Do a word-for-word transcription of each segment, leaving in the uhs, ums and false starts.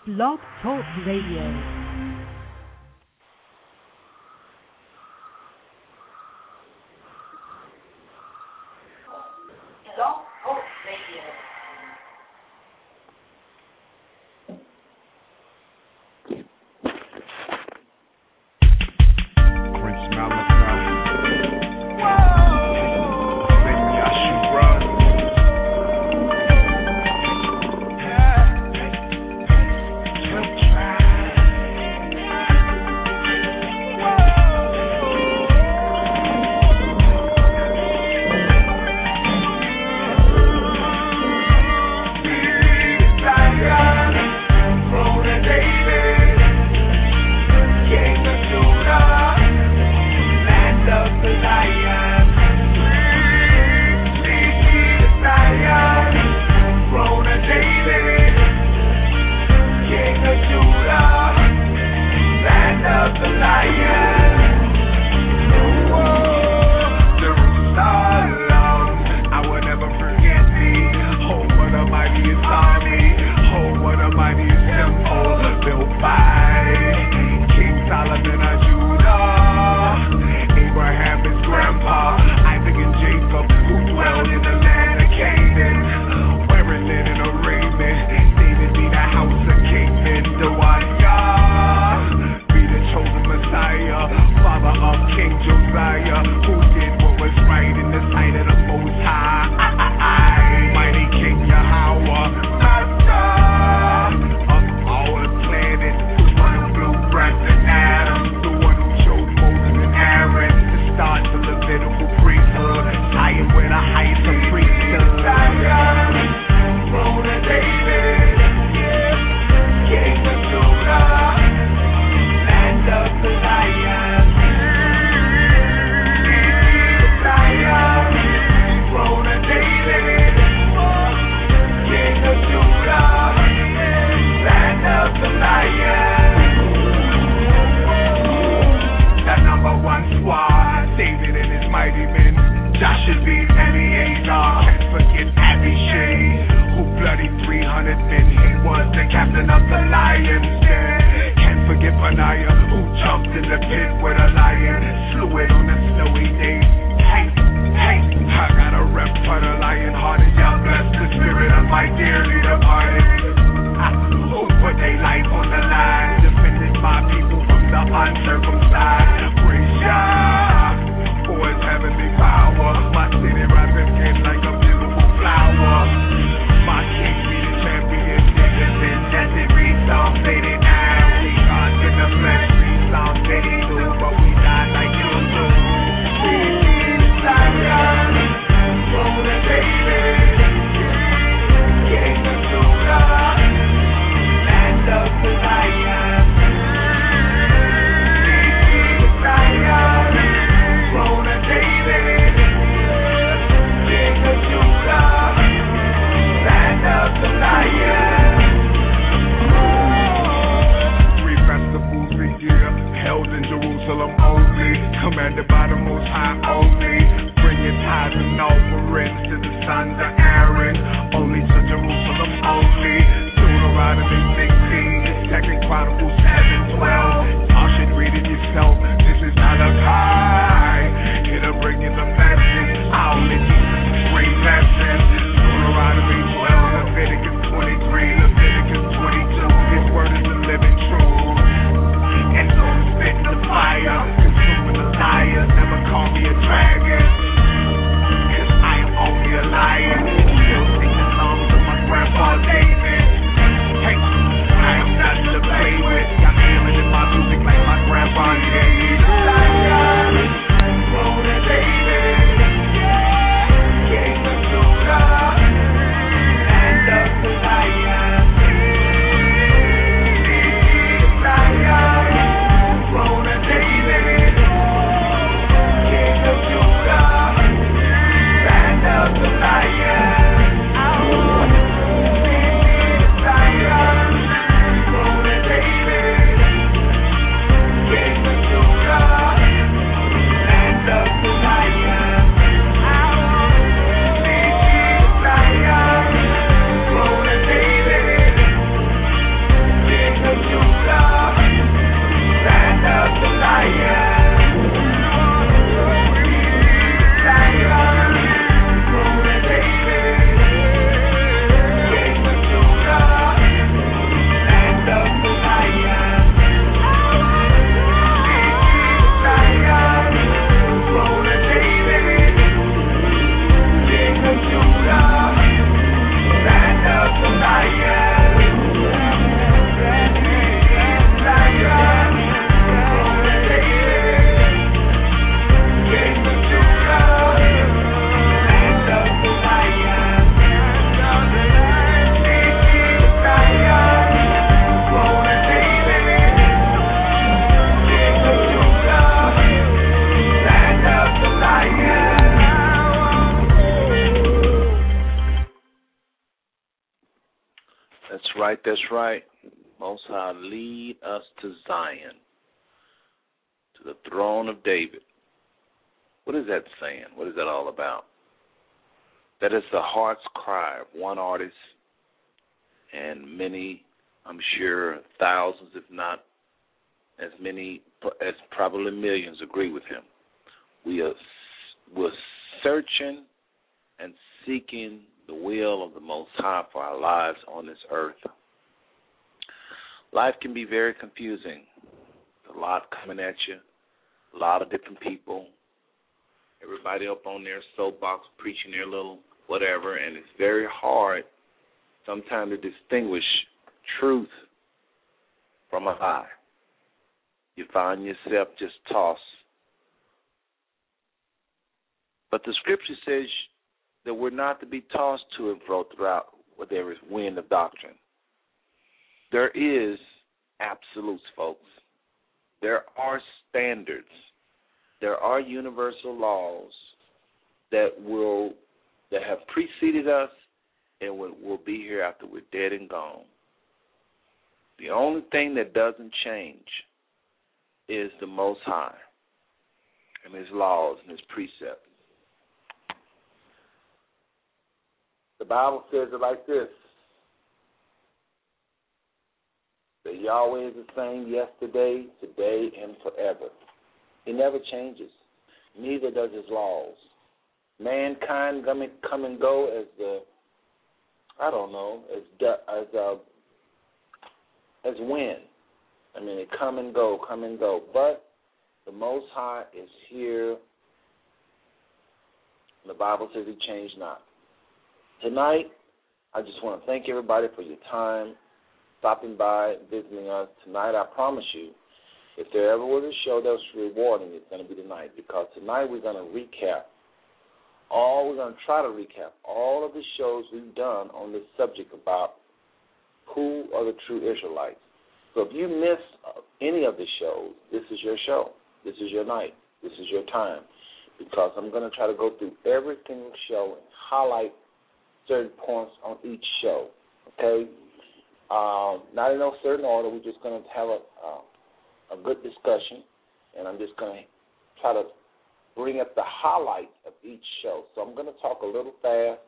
Blog Talk Radio. But we die like you do. that's right. Most High, lead us to Zion, to the throne of David. What is that saying? What is that all about? That is the heart's cry of one artist and many, I'm sure, thousands, if not as many, as probably millions, agree with him. We are we're searching and seeking the will of the Most High for our lives on this earth. Life can be very confusing. There's a lot coming at you, a lot of different people, everybody up on their soapbox preaching their little whatever, and it's very hard sometimes to distinguish truth from a lie. You find yourself just tossed. But the scripture says that we're not to be tossed to and fro throughout where there is wind of doctrine. There is absolutes, folks. There are standards. There are universal laws that will that have preceded us and will, will be here after we're dead and gone. The only thing that doesn't change is the Most High and His laws and His precepts. The Bible says it like this, that Yahweh is the same yesterday, today, and forever. He never changes. Neither does His laws. Mankind come and, come and go as the, I don't know, as as uh, as wind. I mean, they come and go, come and go. But the Most High is here. The Bible says He changed not. Tonight, I just want to thank everybody for your time, stopping by, visiting us. Tonight, I promise you, if there ever was a show that was rewarding, it's going to be tonight, because tonight we're going to recap all, we're going to try to recap all of the shows we've done on this subject about who are the true Israelites. So if you missed any of the shows, this is your show. This is your night. This is your time, because I'm going to try to go through every single show and highlight certain points on each show, okay? Um, not in no certain order. We're just going to have a, uh, a good discussion, and I'm just going to try to bring up the highlights of each show. So I'm going to talk a little fast.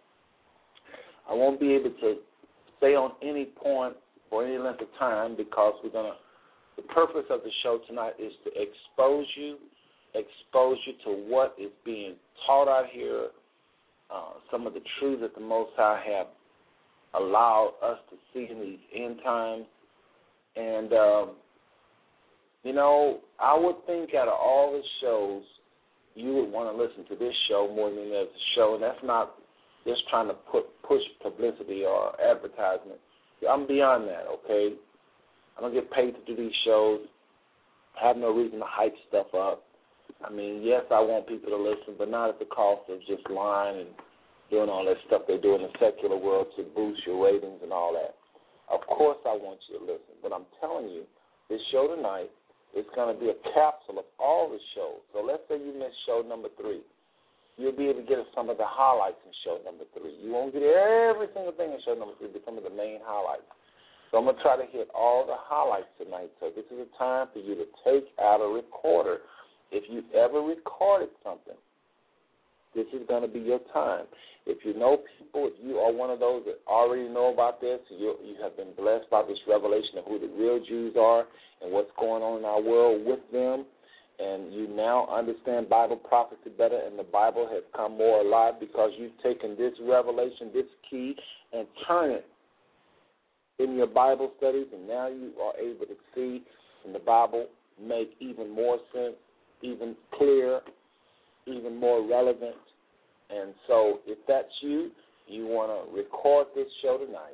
I won't be able to stay on any point for any length of time, because we're going to, the purpose of the show tonight is to expose you, expose you to what is being taught out here, uh, some of the truths that the Most High have allowed us to see in these end times. And, um, you know, I would think out of all the shows, you would want to listen to this show more than any other show, and that's not just trying to put, push publicity or advertisement. I'm beyond that, okay? I don't get paid to do these shows. I have no reason to hype stuff up. I mean, yes, I want people to listen, but not at the cost of just lying and doing all that stuff they do in the secular world to boost your ratings and all that. Of course I want you to listen, but I'm telling you, this show tonight is going to be a capsule of all the shows. So let's say you missed show number three. You'll be able to get some of the highlights in show number three. You won't get every single thing in show number three, but some of the main highlights. So I'm going to try to hit all the highlights tonight. So this is a time for you to take out a recorder. If you ever recorded something, this is going to be your time. If you know people, if you are one of those that already know about this, you, you have been blessed by this revelation of who the real Jews are and what's going on in our world with them, and you now understand Bible prophecy better, and the Bible has come more alive because you've taken this revelation, this key, and turn it in your Bible studies, and now you are able to see in the Bible make even more sense, even clearer, even more relevant. And so if that's you, you want to record this show tonight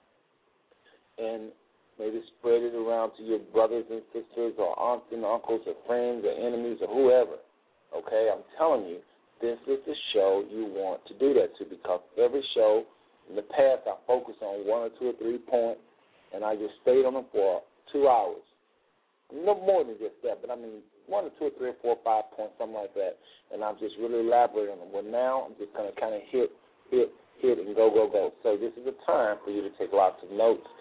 and maybe spread it around to your brothers and sisters or aunts and uncles or friends or enemies or whoever. Okay, I'm telling you, this is the show you want to do that to, because every show in the past I focused on one or two or three points, and I just stayed on them for two hours. No more than just that, but I mean one or two or three or four or five points, something like that, and I'm just really elaborating on them. Well, now I'm just going to kind of hit, hit, hit, and go, go, go. So this is a time for you to take lots of notes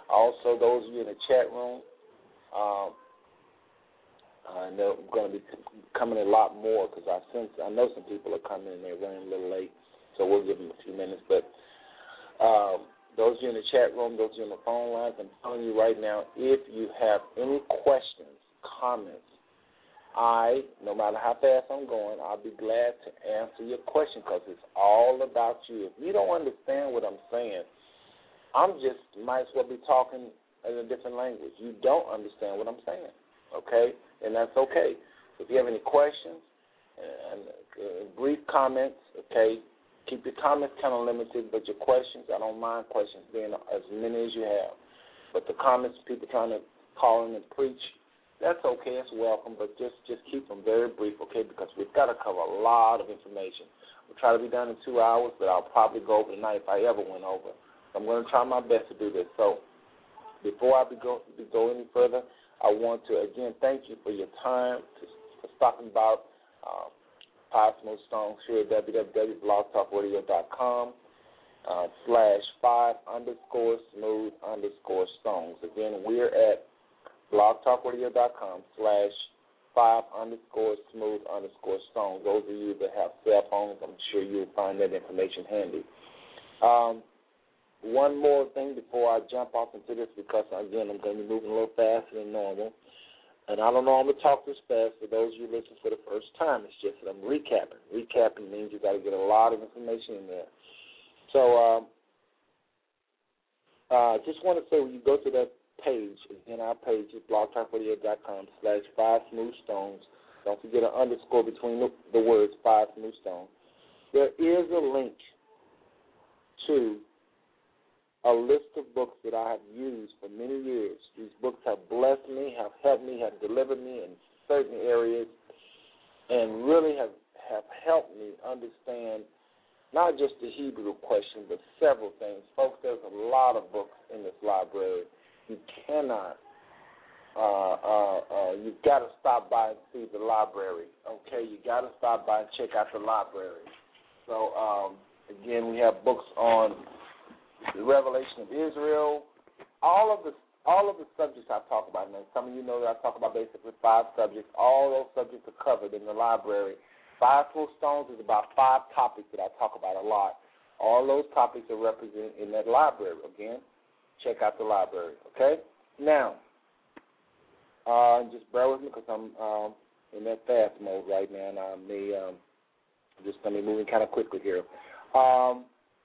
Also, those of you in the chat room, um, I know I'm going to be coming a lot more because I sense I know some people are coming and they're running a little late, so we'll give them a few minutes. But um, those of you in the chat room, those of you on the phone lines, I'm telling you right now, if you have any questions, comments, I, no matter how fast I'm going, I'll be glad to answer your question because it's all about you. If you don't understand what I'm saying, I'm just might as well be talking in a different language. You don't understand what I'm saying, okay? And that's okay. So if you have any questions and uh, brief comments, okay, keep your comments kind of limited, but your questions, I don't mind questions being as many as you have. But the comments, people trying to call in and preach, that's okay, it's welcome, but just, just keep them very brief, okay, because we've got to cover a lot of information. We'll try to be done in two hours, but I'll probably go over tonight if I ever went over. I'm going to try my best to do this. So before I be go, be go any further, I want to, again, thank you for your time, to, for stopping by uh, Five Smooth Stones here at w w w dot blog talk radio dot com uh, slash five underscore smooth underscore stones. Again, we're at blog talk radio dot com slash five underscore smooth underscore stones. Those of you that have cell phones, I'm sure you'll find that information handy. Um, One more thing before I jump off into this, because, again, I'm going to be moving a little faster than normal. And I don't know I'm going to talk this fast for those of you listening for the first time. It's just that I'm recapping. Recapping means you got to get a lot of information in there. So um, uh, just want to say when you go to that page, again, our page is blog talk radio dot com slash five smooth stones. Don't forget an underscore between the, the words five smooth stones. There is a link to a list of books that I have used for many years. These books have blessed me, have helped me, have delivered me in certain areas, and really have, have helped me understand not just the Hebrew question, but several things. Folks, there's a lot of books in this library. You cannot, uh, uh, uh, you've got to stop by and see the library, okay? You got to stop by and check out the library. So, um, again, we have books on the revelation of Israel, all of the all of the subjects I talk about. Now, some of you know that I talk about basically five subjects. All those subjects are covered in the library. Five Smooth Stones is about five topics that I talk about a lot. All those topics are represented in that library. Again, check out the library, okay? Now, uh, just bear with me because I'm um, in that fast mode right now, and I may um, just going to be moving kind of quickly here. Um,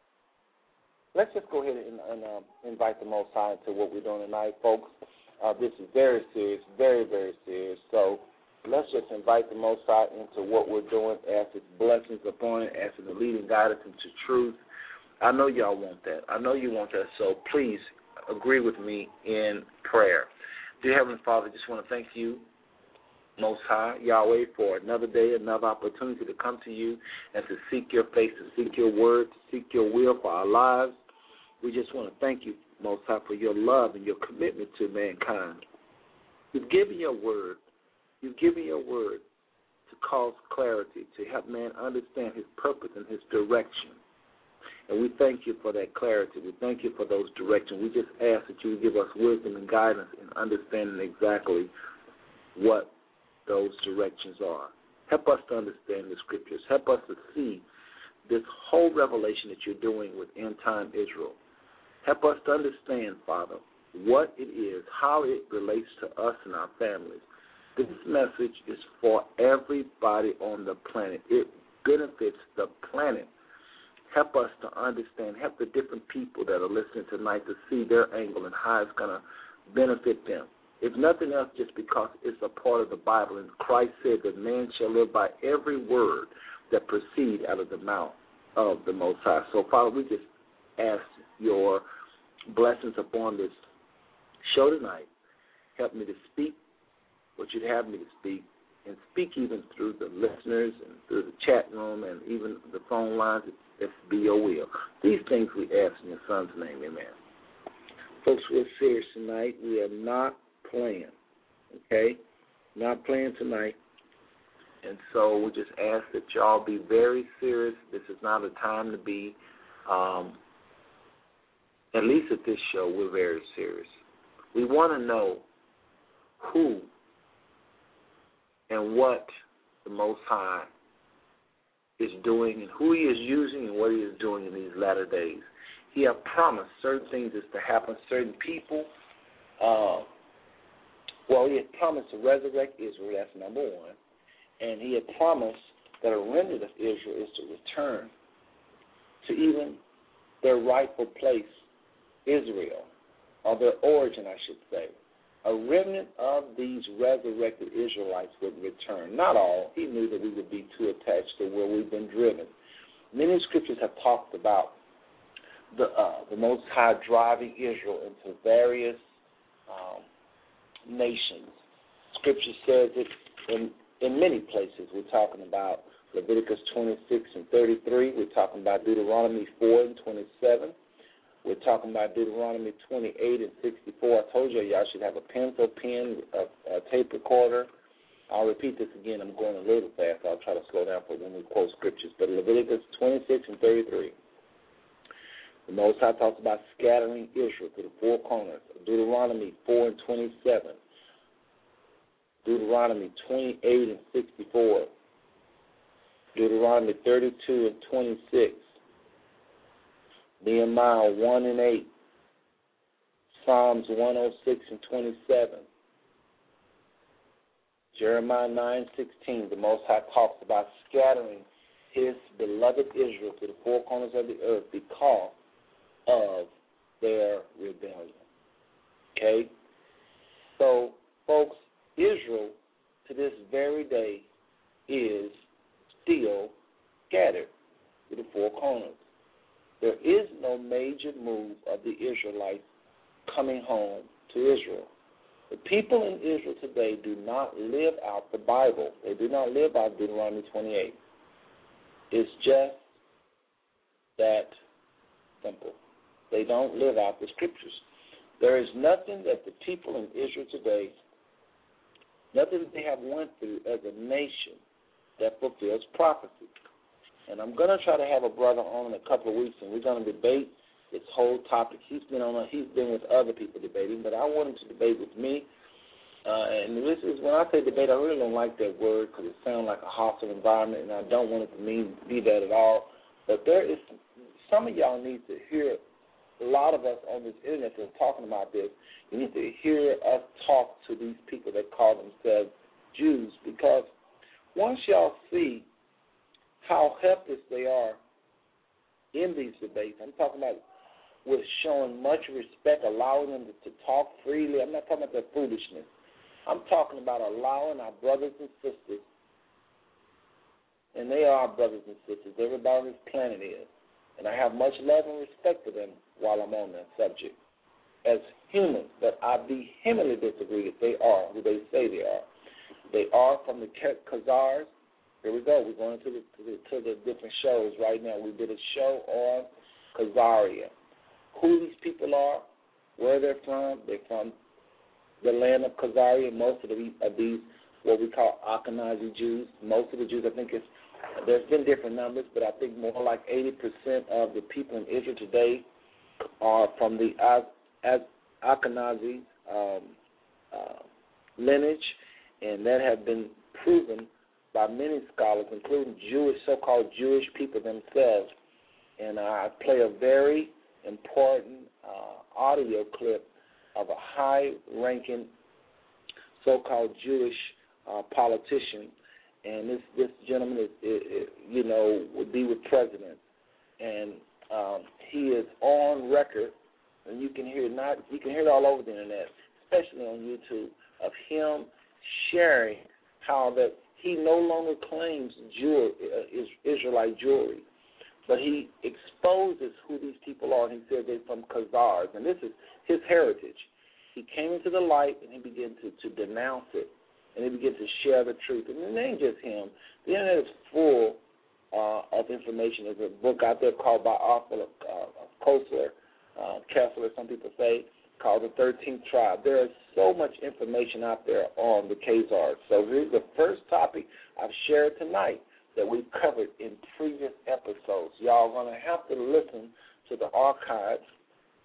Let's just go ahead and, and uh, invite the Most High into what we're doing tonight, folks. Uh, this is very serious, very, very serious. So let's just invite the Most High into what we're doing, ask His blessings upon it, ask Him to lead and guide us into truth. I know y'all want that. I know you want that. So please agree with me in prayer. Dear Heavenly Father, I just want to thank you, Most High, Yahweh, for another day, another opportunity to come to you and to seek your face, to seek your word, to seek your will for our lives. We just want to thank you, Most High, for your love and your commitment to mankind. You've given your word. You've given your word to cause clarity, to help man understand his purpose and his direction. And we thank you for that clarity. We thank you for those directions. We just ask that you give us wisdom and guidance in understanding exactly what those directions are. Help us to understand the scriptures. Help us to see this whole revelation that you're doing with end-time Israel. Help us to understand, Father, what it is, how it relates to us and our families. This message is for everybody on the planet. It benefits the planet. Help us to understand. Help the different people that are listening tonight to see their angle and how it's going to benefit them. If nothing else, just because it's a part of the Bible. And Christ said that man shall live by every word that proceed out of the mouth of the Most High. So, Father, we just ask your blessings upon this show tonight. Help me to speak what you'd have me to speak, and speak even through the listeners and through the chat room and even the phone lines, if it be your will. These things we ask in your Son's name, amen. Folks, we're serious tonight. We are not playing, okay? Not playing tonight. And so we just ask that y'all be very serious. This is not a time to be um, at least at this show, we're very serious. We want to know who and what the Most High is doing and who he is using and what he is doing in these latter days. He has promised certain things is to happen, certain people. Uh, well, he had promised to resurrect Israel, that's number one. And he had promised that a remnant of Israel is to return to even their rightful place, Israel, or their origin, I should say. A remnant of these resurrected Israelites would return. Not all. He knew that we would be too attached to where we've been driven. Many scriptures have talked about the uh, the Most High driving Israel into various um, nations. Scripture says it in, in many places. We're talking about Leviticus twenty-six and thirty-three. We're talking about Deuteronomy four and twenty-seven. We're talking about Deuteronomy twenty-eight and sixty-four. I told you y'all should have a pencil, pen, a, a tape recorder. I'll repeat this again. I'm going a little fast. I'll try to slow down for when we quote scriptures. But Leviticus twenty-six and thirty-three. The Most High talks about scattering Israel to the four corners. Deuteronomy four and twenty-seven. Deuteronomy twenty-eight and sixty-four. Deuteronomy thirty-two and twenty-six. Nehemiah one and eight. Psalms one oh six and twenty-seven. Jeremiah nine sixteen. The Most High talks about scattering his beloved Israel to the four corners of the earth because of their rebellion. Okay? So, folks, Israel to this very day is still scattered to the four corners. There is no major move of the Israelites coming home to Israel. The people in Israel today do not live out the Bible. They do not live out Deuteronomy twenty-eight. It's just that simple. They don't live out the scriptures. There is nothing that the people in Israel today, nothing that they have went through as a nation that fulfills prophecy. And I'm going to try to have a brother on in a couple of weeks, and we're going to debate this whole topic. He's been on. A, he's been with other people debating, but I want him to debate with me. Uh, and this is when I say debate, I really don't like that word because it sounds like a hostile environment, and I don't want it to mean be that at all. But there is some of y'all need to hear. A lot of us on this internet that's talking about this. You need to hear us talk to these people that call themselves Jews, because once y'all see how helpless they are in these debates, I'm talking about with showing much respect, allowing them to, to talk freely. I'm not talking about their foolishness. I'm talking about allowing our brothers and sisters, and they are our brothers and sisters. Everybody on this planet is. And I have much love and respect for them while I'm on that subject. As humans, but I vehemently disagree that they are who they say they are. They are from the Khazars. Here we go. We're going to the, to the, to the different shows right now. We did a show on Khazaria. Who these people are, where they're from. They're from the land of Khazaria. Most of, the, of these, what we call Ashkenazi Jews. Most of the Jews, I think it's, there's been different numbers, but I think more like eighty percent of the people in Israel today are from the Ashkenazi um, uh, lineage, and that have been proven by many scholars, including Jewish, so-called Jewish people themselves. And I play a very important uh, audio clip of a high-ranking so-called Jewish uh, politician, and this this gentleman is, is, is, you know, would be with presidents, and um, he is on record, and you can hear not you can hear it all over the internet, especially on YouTube, of him sharing how that he no longer claims Jew, uh, Israelite Jewry, but he exposes who these people are, and he says they're from Khazars, and this is his heritage. He came into the light, and he began to, to denounce it, and he began to share the truth. And it ain't just him. The internet is full uh, of information. There's a book out there called by Arthur uh, Koestler, uh, Kessler, some people say, called The thirteenth Tribe. There is so much information out there on the Khazars. So here's the first topic I've shared tonight that we've covered in previous episodes. Y'all are going to have to listen to the archives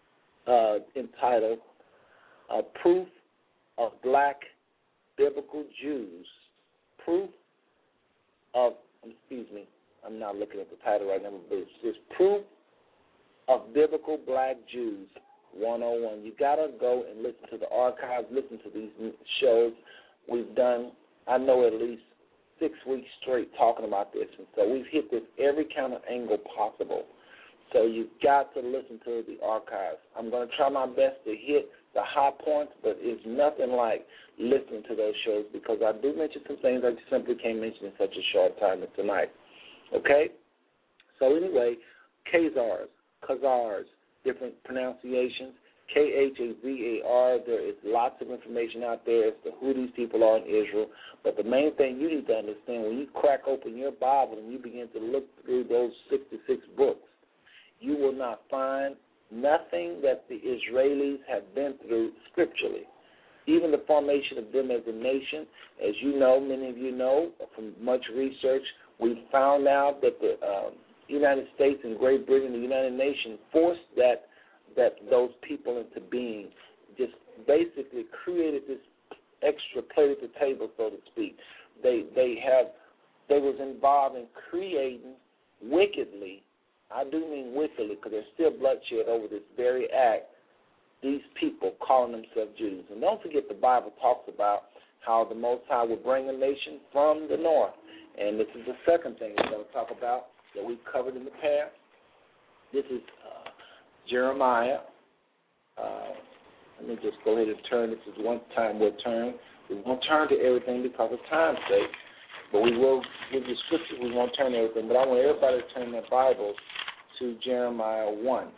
uh, entitled uh, Proof of Black Biblical Jews. Proof of, excuse me, I'm not looking at the title right now, but it's just Proof of Biblical Black Jews one oh one. You got to go and listen to the archives, listen to these shows we've done. I know at least six weeks straight talking about this, and so we've hit this every kind of angle possible. So you've got to listen to the archives. I'm going to try my best to hit the high points, but it's nothing like listening to those shows because I do mention some things I simply can't mention in such a short time as tonight. Okay? So anyway, Khazars, Khazars, different pronunciations, K H A Z A R. There is lots of information out there as to who these people are in Israel. But the main thing you need to understand, when you crack open your Bible and you begin to look through those sixty-six books, you will not find nothing that the Israelis have been through scripturally. Even the formation of them as a nation, as you know, many of you know from much research, we found out that the um, United States and Great Britain, the United Nations, forced that that those people into being, just basically created this extra plate at the table, so to speak. They they have they was involved in creating wickedly. I do mean wickedly because there's still bloodshed over this very act. These people calling themselves Jews. And don't forget the Bible talks about how the Most High will bring a nation from the north. And this is the second thing we're going to talk about that we've covered in the past. This is uh, Jeremiah. Uh, let me just go ahead and turn. This is one time we'll turn. We won't turn to everything because of time's sake, but we will give you scripture. We won't turn to everything. But I want everybody to turn their Bibles to Jeremiah one.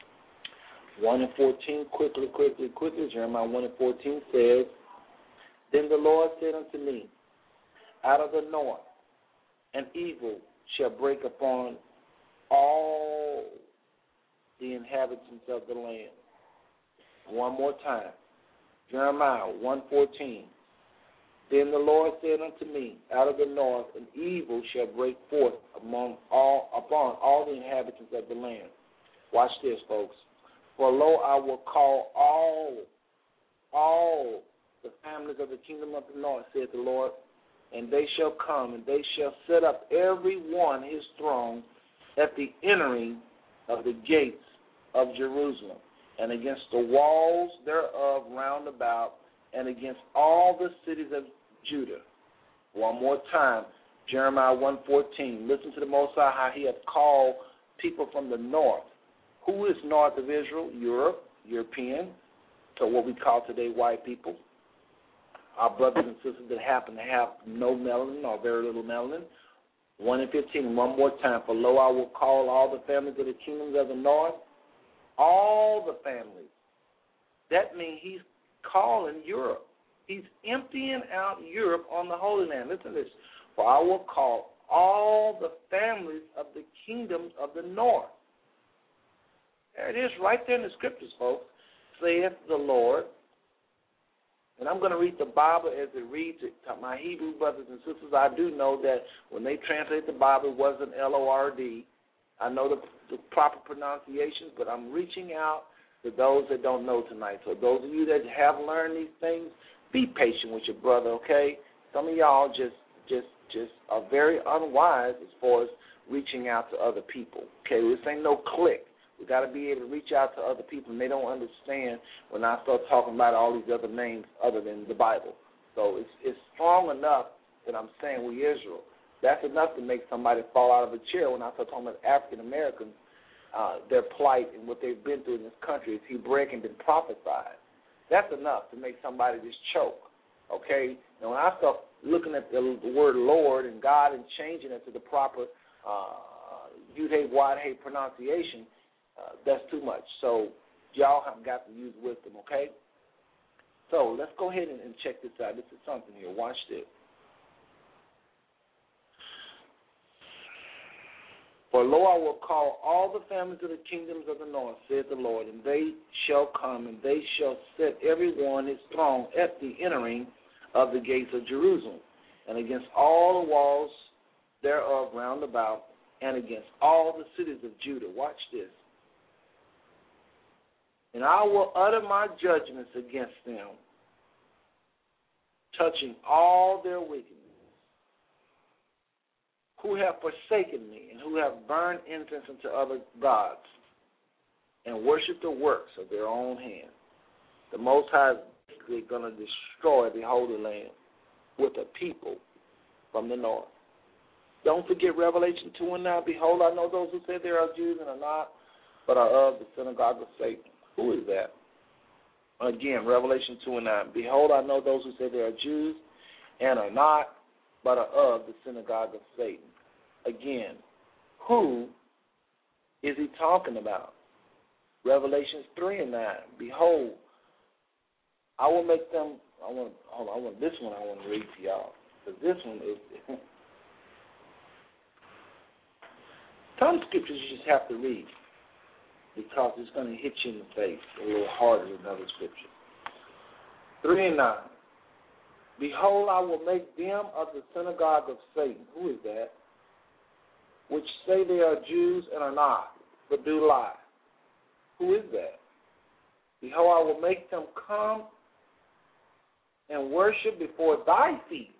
one and fourteen, quickly, quickly, quickly. Jeremiah one and fourteen says, Then the Lord said unto me, Out of the north an evil shall break upon all the inhabitants of the land. One more time. Jeremiah one fourteen. Then the Lord said unto me, Out of the north an evil shall break forth among all upon all the inhabitants of the land. Watch this, folks. For lo, I will call all, all the families of the kingdom of the north, said the Lord, and they shall come, and they shall set up every one his throne at the entering of the gates of Jerusalem, and against the walls thereof round about, and against all the cities of Judah. One more time, Jeremiah one fourteen. Listen to the Most High, how he hath called people from the north. Who is north of Israel? Europe, European, so what we call today white people. Our brothers and sisters that happen to have no melanin or very little melanin. one and fifteen, one more time. For lo, I will call all the families of the kingdoms of the north, all the families. That means he's calling Europe. He's emptying out Europe on the Holy Land. Listen to this. For I will call all the families of the kingdoms of the north. There it is right there in the scriptures, folks. Saith the Lord. And I'm going to read the Bible as it reads it. To my Hebrew brothers and sisters, I do know that when they translate the Bible, it wasn't L O R D. I know the, the proper pronunciations, but I'm reaching out to those that don't know tonight. So those of you that have learned these things, be patient with your brother, okay? Some of y'all just just just are very unwise as far as reaching out to other people, okay? This ain't no clique. We got to be able to reach out to other people, and they don't understand when I start talking about all these other names other than the Bible. So it's it's strong enough that I'm saying we Israel. That's enough to make somebody fall out of a chair when I start talking about African Americans, uh, their plight and what they've been through in this country. It's Hebraic and been prophesied. That's enough to make somebody just choke, okay? Now, when I start looking at the, the word Lord and God and changing it to the proper uh, Yud-Hey, Wad-Hey pronunciation, uh, that's too much. So y'all have got to use wisdom, okay? So let's go ahead and, and check this out. This is something here. Watch this. For lo, I will call all the families of the kingdoms of the north, saith the Lord, and they shall come, and they shall set every one his throne at the entering of the gates of Jerusalem, and against all the walls thereof round about, and against all the cities of Judah. Watch this. And I will utter my judgments against them, touching all their wickedness, who have forsaken me and who have burned incense unto other gods and worshiped the works of their own hands. The Most High is basically going to destroy the Holy Land with a people from the north. Don't forget Revelation two and nine. Behold, I know those who say they are Jews and are not, but are of the synagogue of Satan. Who is that? Again, Revelation two and nine. Behold, I know those who say they are Jews and are not, but are of the synagogue of Satan. Again, who is he talking about? Revelations three and nine. Behold, I will make them. I want. Hold on, I want this one. I want to read to y'all, because this one is. Some scriptures you just have to read, because it's going to hit you in the face a little harder than other scriptures. Three and nine. Behold, I will make them of the synagogue of Satan. Who is that? Which say they are Jews and are not, but do lie. Who is that? Behold, I will make them come and worship before thy feet,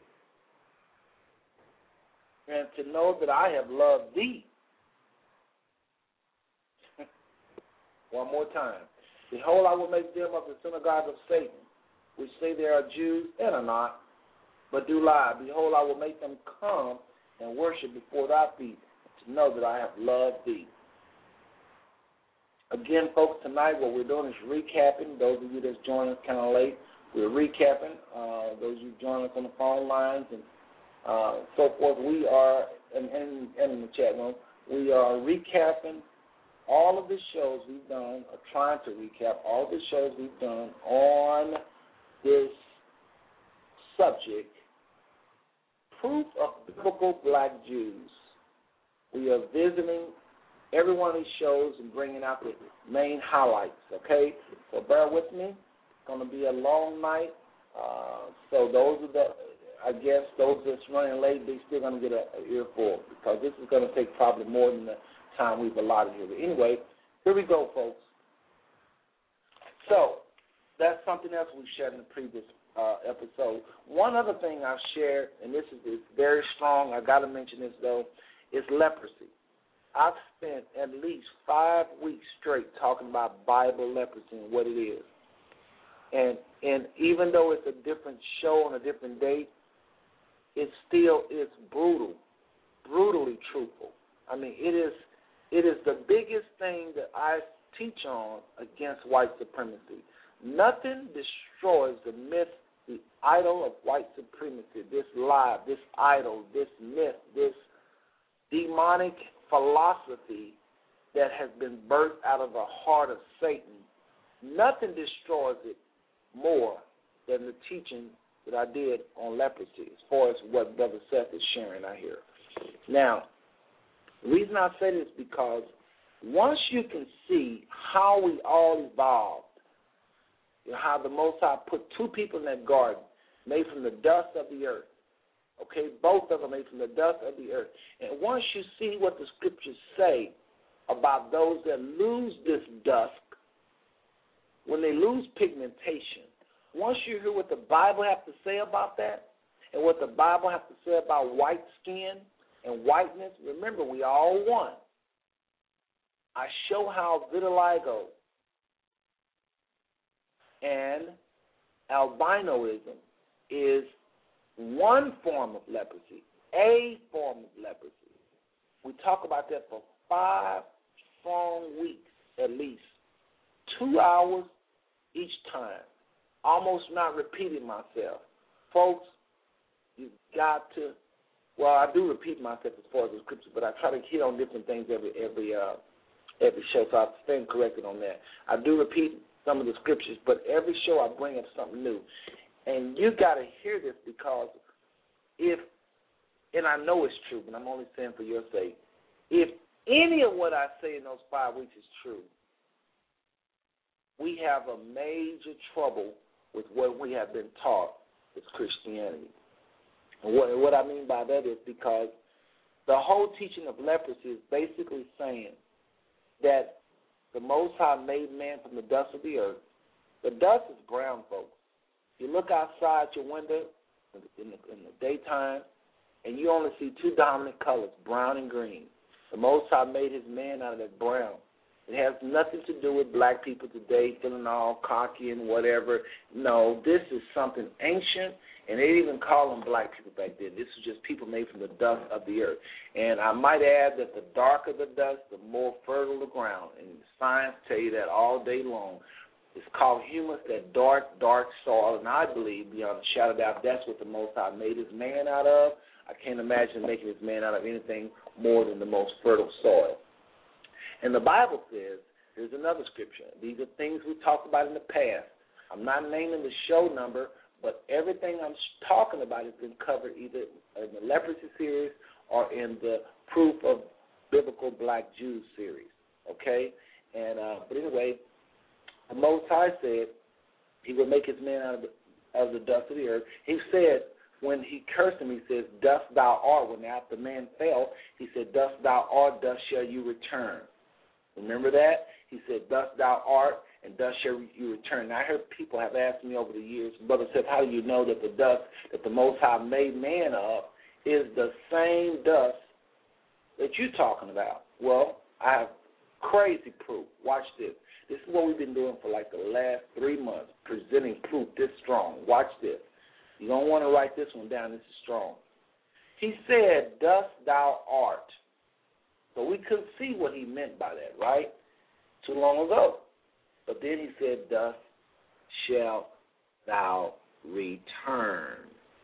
and to know that I have loved thee. One more time. Behold, I will make them of the synagogue of Satan, which say they are Jews and are not, but do lie. Behold, I will make them come and worship before thy feet, to know that I have loved thee. Again, folks, tonight what we're doing is recapping. Those of you that's joining us kind of late, we're recapping. Uh, those of you joining us on the phone lines and uh, so forth, we are, and, and, and in the chat room, we are recapping all of the shows we've done, or trying to recap all of the shows we've done on this subject, proof of biblical black Jews. We are visiting every one of these shows and bringing out the main highlights, okay? So bear with me. It's going to be a long night. Uh, so those are the, I guess, those that's running late, they're still going to get an earful, because this is going to take probably more than the time we've allotted here. But anyway, here we go, folks. So that's something else we shared in the previous uh, episode. One other thing I've shared, and this is, is very strong, I got to mention this, though, is leprosy. I've spent at least five weeks straight talking about Bible leprosy and what it is. And and even though it's a different show on a different date, it still is brutal, brutally truthful. I mean, it is it is the biggest thing that I teach on against white supremacy. Nothing destroys the myth, the idol of white supremacy, this lie, this idol, this myth, this demonic philosophy that has been birthed out of the heart of Satan. Nothing destroys it more than the teaching that I did on leprosy, as far as what Brother Seth is sharing out here. Now, the reason I say this is because once you can see how we all evolved, you know, how the Most High put two people in that garden made from the dust of the earth, okay, both of them made from the dust of the earth. And once you see what the scriptures say about those that lose this dusk, when they lose pigmentation, once you hear what the Bible has to say about that and what the Bible has to say about white skin and whiteness, remember, we are all one. I show how vitiligo and albinoism is one form of leprosy, a form of leprosy. We talk about that for five strong weeks at least, two hours each time, almost not repeating myself. Folks, you've got to, well, I do repeat myself as far as the scripture, but I try to hit on different things every every uh, every show, so I stand corrected on that. I do repeat some of the scriptures, but every show I bring up something new. And you got to hear this, because if, and I know it's true, but I'm only saying for your sake, if any of what I say in those five weeks is true, we have a major trouble with what we have been taught as Christianity. And what, what I mean by that is because the whole teaching of leprosy is basically saying that the Most High made man from the dust of the earth. The dust is brown, folks. You look outside your window in the, in the daytime, and you only see two dominant colors, brown and green. The Most High made his man out of that brown. It has nothing to do with black people today feeling all cocky and whatever. No, this is something ancient, and they didn't even call them black people back then. This was just people made from the dust of the earth. And I might add that the darker the dust, the more fertile the ground. And science tell you that all day long. It's called humus, that dark, dark soil. And I believe, beyond a shadow of a doubt, that's what the Most High made his man out of. I can't imagine making his man out of anything more than the most fertile soil. And the Bible says, there's another scripture. These are things we talked about in the past. I'm not naming the show number, but everything I'm talking about has been covered either in the leprosy series or in the Proof of Biblical Black Jews series, okay? And uh, But anyway, the Most High said he would make his man out of the, out of the dust of the earth. He said, when he cursed him, he says, dust thou art. When after man fell, he said, dust thou art, dust shall you return. Remember that? He said, dust thou art, and dust shall you return. Now, I heard people have asked me over the years, Brother Seth, how do you know that the dust that the Most High made man of is the same dust that you're talking about? Well, I have crazy proof. Watch this. This is what we've been doing for like the last three months, presenting proof this strong. Watch this. You don't want to write this one down. This is strong. He said, dust thou art. So we couldn't see what he meant by that, right? Too long ago. But then he said, dust shalt thou return.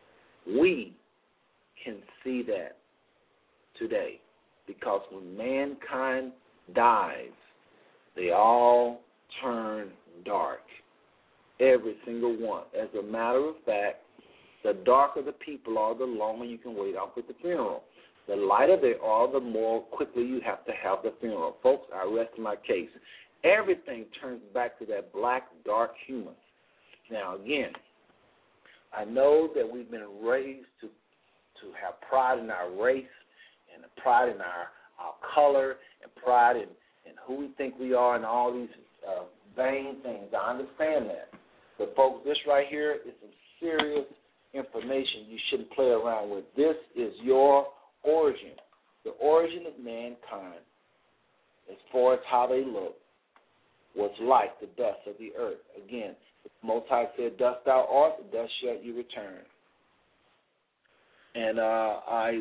We can see that today because when mankind dies, they all turn dark, every single one. As a matter of fact, the darker the people are, the longer you can wait off with the funeral. The lighter they are, the more quickly you have to have the funeral. Folks, I rest my case. Everything turns back to that black, dark humus. Now, again, I know that we've been raised to to have pride in our race and pride in our, our color and pride in, in who we think we are and all these uh, vain things. I understand that. But, folks, this right here is some serious information you shouldn't play around with. This is your origin, the origin of mankind, as far as how they look, was like the dust of the earth. Again, the Most High said, dust thou art, the dust shalt you return. And uh, I,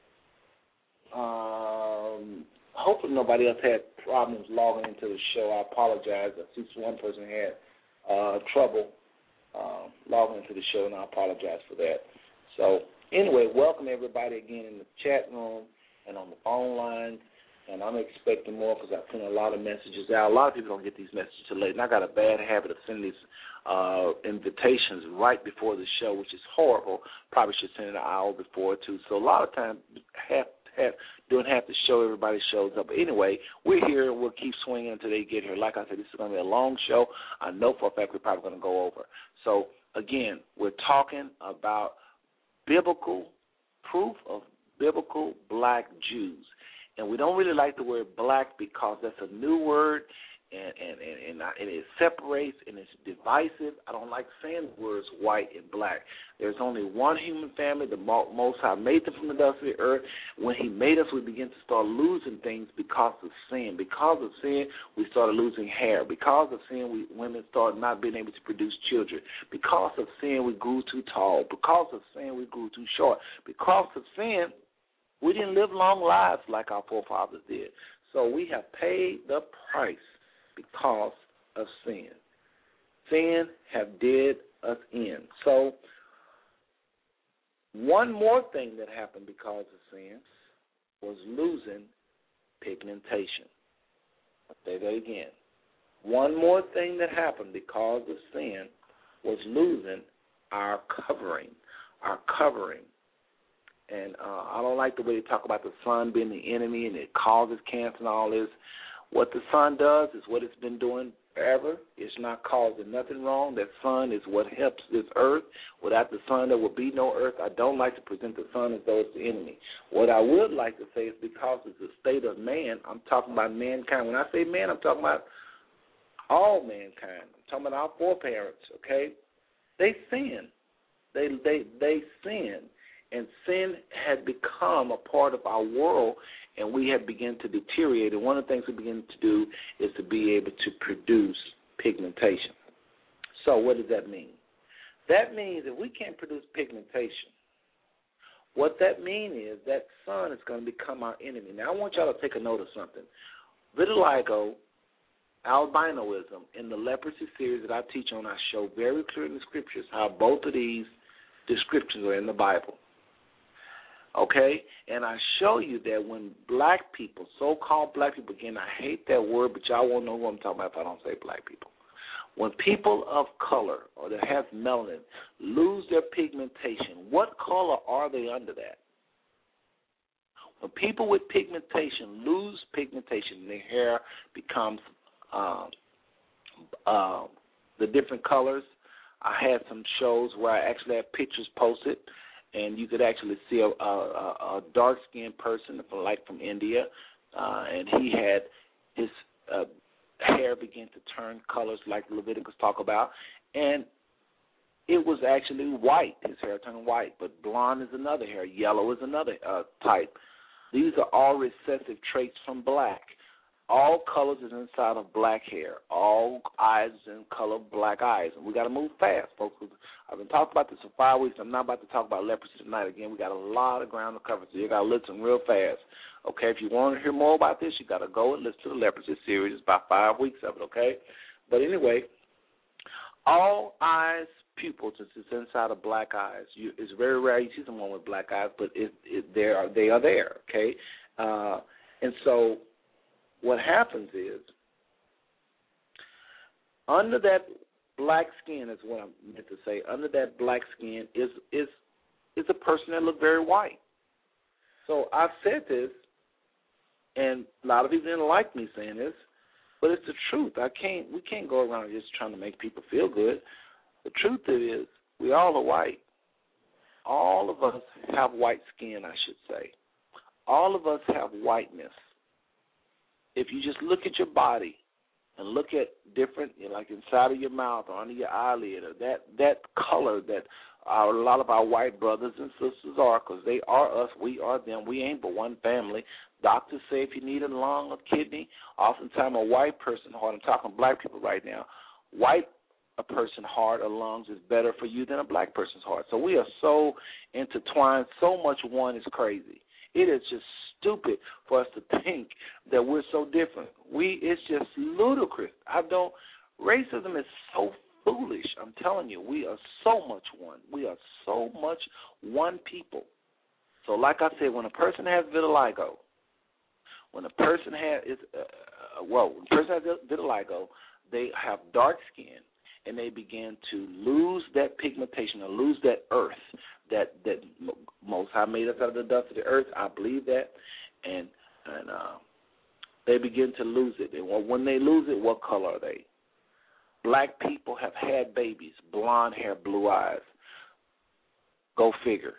um, hopefully nobody else had problems logging into the show. I apologize. I see one person had uh, trouble uh, logging into the show, and I apologize for that. So, anyway, welcome everybody again in the chat room and on the phone lines. And I'm expecting more because I sent a lot of messages out. A lot of people don't get these messages till late. And I got a bad habit of sending these uh, invitations right before the show, which is horrible. Probably should send it an hour before, too. So a lot of times, half, half, doing half the show, everybody shows up. But anyway, we're here. We'll keep swinging until they get here. Like I said, this is going to be a long show. I know for a fact we're probably going to go over. So, again, we're talking about biblical, proof of biblical black Jews. And we don't really like the word black because that's a new word, and and, and, and, I, and it separates and it's divisive. I don't like saying the words white and black. There's only one human family. The Most High made them from the dust of the earth. When he made us, we begin to start losing things because of sin. Because of sin, we started losing hair. Because of sin, we, women started not being able to produce children. Because of sin, we grew too tall. Because of sin, we grew too short. Because of sin, we didn't live long lives like our forefathers did. So we have paid the price because of sin. Sin have did us in. So one more thing that happened because of sin was losing pigmentation. I'll say that again. One more thing that happened because of sin was losing our covering, our covering. And uh, I don't like the way they talk about the sun being the enemy and it causes cancer and all this. What the sun does is what it's been doing forever. It's not causing nothing wrong. That sun is what helps this earth. Without the sun, there would be no earth. I don't like to present the sun as though it's the enemy. What I would like to say is because it's the state of man, I'm talking about mankind. When I say man, I'm talking about all mankind. I'm talking about our foreparents, okay? They sin. They, they, they sin. And sin had become a part of our world, and we have begun to deteriorate. And one of the things we begin to do is to be able to produce pigmentation. So what does that mean? That means if we can't produce pigmentation, what that means is that sun is going to become our enemy. Now, I want y'all to take a note of something. Vitiligo, albinoism, and the leprosy series that I teach on, I show very clear in the scriptures how both of these descriptions are in the Bible. Okay? And I show you that when black people, so-called black people, again, I hate that word, but y'all won't know who I'm talking about if I don't say black people. When people of color or that have melanin lose their pigmentation, what color are they under that? When people with pigmentation lose pigmentation, their hair becomes uh, uh, the different colors. I had some shows where I actually had pictures posted, and you could actually see a, a, a dark-skinned person, from, like from India, uh, and he had his uh, hair begin to turn colors like Leviticus talk about, and it was actually white. His hair turned white, but blonde is another hair. Yellow is another uh, type. These are all recessive traits from black. All colors is inside of black hair. All eyes is in color of black eyes. And we got to move fast, folks. I've been talking about this for five weeks. I'm not about to talk about leprosy tonight again. We got a lot of ground to cover, so you got to listen real fast. Okay, if you want to hear more about this, you got to go and listen to the leprosy series. It's about five weeks of it, okay? But anyway, all eyes, pupils, is inside of black eyes. You, it's very rare you see someone with black eyes, but it, it, they, are, they are there, okay? Uh, and so what happens is, under that black skin is what I meant to say. Under that black skin is is is a person that looks very white. So I've said this, and a lot of people didn't like me saying this, but it's the truth. I can't. We can't go around just trying to make people feel good. The truth is, we all are white. All of us have white skin, I should say. All of us have whiteness. If you just look at your body and look at different, you know, like inside of your mouth or under your eyelid, or that, that color that our, a lot of our white brothers and sisters are, because they are us, we are them, we ain't but one family. Doctors say if you need a lung or kidney, oftentimes a white person heart, I'm talking black people right now, white a person's heart or lungs is better for you than a black person's heart. So we are so intertwined, so much one is crazy. It is just stupid for us to think that we're so different. We, it's just ludicrous. I don't, racism is so foolish. I'm telling you, we are so much one. We are so much one people. So like I said, when a person has vitiligo, when a person has, is, uh, well, when a person has vitiligo, they have dark skin, and they begin to lose that pigmentation or lose that earth that that Most High made us out of the dust of the earth. I believe that, and and uh, they begin to lose it. And when they lose it, what color are they? Black people have had babies, blonde hair, blue eyes. Go figure.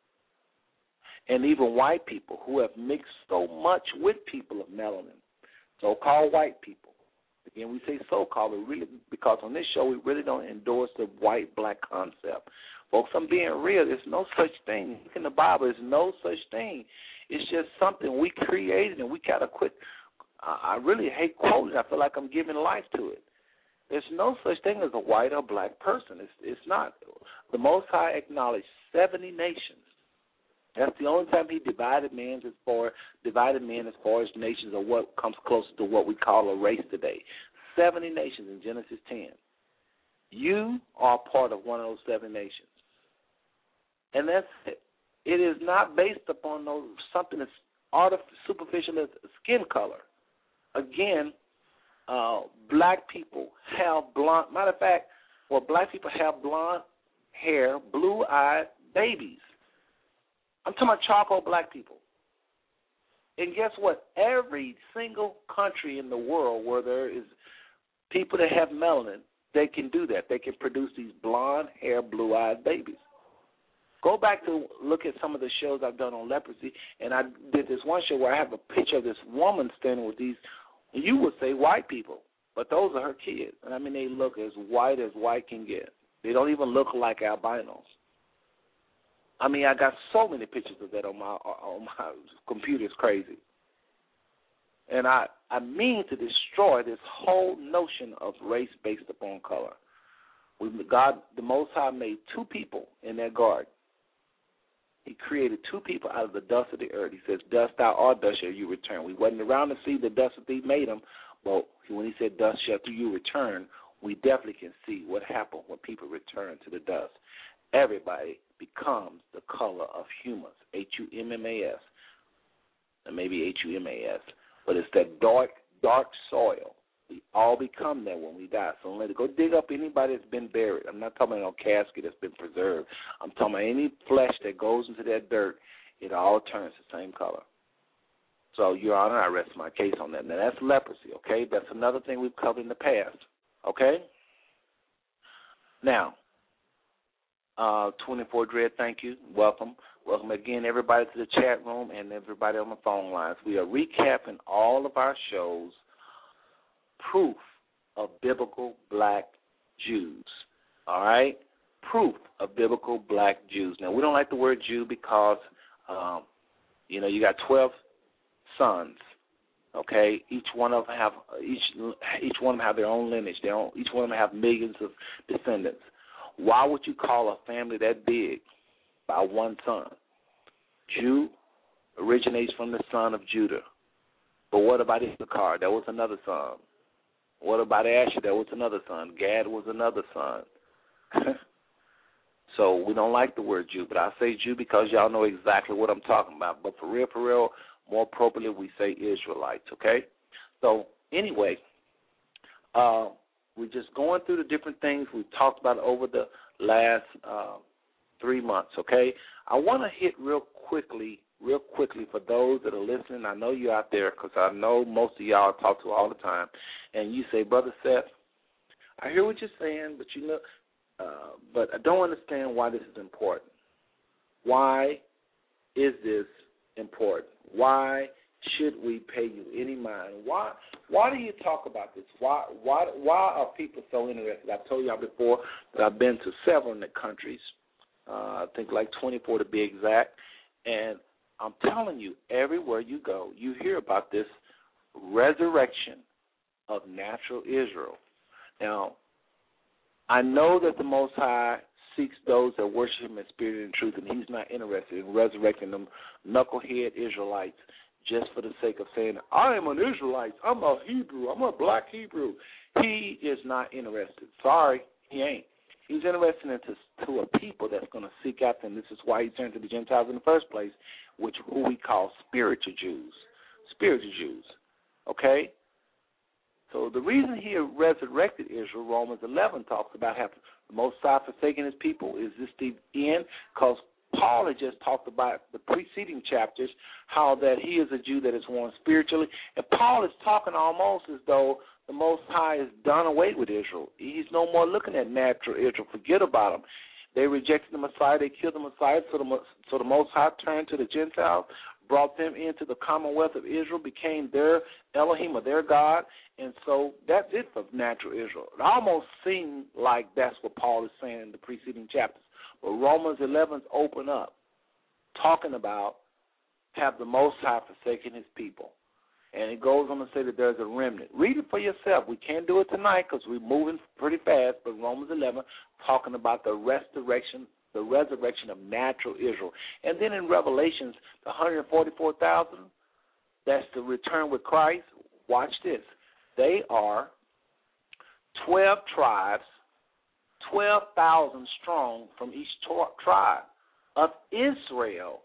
And even white people who have mixed so much with people of melanin, so-called white people. Again, we say so-called, but really, because on this show we really don't endorse the white-black concept. Folks, I'm being real. There's no such thing. In the Bible, there's no such thing. It's just something we created, and we got to quit. I really hate quoting. I feel like I'm giving life to it. There's no such thing as a white or black person. It's, it's not. The Most High acknowledged seventy nations. That's the only time he divided men as far divided men as far as nations, or what comes closer to what we call a race today. Seventy nations in Genesis ten. You are part of one of those seven nations, and that's it. It is not based upon no something that's artificial, superficial as skin color. Again, uh, black people have blonde. Matter of fact, well, black people have blonde hair, blue-eyed babies. I'm talking about charcoal black people. And guess what? Every single country in the world where there is People that have melanin, they can do that. They can produce these blonde hair, blue-eyed babies. Go back to look at some of the shows I've done on leprosy, and I did this one show where I have a picture of this woman standing with these, you would say white people, but those are her kids. And I mean, they look as white as white can get. They don't even look like albinos. I mean, I got so many pictures of that on my on my computer. It's crazy. And I, I mean to destroy this whole notion of race based upon color. We, God, the Most High, made two people in that garden. He created two people out of the dust of the earth. He says, dust thou art, dust shall you return. We wasn't around to see the dust that he made them, but when he said, dust shall you return, we definitely can see what happened when people return to the dust. Everybody becomes the color of humans, H U M M A S, and maybe H U M A S. But it's that dark, dark soil. We all become that when we die. So let it go dig up anybody that's been buried. I'm not talking about no casket that's been preserved. I'm talking about any flesh that goes into that dirt. It all turns the same color. So, Your Honor, I rest my case on that. Now, that's leprosy, okay? That's another thing we've covered in the past, okay? Now, uh, twenty-four Dread, thank you. Welcome. Welcome again, everybody, to the chat room and everybody on the phone lines. We are recapping all of our shows, proof of biblical black Jews, all right? Proof of biblical black Jews. Now, we don't like the word Jew because, um, you know, you got twelve sons, okay? Each one of them have each each one of them have their own lineage. Their own, each one of them have millions of descendants. Why would you call a family that big by one son? Jew originates from the son of Judah. But what about Issachar? That was another son. What about Asher? That was another son. Gad was another son. So we don't like the word Jew, but I say Jew because y'all know exactly what I'm talking about. But for real, for real, more appropriately, we say Israelites, okay? So anyway, uh, we're just going through the different things we've talked about over the last uh, three months, okay? I want to hit real quickly, real quickly for those that are listening. I know you're out there because I know most of y'all I talk to all the time. And you say, Brother Seth, I hear what you're saying, but you know, uh, but I don't understand why this is important. Why is this important? Why should we pay you any mind? Why why do you talk about this? Why why why are people so interested? I've told y'all before that I've been to several in the countries, uh, I think like twenty-four to be exact, and I'm telling you, everywhere you go, you hear about this resurrection of natural Israel. Now, I know that the Most High seeks those that worship him in spirit and truth, and he's not interested in resurrecting them knucklehead Israelites just for the sake of saying, I am an Israelite, I'm a Hebrew, I'm a black Hebrew. He is not interested. Sorry, he ain't. He's interested in to, to a people that's going to seek after him. This is why he turned to the Gentiles in the first place, which who we call spiritual Jews. Spiritual Jews, okay? So the reason he resurrected Israel, Romans eleven talks about having the Most High forsaking his people. Is this the end? Because Paul had just talked about the preceding chapters, how that he is a Jew that is one spiritually. And Paul is talking almost as though the Most High is done away with Israel. He's no more looking at natural Israel. Forget about him. They rejected the Messiah. They killed the Messiah. So the, so the Most High turned to the Gentiles, brought them into the commonwealth of Israel, became their Elohim or their God. And so that's it for natural Israel. It almost seemed like that's what Paul is saying in the preceding chapters. But Romans eleven open up, talking about have the Most High forsaken his people. And it goes on to say that there's a remnant. Read it for yourself. We can't do it tonight because we're moving pretty fast, but Romans eleven talking about the resurrection, the resurrection of natural Israel. And then in Revelations, the one hundred forty-four thousand, that's the return with Christ. Watch this. They are twelve tribes, twelve thousand strong from each tribe of Israel.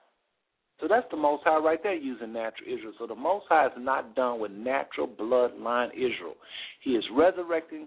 So that's the Most High right there using natural Israel. So the Most High is not done with natural bloodline Israel. He is resurrecting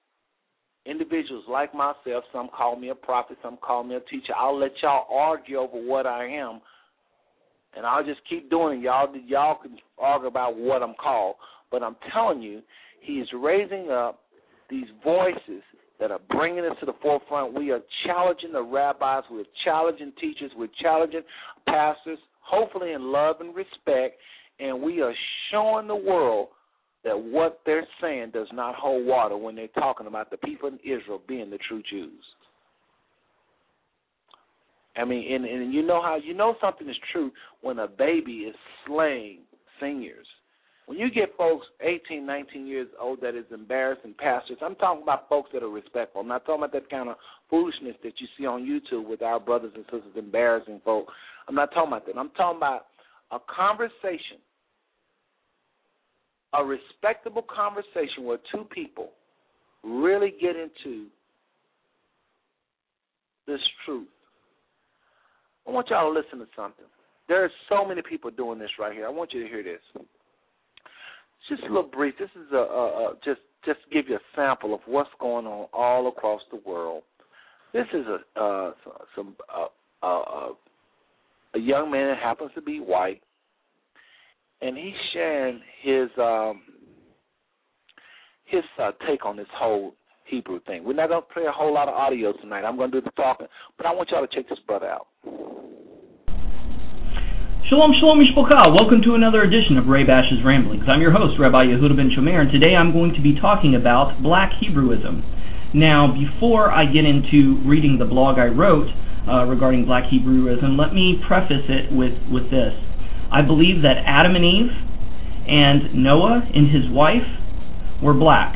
individuals like myself. Some call me a prophet, some call me a teacher. I'll let y'all argue over what I am, and I'll just keep doing it. Y'all, y'all can argue about what I'm called. But I'm telling you, He is raising up these voices that are bringing us to the forefront. We are challenging the rabbis. We're challenging teachers. We're challenging pastors, hopefully in love and respect, and we are showing the world that what they're saying does not hold water when they're talking about the people in Israel being the true Jews. I mean, and, and you know how you know something is true when a baby is slaying seniors. When you get folks eighteen, nineteen years old that is embarrassing pastors, I'm talking about folks that are respectful. I'm not talking about that kind of foolishness that you see on YouTube with our brothers and sisters embarrassing folks. I'm not talking about that. I'm talking about a conversation, a respectable conversation where two people really get into this truth. I want y'all to listen to something. There are so many people doing this right here. I want you to hear this. Just a little brief. This is a, a, a just just to give you a sample of what's going on all across the world. This is a uh, some uh, uh, a young man that happens to be white, and he's sharing his um, his uh, take on this whole Hebrew thing. We're not going to play a whole lot of audio tonight. I'm going to do the talking, but I want y'all to check this brother out. Shalom, shalom, mishpocha. Welcome to another edition of Ray Bash's Ramblings. I'm your host, Rabbi Yehuda Ben Shomer, and today I'm going to be talking about Black Hebrewism. Now, before I get into reading the blog I wrote uh, regarding Black Hebrewism, let me preface it with, with this. I believe that Adam and Eve and Noah and his wife were black.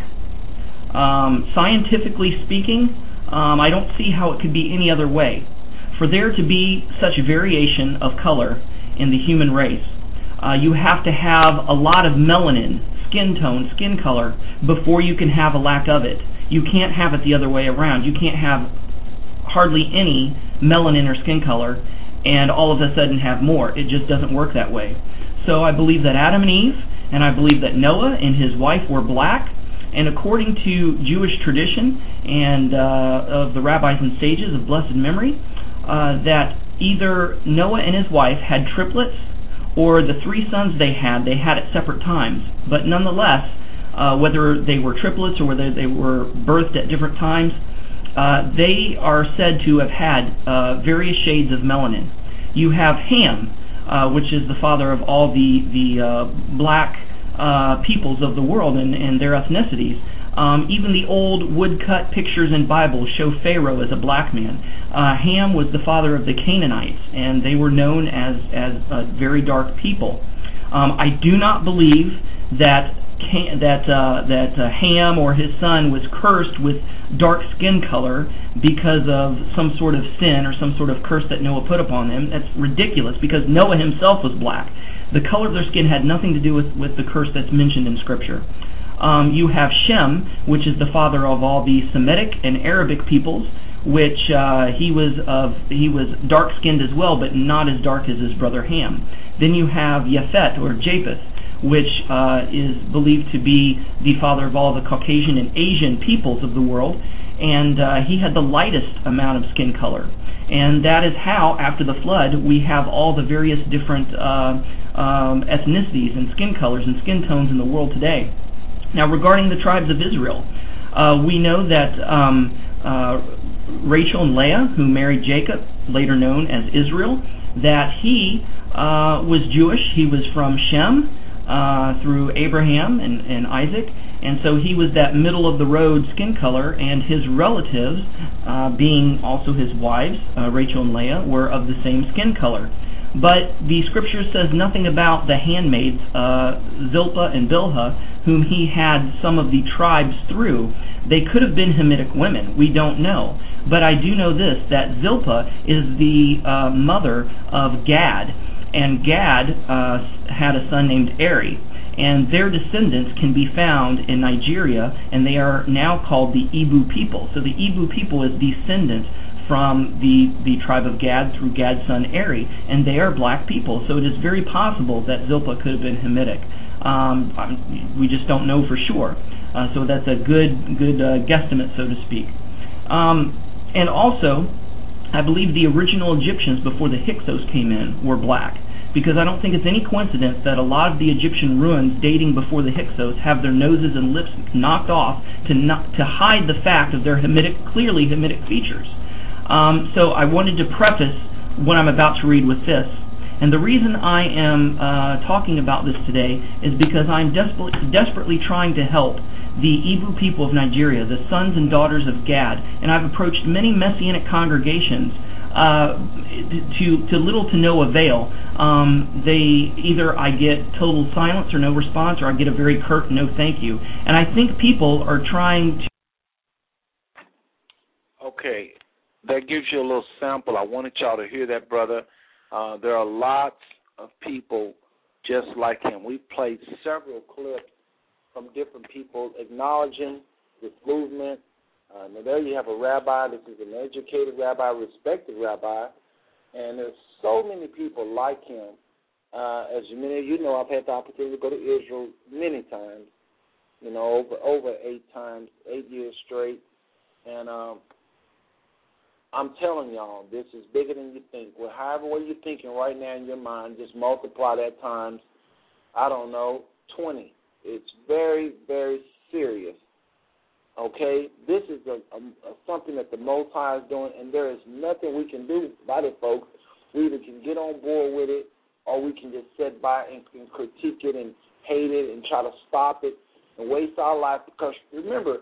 Um, scientifically speaking, um, I don't see how it could be any other way. For there to be such variation of color in the human race, uh, you have to have a lot of melanin, skin tone, skin color, before you can have a lack of it. You can't have it the other way around. You can't have hardly any melanin or skin color and all of a sudden have more. It just doesn't work that way. So I believe that Adam and Eve, and I believe that Noah and his wife were black, and according to Jewish tradition and uh, of the rabbis and sages of blessed memory, uh, that either Noah and his wife had triplets, or the three sons they had, they had at separate times. But nonetheless, uh, whether they were triplets or whether they were birthed at different times, uh, they are said to have had uh, various shades of melanin. You have Ham, uh, which is the father of all the, the uh, black uh, peoples of the world and, and their ethnicities. Um, even the old woodcut pictures in Bibles show Pharaoh as a black man. Uh, Ham was the father of the Canaanites, and they were known as, as uh, very dark people. Um, I do not believe that Can, that uh, that uh, Ham or his son was cursed with dark skin color because of some sort of sin or some sort of curse that Noah put upon them. That's ridiculous, because Noah himself was black. The color of their skin had nothing to do with, with the curse that's mentioned in Scripture. Um, you have Shem, which is the father of all the Semitic and Arabic peoples, which uh, he was of he was dark-skinned as well, but not as dark as his brother Ham. Then you have Yafet, or Japheth, which uh, is believed to be the father of all the Caucasian and Asian peoples of the world, and uh, he had the lightest amount of skin color. And that is how, after the flood, we have all the various different uh, um, ethnicities and skin colors and skin tones in the world today. Now, regarding the tribes of Israel, uh, we know that um, uh, Rachel and Leah, who married Jacob, later known as Israel, that he uh, was Jewish. He was from Shem, Uh, through Abraham and, and Isaac, and so he was that middle-of-the-road skin color, and his relatives, uh, being also his wives, uh, Rachel and Leah, were of the same skin color. But the Scripture says nothing about the handmaids, uh, Zilpah and Bilhah, whom he had some of the tribes through. They could have been Hamitic women. We don't know. But I do know this, that Zilpah is the uh, mother of Gad, and Gad uh, had a son named Eri, and their descendants can be found in Nigeria, and they are now called the Igbo people. So the Igbo people is descendant from the, the tribe of Gad through Gad's son Eri, and they are black people. So it is very possible that Zilpah could have been Hamitic. Um, we just don't know for sure. Uh, so that's a good, good uh, guesstimate, so to speak. Um, and also, I believe the original Egyptians, before the Hyksos came in, were black. because I don't think it's any coincidence that a lot of the Egyptian ruins dating before the Hyksos have their noses and lips knocked off to not, to hide the fact of their Hamitic, clearly Hamitic features. Um, so I wanted to preface what I'm about to read with this. And the reason I am uh, talking about this today is because I'm desperately, desperately trying to help the Igbo people of Nigeria, the sons and daughters of Gad, and I've approached many Messianic congregations uh, to, to little to no avail. Um, they either I get total silence or no response, or I get a very curt no thank you. And I think people are trying to... Okay, that gives you a little sample. I wanted y'all to hear that, brother. Uh, there are lots of people just like him. We've played several clips from different people acknowledging this movement. Uh, now there you have a rabbi. This is an educated rabbi, respected rabbi, and there's so many people like him. Uh, as many of you know, I've had the opportunity to go to Israel many times, you know, over over eight times, eight years straight. And um, I'm telling y'all, this is bigger than you think. Well, however way you're thinking right now in your mind, just multiply that times, I don't know, twenty. It's very, very serious. Okay? This is a, a, a something that the Most High is doing, and there is nothing we can do about it, folks. We either can get on board with it, or we can just sit by and, and critique it and hate it and try to stop it and waste our life. Because remember,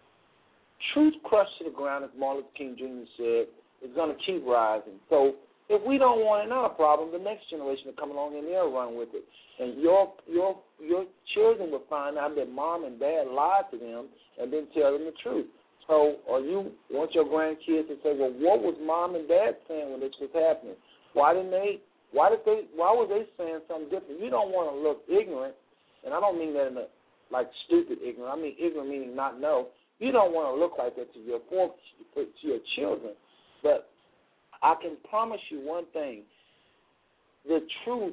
truth crushed to the ground, as Martin Luther King Junior said, is going to keep rising. So if we don't want it, not a problem. The next generation will come along and they'll run with it. And your your your children will find out that mom and dad lied to them and then tell them the truth. So, or you want your grandkids to say, well, what was mom and dad saying when this was happening? Why didn't they? Why did they? Why were they saying something different? You don't want to look ignorant, and I don't mean that in a like stupid ignorant. I mean ignorant meaning not know. You don't want to look like that to your to your children. But I can promise you one thing: the truth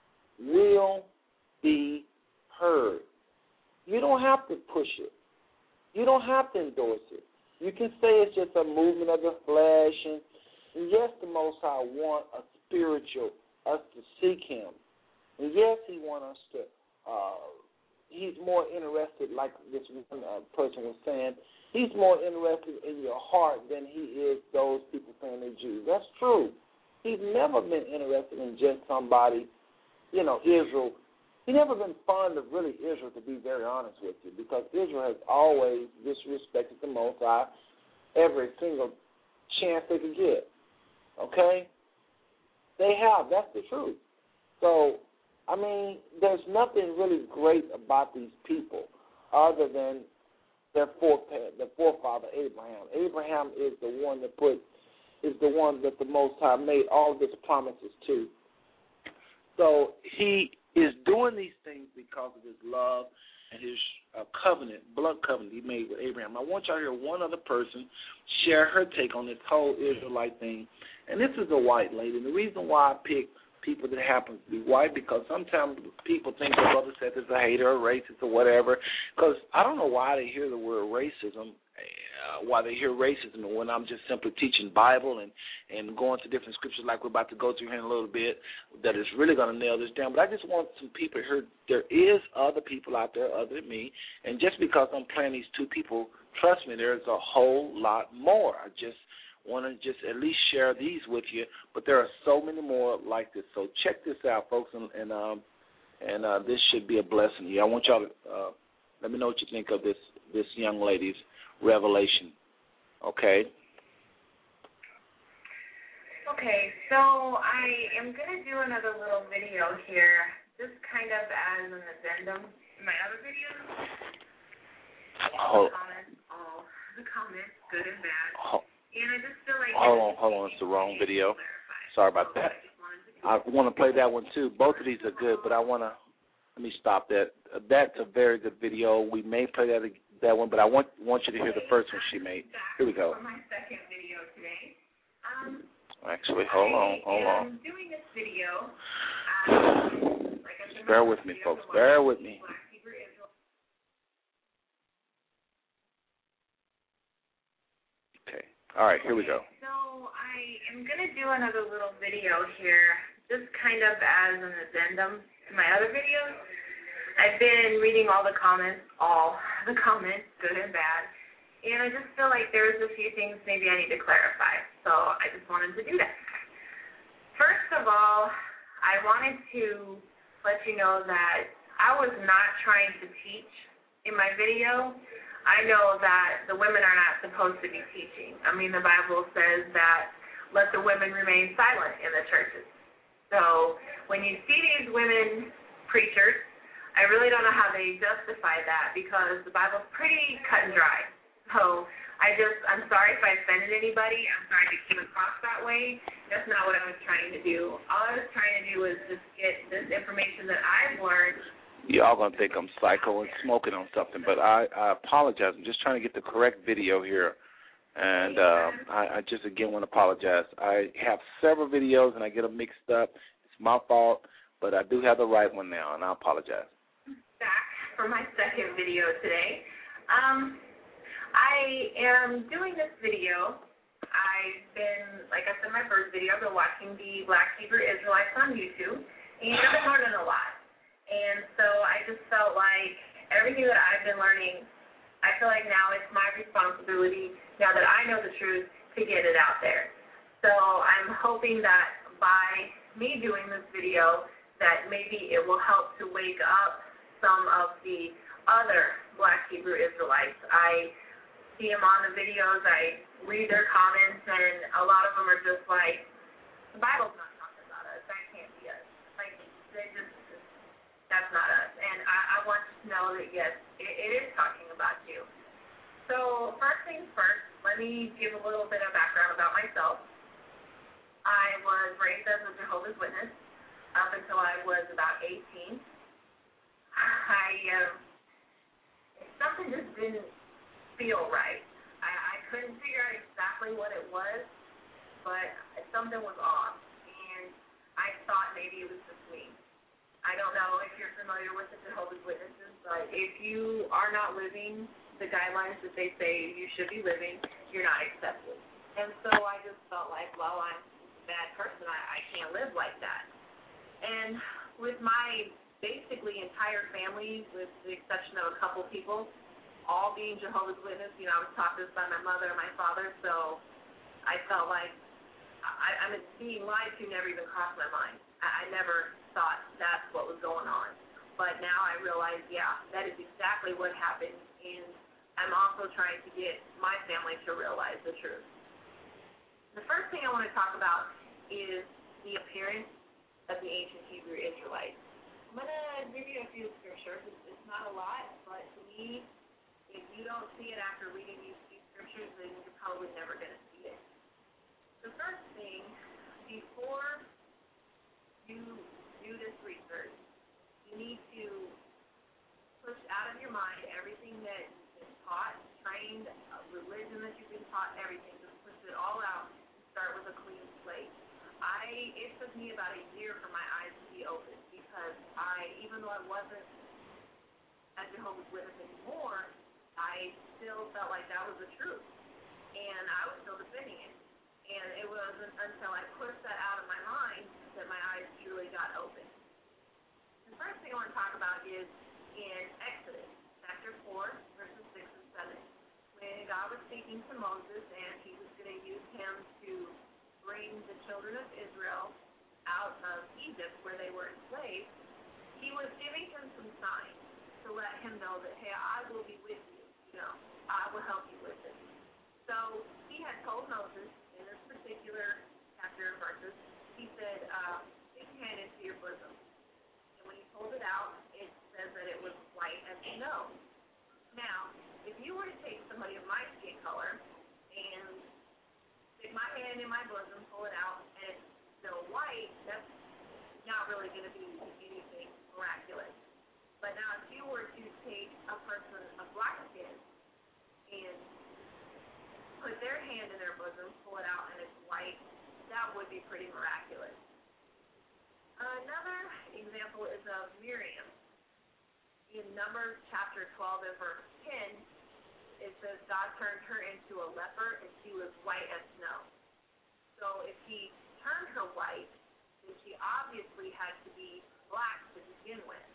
will be heard. You don't have to push it. You don't have to endorse it. You can say it's just a movement of the flesh, and, and yes, the Most High want a spiritual, us to seek Him. And yes, He want us to, uh, He's more interested, like this one uh, person was saying, He's more interested in your heart than He is those people saying they're Jews. That's true. He's never been interested in just somebody, you know, Israel. He's never been fond of really Israel, to be very honest with you, because Israel has always disrespected the Most High every single chance they could get. Okay? They have. That's the truth. So, I mean, there's nothing really great about these people other than their foreparent, their forefather Abraham. Abraham is the one that put, is the one that the Most High made all of his promises to. So he is doing these things because of his love and his uh, covenant, blood covenant he made with Abraham. I want y'all to hear one other person share her take on this whole Israelite thing. And this is a white lady. And the reason why I picked people that happen to be white, because sometimes people think that Brother Seth is a hater or racist or whatever, because I don't know why they hear the word racism, uh, why they hear racism when I'm just simply teaching Bible and, and going to different scriptures like we're about to go through here in a little bit that is really going to nail this down. But I just want some people to hear there is other people out there other than me, and just because I'm playing these two people, trust me, there's a whole lot more. I just want to just at least share these with you, but there are so many more like this. So check this out, folks, and and, um, and uh, this should be a blessing to you. I want y'all to uh, let me know what you think of this this young lady's revelation. Okay. Okay, so I am going to do another little video here, just kind of as an addendum to my other videos. Hold, the comments, all the comments, good and bad. Hold, and I just feel like hold on, hold on, it's the wrong video. Sorry about that. I want to play that one too. Both of these are good, but I want to, let me stop that. That's a very good video. We may play that that one, but I want want you to hear the first one she made. Here we go. For my second video today. Um, Actually, hold on, hold on. I'm doing this video. Um, like Just bear with me, folks. Bear with me. Okay. All right, here we go. So I am going to do another little video here, just kind of as an addendum to my other videos, I've been reading all the comments, all the comments, good and bad, and I just feel like there's a few things maybe I need to clarify, so I just wanted to do that. First of all, I wanted to let you know that I was not trying to teach in my video. I know that the women are not supposed to be teaching. I mean, the Bible says that let the women remain silent in the churches. So when you see these women preachers, I really don't know how they justify that because the Bible's pretty cut and dry. So I just, I'm sorry if I offended anybody. I'm sorry if it came across that way. That's not what I was trying to do. All I was trying to do was just get this information that I've learned. Y'all going to think I'm psycho and smoking on something, but I, I apologize. I'm just trying to get the correct video here. And uh, I, I just, again, want to apologize. I have several videos, and I get them mixed up. It's my fault, but I do have the right one now, and I apologize. Back for my second video today. Um, I am doing this video. I've been, like I said in my first video, I've been watching the Black Hebrew Israelites on YouTube, and I've been learning a lot. And so I just felt like everything that I've been learning, I feel like now it's my responsibility, now that I know the truth, to get it out there. So I'm hoping that by me doing this video, that maybe it will help to wake up some of the other Black Hebrew Israelites. I see them on the videos, I read their comments, and a lot of them are just like, the Bible's not talking about us, that can't be us. Like, they just, that's not us. And I, I want you to know that, yes, it, it is talking about you. So first things first, let me give a little bit of background about myself. I was raised as a Jehovah's Witness up until I was about eighteen. I, um, something just didn't feel right. I, I couldn't figure out exactly what it was, but something was off, and I thought maybe it was just me. I don't know if you're familiar with the Jehovah's Witnesses, but if you are not living the guidelines that they say you should be living, you're not accepted. And so I just felt like, well, I'm a bad person. I, I can't live like that. And with my basically entire family, with the exception of a couple people, all being Jehovah's Witness, you know, I was taught this by my mother and my father, so I felt like I, I mean, being lied to never even crossed my mind. I, I never thought that's what was going on. But now I realize, yeah, that is exactly what happened, and I'm also trying to get my family to realize the truth. The first thing I want to talk about is the appearance of the ancient Hebrew Israelites. I'm going to give you a few scriptures. It's, it's not a lot, but to me, if you don't see it after reading these, these scriptures, then you're probably never going to see it. The first thing, before you do this research, you need to push out of your mind everything that is taught, trained, uh, religion that you've been taught, everything. Just push it all out and start with a clean slate. I, it took me about a year for my eyes to be open because I, even though I wasn't a Jehovah's Witness anymore, I still felt like that was the truth. And I was still defending it. And it wasn't until I pushed that out of my mind that my eyes truly got open. The first thing I want to talk about is in Exodus, chapter four, verses six and seven. When God was speaking to Moses and he was going to use him to bring the children of Israel out of Egypt where they were enslaved, he was giving him some signs to let him know that, hey, I will be with you. You know, I will help you with this. So he had told Moses in this particular chapter of verses, he said, uh, stick your hand into your bosom. And when he pulled it out, it says that it was white as snow. Now, if you were to take somebody of my skin color and stick my hand in my bosom, pull it out, and it's still white, that's not really going to be anything miraculous. But now if you were to take a person of black skin and put their hand in their bosom, pull it out, and it's white, that would be pretty miraculous. Another example is of Miriam. In Numbers chapter twelve and verse ten, it says God turned her into a leper and she was white as snow. So if he turned her white, then she we had to be black to begin with.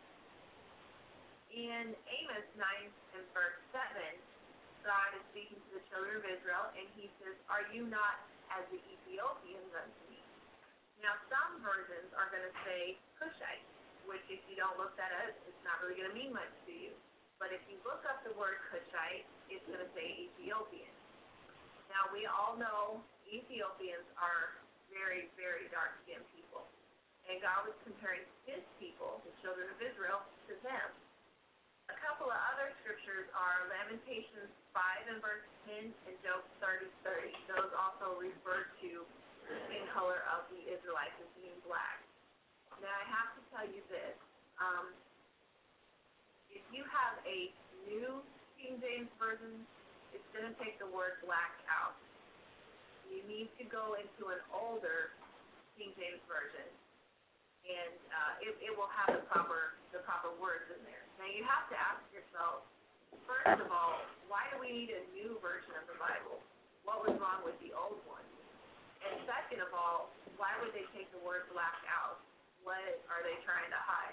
In Amos nine and verse seven, God is speaking to the children of Israel, and he says, "Are you not as the Ethiopians unto me?" Now, some versions are going to say Cushite, which if you don't look that up, it's not really going to mean much to you. But if you look up the word Cushite, it's going to say Ethiopian. Now, we all know Ethiopians are very, very dark-skinned people. And God was comparing his people, the children of Israel, to them. A couple of other scriptures are Lamentations five and verse ten and Job thirty thirty. Those also refer to the skin color of the Israelites as being black. Now, I have to tell you this. Um, if you have a new King James Version, it's going to take the word black out. You need to go into an older King James Version, and uh, it, it will have the proper the proper words in there. Now, you have to ask yourself, first of all, why do we need a new version of the Bible? What was wrong with the old one? And second of all, why would they take the word black out? What are they trying to hide?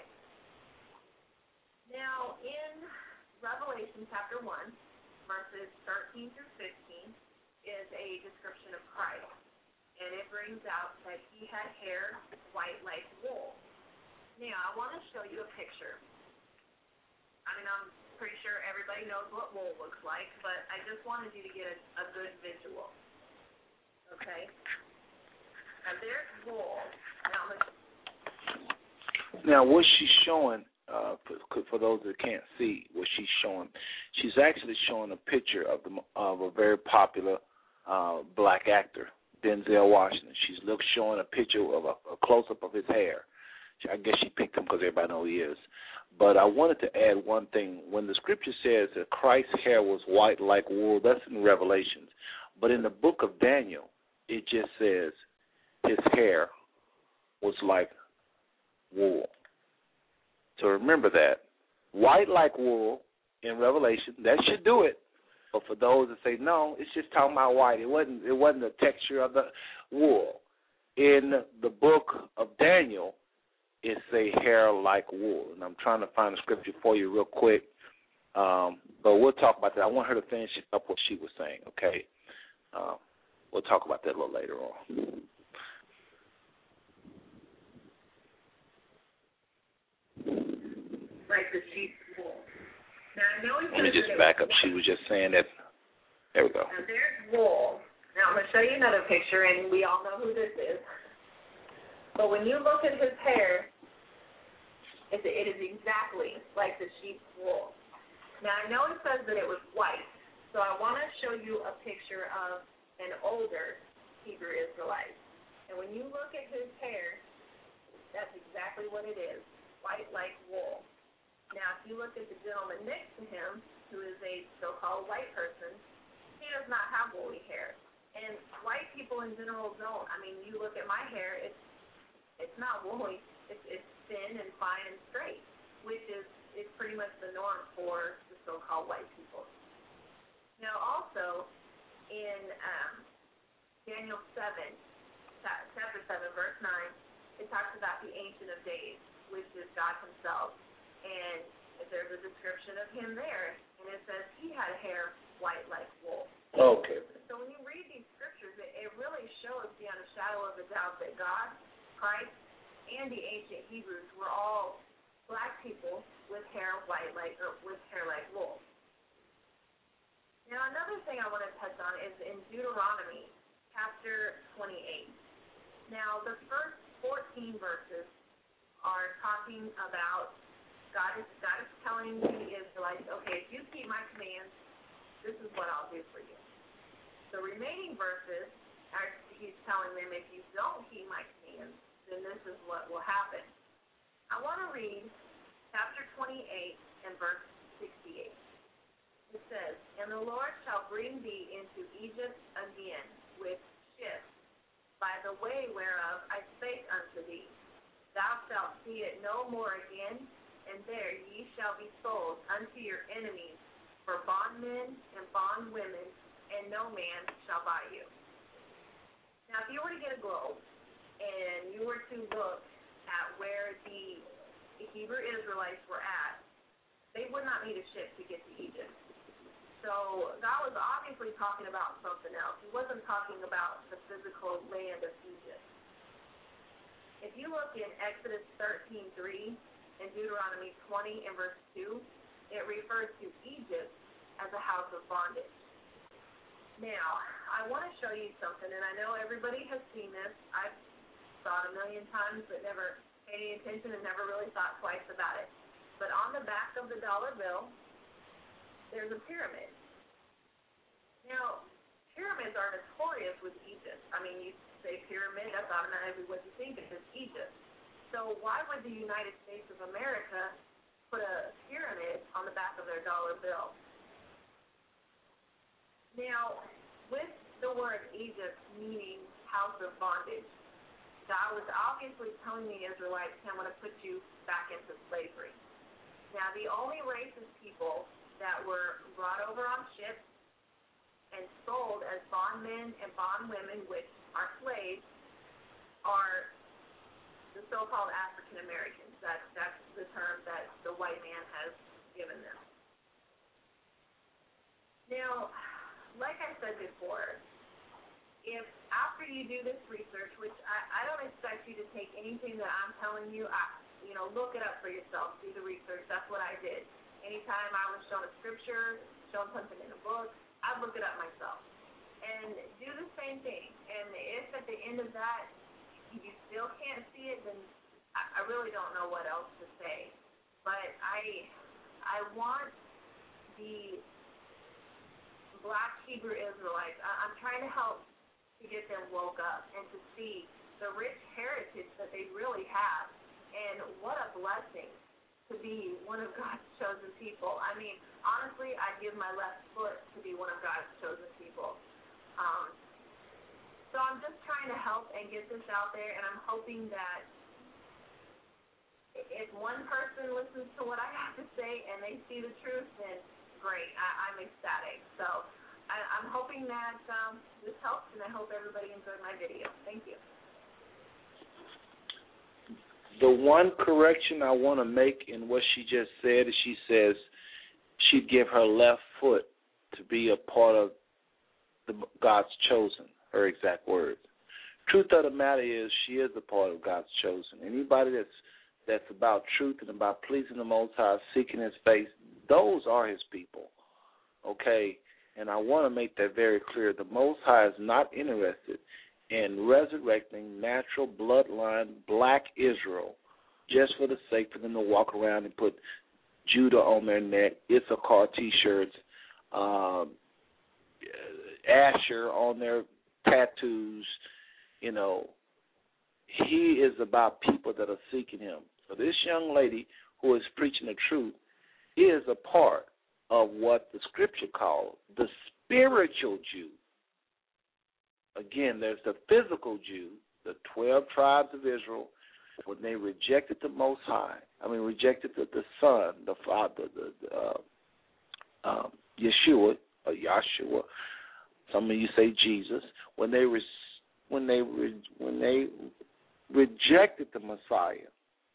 Now, in Revelation chapter one, verses thirteen through fifteen, is a description of Christ. And it brings out that he had hair white like wool. Now, I want to show you a picture. I mean, I'm pretty sure everybody knows what wool looks like, but I just wanted you to get a, a good visual. Okay? Now, there's wool. Now, let's Now, what she's showing, uh, for, for those that can't see what she's showing, she's actually showing a picture of the of a very popular uh, black actor, Denzel Washington. She's look showing a picture of a, a close-up of his hair. I guess she picked him because everybody knows he is. But I wanted to add one thing. When the scripture says that Christ's hair was white like wool, that's in Revelations. But in the book of Daniel, it just says his hair was like wool. So remember that. White like wool in Revelation, that should do it. But for those that say, no, it's just talking about white. It wasn't it wasn't the texture of the wool. In the book of Daniel, it's a hair like wool. And I'm trying to find the scripture for you real quick. Um, but we'll talk about that. I want her to finish up what she was saying, okay? Uh, we'll talk about that a little later on. like the sheep's wool. Now, I know he's Let me just back up. She was just saying that. There we go. Now, there's wool. Now, I'm going to show you another picture, and we all know who this is. But when you look at his hair, it is exactly like the sheep's wool. Now, I know it says that it was white, so I want to show you a picture of an older Hebrew Israelite. And when you look at his hair, that's exactly what it is, white like wool. Now, if you look at the gentleman next to him, who is a so-called white person, he does not have woolly hair. And white people in general don't. I mean, you look at my hair, it's it's not woolly. It's, it's thin and fine and straight, which is, is pretty much the norm for the so-called white people. Now, also, in um, Daniel seven, chapter seven, verse nine, it talks about the Ancient of Days, which is God himself. And there's a description of him there, and it says he had hair white like wool. Okay. So when you read these scriptures, it, it really shows beyond a shadow of a doubt that God, Christ, and the ancient Hebrews were all black people with hair white like or with hair like wool. Now, another thing I want to touch on is in Deuteronomy chapter twenty-eight. Now, the first fourteen verses are talking about God is God is telling the Israelites, okay, if you keep my commands, this is what I'll do for you. The remaining verses, actually, he's telling them, if you don't keep my commands, then this is what will happen. I want to read chapter twenty-eight and verse sixty-eight. It says, and the Lord shall bring thee into Egypt again with ships, by the way whereof I spake unto thee. Thou shalt see it no more again, and there ye shall be sold unto your enemies for bondmen and bondwomen, and no man shall buy you. Now, if you were to get a globe, and you were to look at where the Hebrew Israelites were at, they would not need a ship to get to Egypt. So God was obviously talking about something else. He wasn't talking about the physical land of Egypt. If you look in Exodus thirteen three and Deuteronomy twenty and verse two, it refers to Egypt as a house of bondage. Now, I want to show you something, and I know everybody has seen this. I've saw it a million times, but never paid any attention and never really thought twice about it. But on the back of the dollar bill, there's a pyramid. Now, pyramids are notorious with Egypt. I mean, you say pyramid, that's automatically what you think of is Egypt. So why would the United States of America put a pyramid on the back of their dollar bill? Now, with the word Egypt meaning house of bondage, God was obviously telling the Israelites, I'm going to put you back into slavery. Now, the only race of people that were brought over on ships and sold as bondmen and bondwomen, which are slaves, are the so-called African Americans. That's, that's the term that the white man has given them. Now, like I said before, if after you do this research, which I, I don't expect you to take anything that I'm telling you, I, you know, look it up for yourself, do the research. That's what I did. Anytime I was shown a scripture, shown something in a book, I'd look it up myself. And do the same thing. And if at the end of that you still can't see it, then I, I really don't know what else to say. But I, I want the Black Hebrew Israelites, I, I'm trying to help to get them woke up and to see the rich heritage that they really have. And what a blessing to be one of God's chosen people. I mean, honestly, I'd give my left foot to be one of God's chosen people. Um, so I'm just trying to help and get this out there, and I'm hoping that if one person listens to what I have to say and they see the truth, then great. I, I'm ecstatic. So I, I'm hoping that um, this helps, and I hope everybody enjoyed my video. Thank you. The one correction I want to make in what she just said is she says she'd give her left foot to be a part of the God's chosen, her exact words. Truth of the matter is she is a part of God's chosen. Anybody that's that's about truth and about pleasing the Most High, seeking His face, those are His people, okay? And I want to make that very clear. The Most High is not interested in resurrecting natural bloodline black Israel just for the sake for them to walk around and put Judah on their neck, Issachar T-shirts, um, Asher on their tattoos. You know, He is about people that are seeking Him. So this young lady who is preaching the truth is a part of what the Scripture calls the spiritual Jew. Again, there's the physical Jew, the twelve tribes of Israel, when they rejected the Most High. I mean, rejected the, the Son, the Father, the, the uh, um, Yeshua, or Yahshua. Some of you say Jesus. When they re- when they re- when they rejected the Messiah,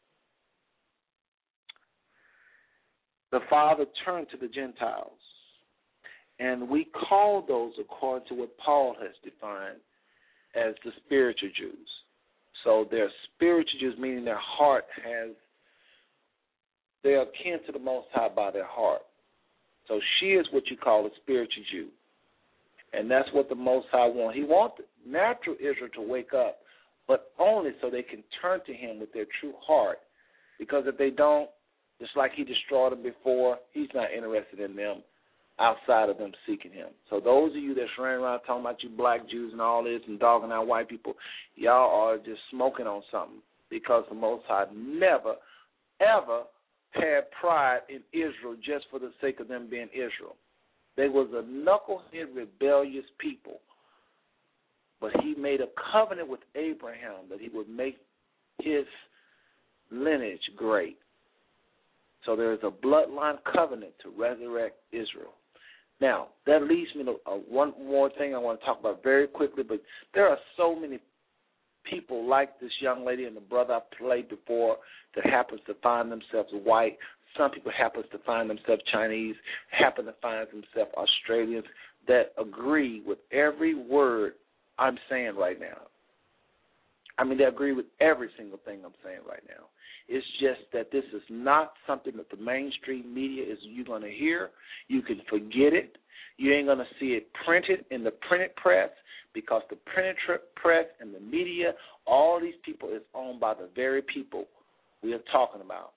the Father turned to the Gentiles. And we call those, according to what Paul has defined, as the spiritual Jews. So they're spiritual Jews, meaning their heart has, they're akin to the Most High by their heart. So she is what you call a spiritual Jew. And that's what the Most High wants. He wants natural Israel to wake up, but only so they can turn to Him with their true heart. Because if they don't, just like He destroyed them before, He's not interested in them outside of them seeking Him. So those of you that's running around talking about you black Jews and all this and dogging out white people, y'all are just smoking on something, because the Most High never, ever had pride in Israel just for the sake of them being Israel. They was a knucklehead, rebellious people. But He made a covenant with Abraham that He would make his lineage great. So there is a bloodline covenant to resurrect Israel. Now, that leads me to uh, one more thing I want to talk about very quickly, but there are so many people like this young lady and the brother I played before that happens to find themselves white. Some people happen to find themselves Chinese, happen to find themselves Australians that agree with every word I'm saying right now. I mean, they agree with every single thing I'm saying right now. It's just that this is not something that the mainstream media is you're going to hear. You can forget it. You ain't going to see it printed in the printed press because the printed press and the media, all these people is owned by the very people we are talking about,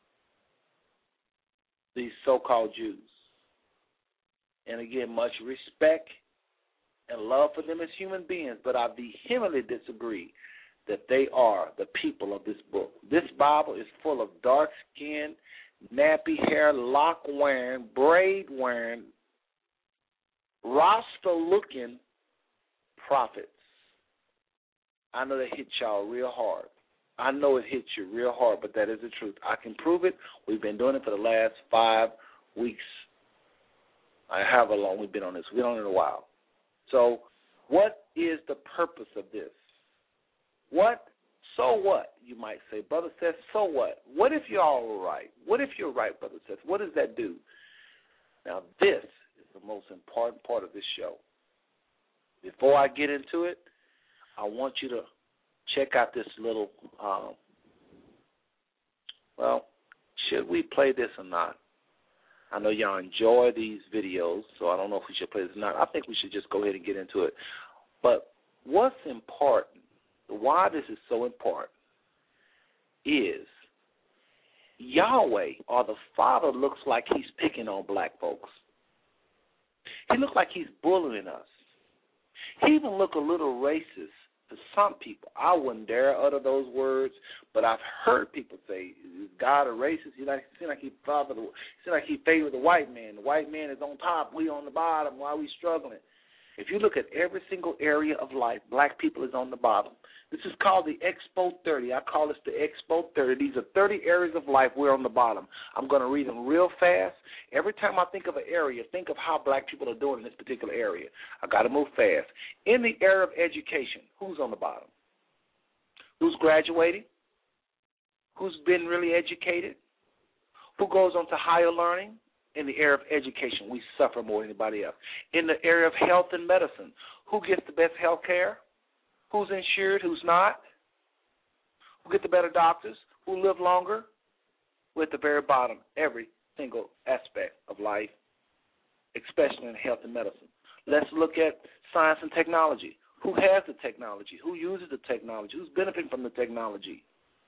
these so-called Jews. And again, much respect and love for them as human beings, but I vehemently disagree that they are the people of this book. This Bible is full of dark-skinned, nappy hair, lock-wearing, braid-wearing, Rasta-looking prophets. I know that hit y'all real hard. I know it hits you real hard, but that is the truth. I can prove it. We've been doing it for the last five weeks. I have a long we've been on this. We've been on it a while. So what is the purpose of this? What? So what, you might say. Brother Seth, so what? What if you're all right? What if you're right, Brother Seth? What does that do? Now, this is the most important part of this show. Before I get into it, I want you to check out this little, um, well, should we play this or not? I know y'all enjoy these videos, so I don't know if we should play this or not. I think we should just go ahead and get into it. But what's important, why this is so important, is Yahweh, or the Father, looks like he's picking on black folks. He looks like he's bullying us. He even look a little racist to some people. I wouldn't dare utter those words, but I've heard people say, "Is God a racist?" He like seems like he father, seems like he favored the white man. The white man is on top, we on the bottom. Why are we struggling? If you look at every single area of life, black people is on the bottom. This is called the Expo thirty. I call this the Expo thirty. These are thirty areas of life. We're on the bottom. I'm going to read them real fast. Every time I think of an area, think of how black people are doing in this particular area. I got to move fast. In the area of education, who's on the bottom? Who's graduating? Who's been really educated? Who goes on to higher learning? In the area of education, we suffer more than anybody else. In the area of health and medicine, who gets the best health care? Who's insured? Who's not? Who get the better doctors? Who live longer? We're at the very bottom, every single aspect of life, especially in health and medicine. Let's look at science and technology. Who has the technology? Who uses the technology? Who's benefiting from the technology?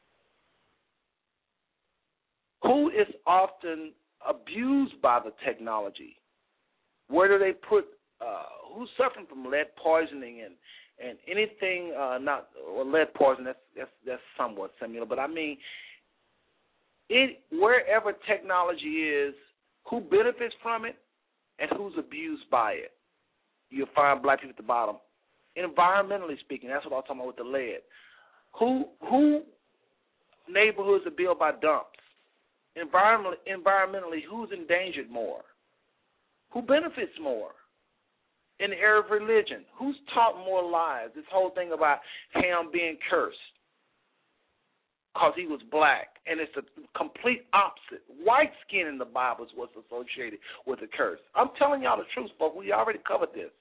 Who is often abused by the technology? Where do they put, uh, who's suffering from lead poisoning and, and anything, uh, not, well, lead poisoning, that's, that's, that's somewhat similar, but I mean, it, wherever technology is, who benefits from it and who's abused by it? You'll find black people at the bottom. Environmentally speaking, that's what I'm talking about with the lead. Who, who neighborhoods are built by dumps? Environmentally, environmentally, who's endangered more? Who benefits more? In the area of religion, who's taught more lies? This whole thing about Ham being cursed because he was black, and it's the complete opposite. White skin in the Bible is what's associated with the curse. I'm telling y'all the truth, folks. We already covered this.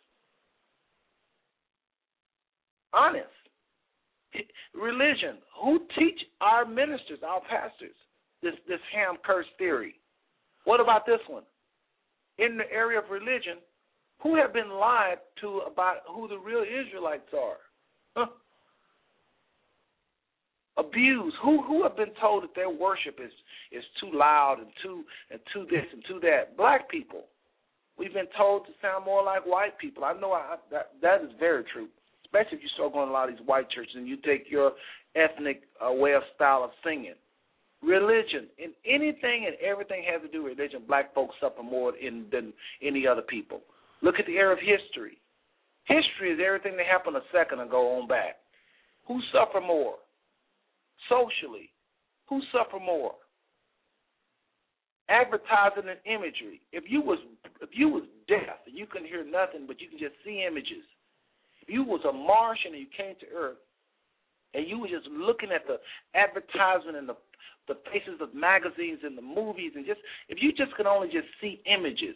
Honest. Religion. Who teach our ministers, our pastors, this, this Ham curse theory? What about this one? In the area of religion, who have been lied to about who the real Israelites are? Huh? Abused. Who who have been told that their worship is, is too loud and too and too this and too that? Black people. We've been told to sound more like white people. I know I, that that is very true, especially if you start going to a lot of these white churches and you take your ethnic uh, way of style of singing. Religion, and anything and everything has to do with religion, black folks suffer more in, than any other people. Look at the area of history. History is everything that happened a second ago on back. Who suffer more? Socially, who suffer more? Advertising and imagery. If you was if you was deaf and you couldn't hear nothing but you can just see images. If you was a Martian and you came to Earth, and you were just looking at the advertisement and the the faces of magazines and the movies, and just if you just could only just see images,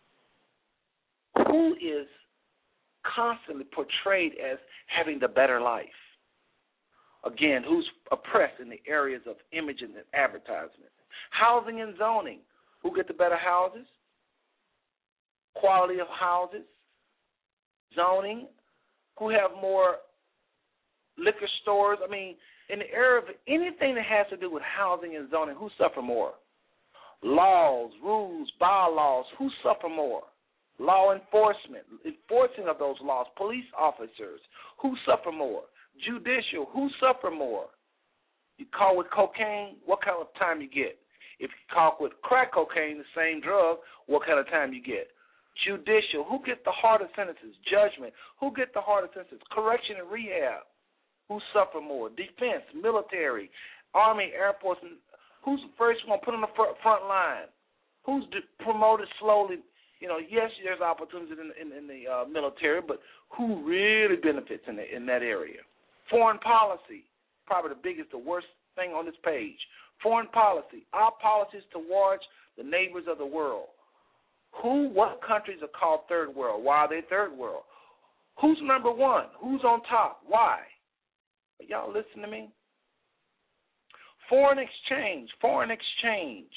who is constantly portrayed as having the better life? Again, who's oppressed in the areas of image and advertisement? Housing and zoning. Who get the better houses? Quality of houses? Zoning? Who have more liquor stores? I mean, in the area of anything that has to do with housing and zoning, who suffer more? Laws, rules, bylaws, who suffer more? Law enforcement, enforcing of those laws, police officers, who suffer more? Judicial, who suffer more? You caught with cocaine, what kind of time you get? If you caught with crack cocaine, the same drug, what kind of time you get? Judicial, who gets the harder sentences? Judgment, who gets the harder sentences? Correction and rehab, who suffer more? Defense, military, Army, Air Force, who's the first one put on the front line? Who's promoted slowly? You know, yes, there's opportunities in, in, in the uh, military, but who really benefits in, the, in that area? Foreign policy, probably the biggest, the worst thing on this page. Foreign policy, our policies towards the neighbors of the world. Who, what countries are called third world? Why are they third world? Who's number one? Who's on top? Why? Are y'all listen to me? Foreign exchange, foreign exchange.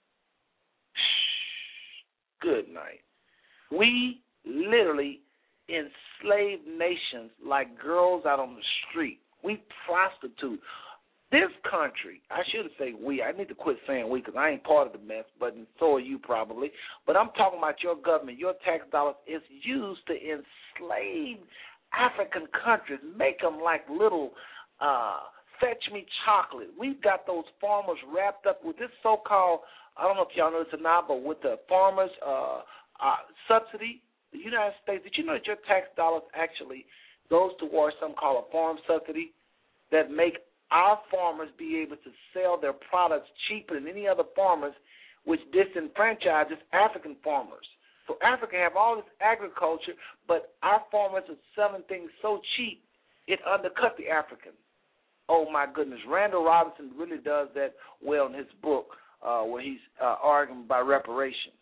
Shh. Good night. We literally enslaved nations like girls out on the street. We prostitute. This country, I shouldn't say we. I need to quit saying we because I ain't part of the mess, but and so are you probably. But I'm talking about your government. Your tax dollars is used to enslave African countries, make them like little uh, fetch me chocolate. We've got those farmers wrapped up with this so-called, I don't know if y'all know this or not, but with the farmers uh, uh, subsidy, the United States, did you know that your tax dollars actually goes towards something called a farm subsidy that make our farmers be able to sell their products cheaper than any other farmers, which disenfranchises African farmers. So Africa have all this agriculture, but our farmers are selling things so cheap, it undercut the Africans. Oh, my goodness. Randall Robinson really does that well in his book uh, where he's uh, arguing about reparations.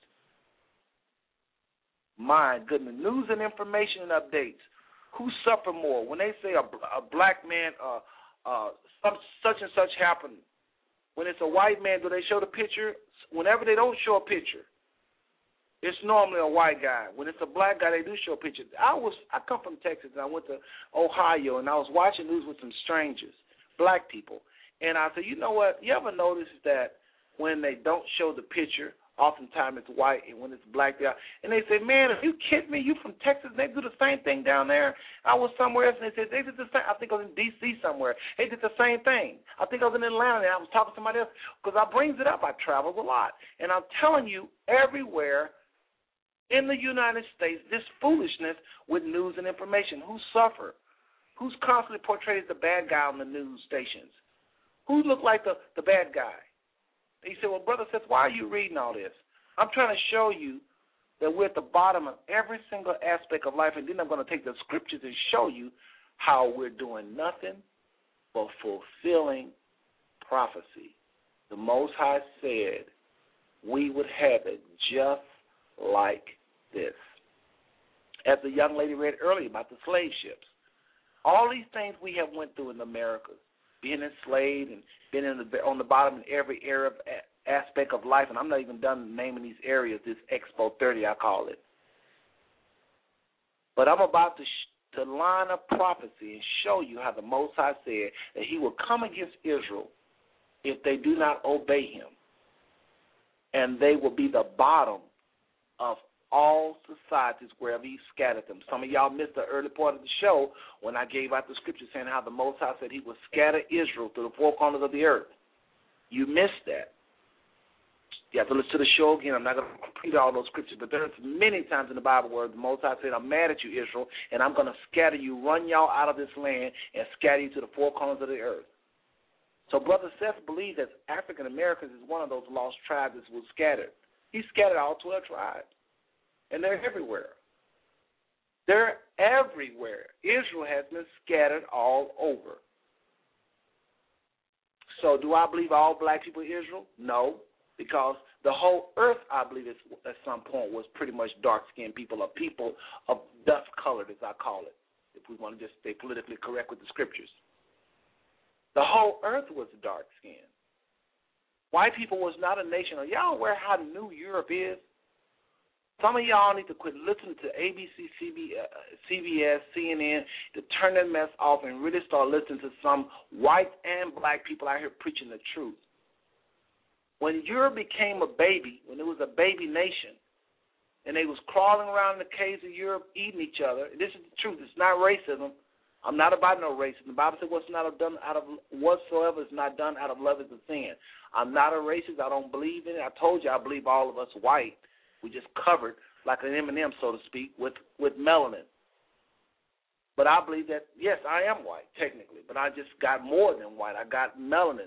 My goodness. News and information and updates. Who suffer more? When they say a, a black man, uh, uh, some, such and such happened. When it's a white man, do they show the picture? Whenever they don't show a picture, it's normally a white guy. When it's a black guy, they do show a picture. I was I come from Texas, and I went to Ohio, and I was watching news with some strangers, black people. And I said, you know what? You ever notice that when they don't show the picture, oftentimes it's white, and when it's black, they are. And they say, man, are you kidding me? You from Texas? They do the same thing down there? I was somewhere else, and they said, they did the same. I think I was in D C somewhere. They did the same thing. I think I was in Atlanta, and I was talking to somebody else, because I brings it up. I travel a lot. And I'm telling you, everywhere in the United States, this foolishness with news and information. Who suffer? Who's constantly portrayed as the bad guy on the news stations? Who look like the, the bad guy? He said, well, Brother Seth, why are you reading all this? I'm trying to show you that we're at the bottom of every single aspect of life, and then I'm going to take the scriptures and show you how we're doing nothing but fulfilling prophecy. The Most High said we would have it just like this. As the young lady read earlier about the slave ships, all these things we have went through in America, being enslaved and being in the, on the bottom in every area of aspect of life, and I'm not even done naming these areas, this Expo thirty I call it. But I'm about to sh- to line up prophecy and show you how the Most High said that he will come against Israel if they do not obey him, and they will be the bottom of all societies wherever he scattered them. Some of y'all missed the early part of the show when I gave out the scripture saying how the Most High said he would scatter Israel to the four corners of the earth. You missed that. You have to listen to the show again. I'm not going to repeat all those scriptures, but there's many times in the Bible where the Most High said, I'm mad at you, Israel, and I'm going to scatter you, run y'all out of this land, and scatter you to the four corners of the earth. So Brother Seth believes that African Americans is one of those lost tribes that was scattered. He scattered all twelve tribes, and they're everywhere. They're everywhere. Israel has been scattered all over. So do I believe all black people are Israel? No, because the whole earth, I believe, is, at some point was pretty much dark-skinned people, or people of dust-colored, as I call it, if we want to just stay politically correct with the scriptures. The whole earth was dark-skinned. White people was not a nation. Are y'all aware how new Europe is? Some of y'all need to quit listening to A B C, C B S, C N N, to turn that mess off and really start listening to some white and black people out here preaching the truth. When Europe became a baby, when it was a baby nation, and they was crawling around in the caves of Europe eating each other, this is the truth. It's not racism. I'm not about no racism. The Bible says what's not done out of whatsoever is not done out of love is a sin. I'm not a racist. I don't believe in it. I told you I believe all of us white. We just covered like an M and M, so to speak, with, with melanin. But I believe that, yes, I am white, technically, but I just got more than white. I got melanin.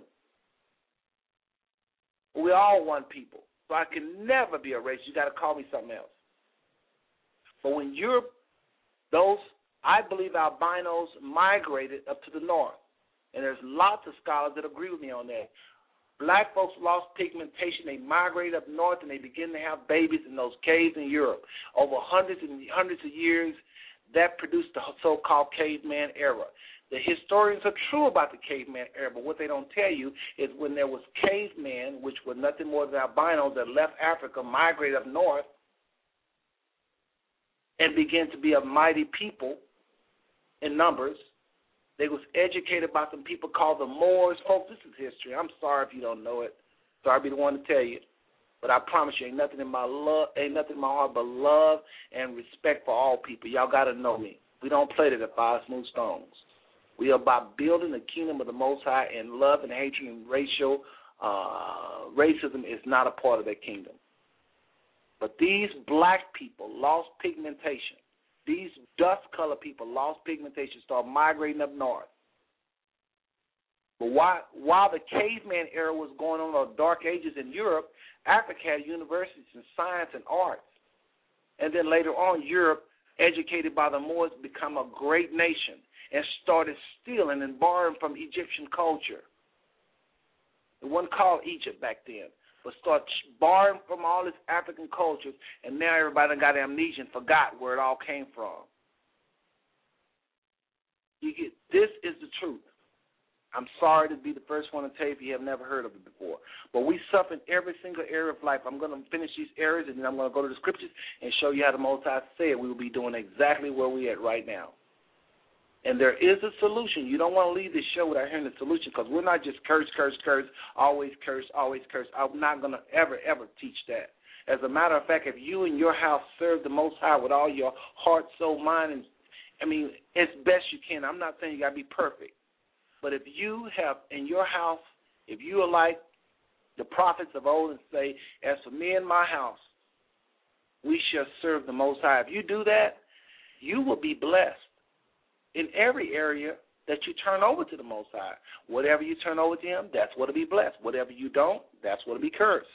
We all one people. So I can never be a racist. You got to call me something else. But when Europe, those, I believe albinos migrated up to the north. And there's lots of scholars that agree with me on that. Black folks lost pigmentation. They migrated up north, and they began to have babies in those caves in Europe. Over hundreds and hundreds of years, that produced the so-called caveman era. The historians are true about the caveman era, but what they don't tell you is when there was cavemen, which were nothing more than albinos that left Africa, migrated up north, and began to be a mighty people in numbers. They was educated by some people called the Moors. Folks, this is history. I'm sorry if you don't know it. Sorry to be the one to tell you. But I promise you, ain't nothing in my love, ain't nothing in my heart but love and respect for all people. Y'all got to know me. We don't play that at Five Smooth Stones. We are about building the kingdom of the Most High, and love and hatred and racial uh, racism is not a part of that kingdom. But these black people lost pigmentation. These dust-colored people lost pigmentation, started migrating up north. But while, while the caveman era was going on, or dark ages in Europe, Africa had universities in science and arts. And then later on, Europe, educated by the Moors, become a great nation and started stealing and borrowing from Egyptian culture. It wasn't called Egypt back then, but started borrowing from all this African cultures, and now everybody got amnesia and forgot where it all came from. You get, this is the truth. I'm sorry to be the first one to tell you if you have never heard of it before. But we suffer in every single area of life. I'm going to finish these areas, and then I'm going to go to the scriptures and show you how the Most High said we will be doing exactly where we're at right now. And there is a solution. You don't want to leave this show without hearing the solution, because we're not just curse, curse, curse, always curse, always curse. I'm not going to ever, ever teach that. As a matter of fact, if you and your house serve the Most High with all your heart, soul, mind, and I mean, as best you can. I'm not saying you got to be perfect. But if you have in your house, if you are like the prophets of old and say, as for me and my house, we shall serve the Most High. If you do that, you will be blessed in every area that you turn over to the Most High. Whatever you turn over to Him, that's what will be blessed. Whatever you don't, that's what will be cursed.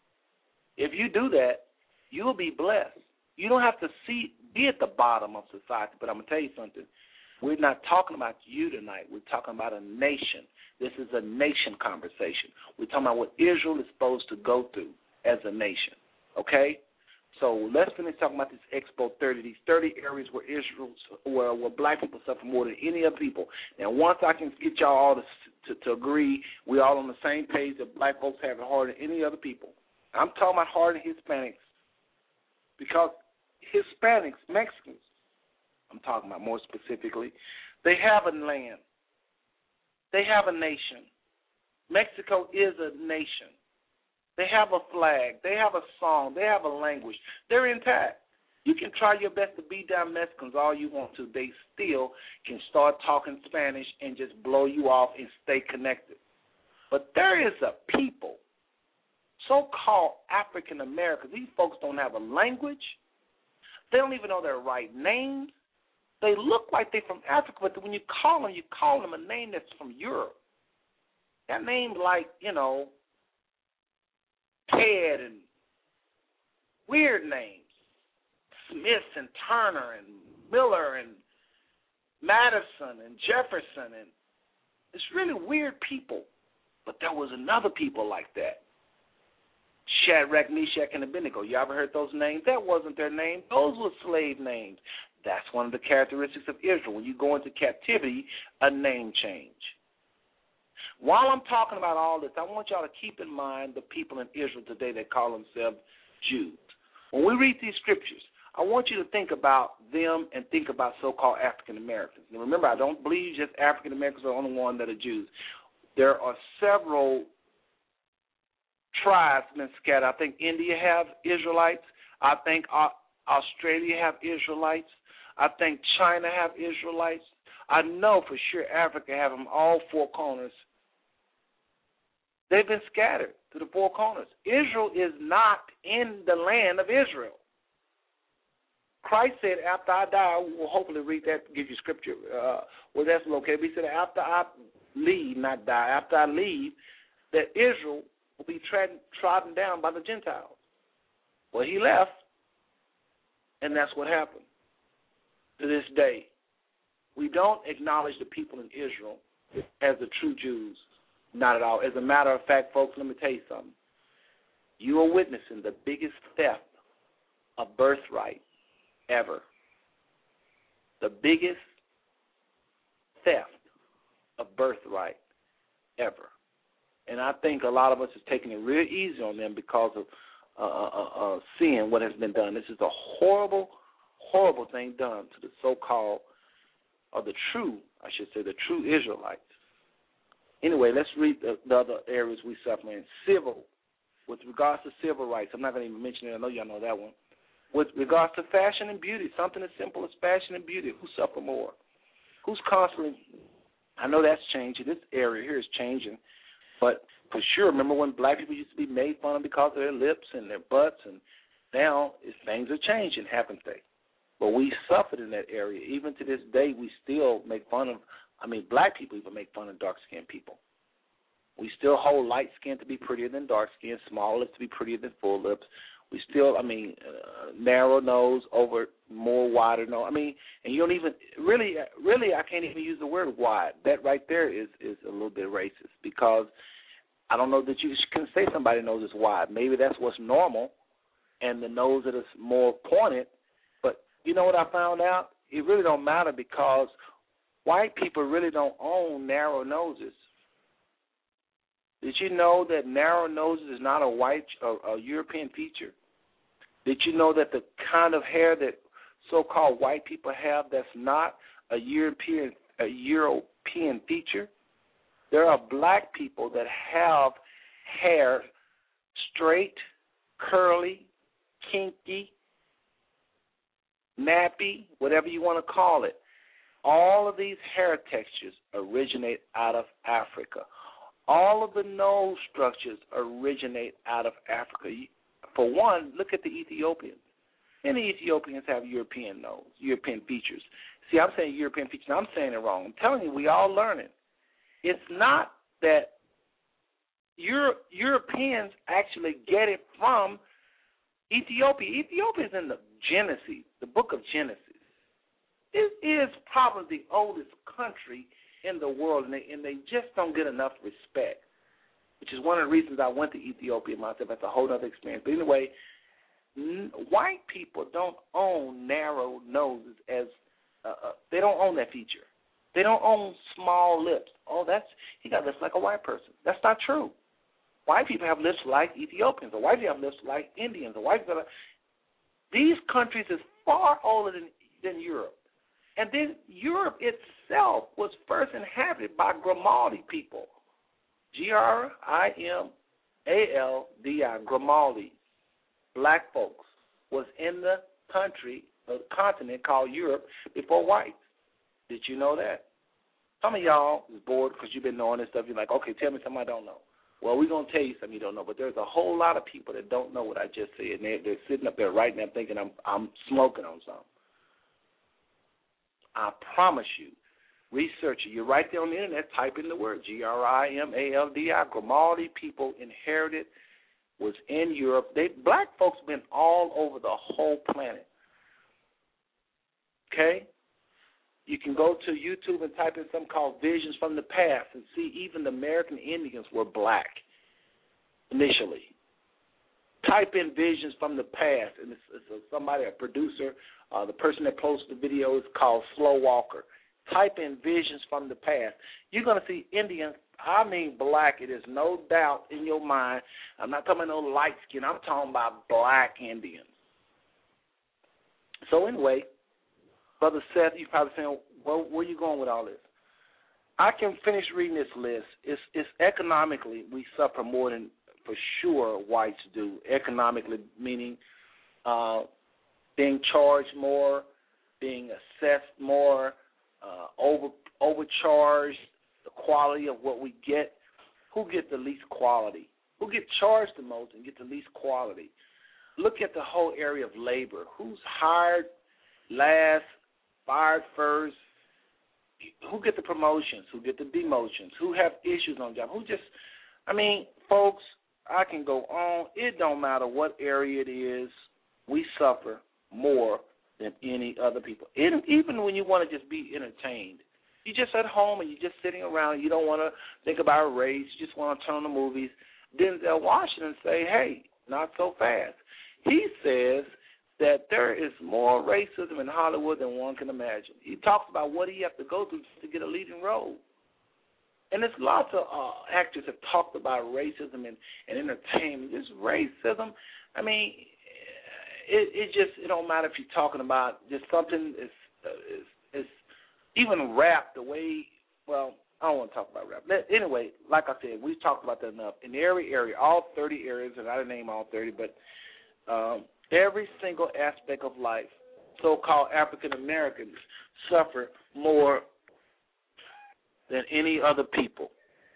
If you do that, you will be blessed. You don't have to see be at the bottom of society, but I'm going to tell you something. We're not talking about you tonight. We're talking about a nation. This is a nation conversation. We're talking about what Israel is supposed to go through as a nation, okay? So let's finish talking about this Expo thirty, these thirty areas where Israel, where, where black people suffer more than any other people. Now, once I can get y'all all to, to, to agree, we're all on the same page that black folks have it harder than any other people. I'm talking about harder than Hispanics, because Hispanics, Mexicans, I'm talking about more specifically, they have a land. They have a nation. Mexico is a nation. They have a flag. They have a song. They have a language. They're intact. You can try your best to beat down Mexicans all you want to. They still can start talking Spanish and just blow you off and stay connected. But there is a people, so-called African Americans. These folks don't have a language. They don't even know their right names. They look like they're from Africa, but when you call them, you call them a name that's from Europe. That name's like, you know, Ted and weird names. Smith and Turner and Miller and Madison and Jefferson. And it's really weird people. But there was another people like that. Shadrach, Meshach, and Abednego. You ever heard those names? That wasn't their name. Those were slave names. That's one of the characteristics of Israel. When you go into captivity, a name change. While I'm talking about all this, I want y'all to keep in mind the people in Israel today that call themselves Jews. When we read these scriptures, I want you to think about them and think about so-called African Americans. And remember, I don't believe just African Americans are the only ones that are Jews. There are several tribes been scattered. I think India have Israelites. I think Australia have Israelites. I think China have Israelites. I know for sure Africa have them all four corners. They've been scattered to the four corners. Israel is not in the land of Israel. Christ said, after I die, we'll hopefully read that, give you scripture uh, where that's located. He said, after I leave, not die, after I leave, that Israel will be trod- trodden down by the Gentiles. Well, he left, and that's what happened. To this day, we don't acknowledge the people in Israel as the true Jews. Not at all. As a matter of fact, folks, let me tell you something. You are witnessing the biggest theft of birthright ever. The biggest theft of birthright ever. And I think a lot of us is taking it real easy on them because of uh, uh, uh, seeing what has been done. This is a horrible, horrible thing done to the so-called, or the true, I should say, the true Israelites. Anyway, let's read the, the other areas we suffer in. Civil, with regards to civil rights, I'm not going to even mention it. I know y'all know that one. With regards to fashion and beauty, something as simple as fashion and beauty, who suffer more? Who's constantly, I know that's changing. This area here is changing. But for sure, remember when black people used to be made fun of because of their lips and their butts, and now it's, things are changing, haven't they? But we suffered in that area. Even to this day, we still make fun of, I mean, black people even make fun of dark-skinned people. We still hold light skin to be prettier than dark skin, small lips to be prettier than full lips. We still, I mean, uh, narrow nose over more wider nose. I mean, and you don't even, really, really, I can't even use the word wide. That right there is, is a little bit racist because I don't know that you can say somebody's nose is wide. Maybe that's what's normal, and the nose that is more pointed. But you know what I found out? It really don't matter because white people really don't own narrow noses. Did you know that narrow noses is not a white, a, a European feature? Did you know that the kind of hair that so-called white people have, that's not a European, a European feature? There are black people that have hair straight, curly, kinky, nappy, whatever you want to call it. All of these hair textures originate out of Africa. All of the nose structures originate out of Africa. For one, look at the Ethiopians. Many Ethiopians have European nose, European features. See, I'm saying European features. I'm saying it wrong. I'm telling you, we all learning. It's not that Euro- Europeans actually get it from Ethiopia. Ethiopia is in the Genesis, the book of Genesis. It is probably the oldest country in the world, and they, and they just don't get enough respect, which is one of the reasons I went to Ethiopia myself. That's a whole other experience. But anyway, n- white people don't own narrow noses as uh, uh, they don't own that feature. They don't own small lips. Oh, that's he got lips like a white person. That's not true. White people have lips like Ethiopians, or white people have lips like Indians, or white people. Have, these countries is far older than than Europe. And then Europe itself was first inhabited by Grimaldi people. G R I M A L D I, Grimaldi. Black folks was in the country, the continent called Europe before whites. Did you know that? Some of y'all is bored because you've been knowing this stuff. You're like, okay, tell me something I don't know. Well, we're going to tell you something you don't know, but there's a whole lot of people that don't know what I just said, and they're, they're sitting up there right now thinking I'm, I'm smoking on something. I promise you, research it. You're right there on the internet, type in the word, G R I M A L D I, Grimaldi people inherited, was in Europe. They black folks been all over the whole planet. Okay? You can go to YouTube and type in something called Visions from the Past and see even the American Indians were black initially. Type in Visions from the Past, and it's, it's a, somebody, a producer, uh, the person that posted the video is called Slow Walker. Type in Visions from the Past. You're going to see Indians, I mean black. It is no doubt in your mind. I'm not talking about no light skin. I'm talking about black Indians. So anyway, Brother Seth, you're probably saying, well, where are you going with all this? I can finish reading this list. It's, it's economically, we suffer more than, for sure, whites do. Economically, meaning uh, being charged more, being assessed more, uh, over overcharged, the quality of what we get. Who get the least quality? Who get charged the most and get the least quality? Look at the whole area of labor. Who's hired last, fired first? Who get the promotions? Who get the demotions? Who have issues on job? Who just, I mean, folks, I can go on. It don't matter what area it is. We suffer more than any other people. It, even when you want to just be entertained. You're just at home and you're just sitting around. You don't want to think about race. You just want to turn on the movies. Denzel Washington say, hey, not so fast. He says that there is more racism in Hollywood than one can imagine. He talks about what he has to go through to get a leading role. And there's lots of uh, actors have talked about racism and, and entertainment. This racism, I mean, it, it just, it don't matter if you're talking about just something is, uh, is, is even rap, the way, well, I don't want to talk about rap. Anyway, like I said, we've talked about that enough. In every area, all thirty areas, and I didn't name all thirty, but um, every single aspect of life, so-called African Americans suffer more than any other people.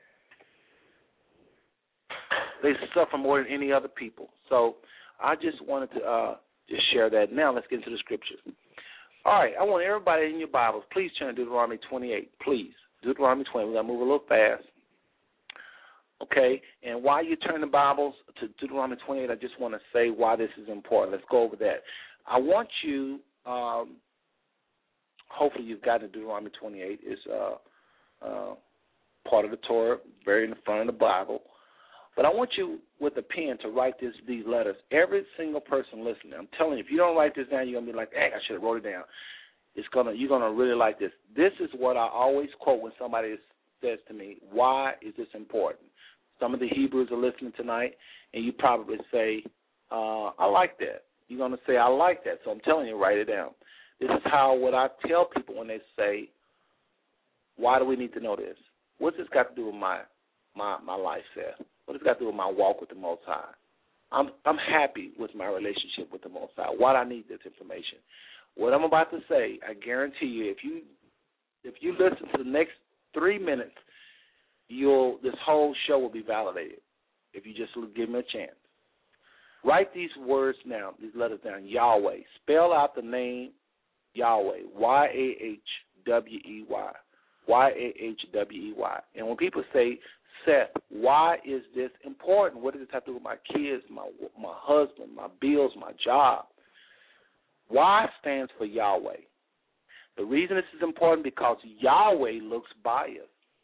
They suffer more than any other people. So I just wanted to uh, just share that. Now let's get into the scriptures. All right, I want everybody in your Bibles, please turn to Deuteronomy twenty-eight, please. Deuteronomy twenty. We're going to move a little fast. Okay, and while you turn the Bibles to Deuteronomy twenty-eight, I just want to say why this is important. Let's go over that. I want you, um, hopefully you've gotten to Deuteronomy twenty-eight. It's uh, uh, part of the Torah, very in the front of the Bible. But I want you, with a pen, to write this, these letters. Every single person listening, I'm telling you, if you don't write this down, you're going to be like, hey, I should have wrote it down. It's gonna, you're going to really like this. This is what I always quote when somebody says to me, why is this important? Some of the Hebrews are listening tonight, and you probably say, uh, I like that. You're going to say, I like that. So I'm telling you, write it down. This is how, what I tell people when they say, why do we need to know this? What's this got to do with my, my, my life, Seth? What does it got to do with my walk with the Most High? I'm I'm happy with my relationship with the Most High. Why do I need this information? What I'm about to say, I guarantee you, if you if you listen to the next three minutes, you'll this whole show will be validated. If you just give me a chance. Write these words down, these letters down. Yahweh. Spell out the name Yahweh. Y A H W E Y. Y A H W E Y. And when people say, Seth, why is this important? What does this have to do with my kids, my my husband, my bills, my job? Y stands for Yahweh. The reason this is important because Yahweh looks biased.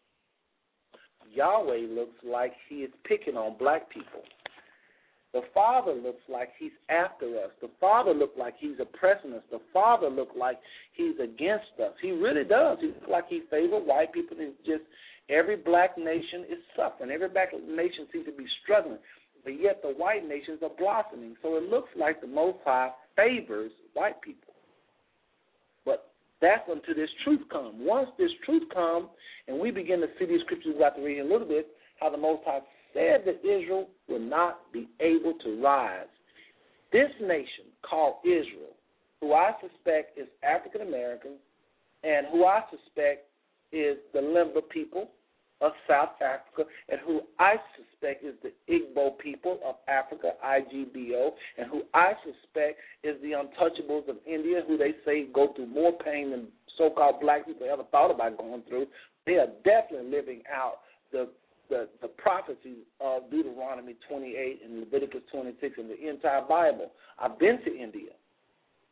Yahweh looks like he is picking on black people. The Father looks like he's after us. The Father looks like he's oppressing us. The Father looks like he's against us. He really does. He looks like he favors white people. It's just every black nation is suffering. Every black nation seems to be struggling. But yet the white nations are blossoming. So it looks like the Most High favors white people. But that's until this truth comes. Once this truth comes and we begin to see these scriptures we're about to read in a little bit, how the Most High said that Israel will not be able to rise. This nation called Israel, who I suspect is African American and who I suspect is the Limba people of South Africa, and who I suspect is the Igbo people of Africa, I G B O, and who I suspect is the untouchables of India, who they say go through more pain than so-called black people ever thought about going through. They are definitely living out the the, the prophecies of Deuteronomy twenty-eight and Leviticus twenty-six and the entire Bible. I've been to India.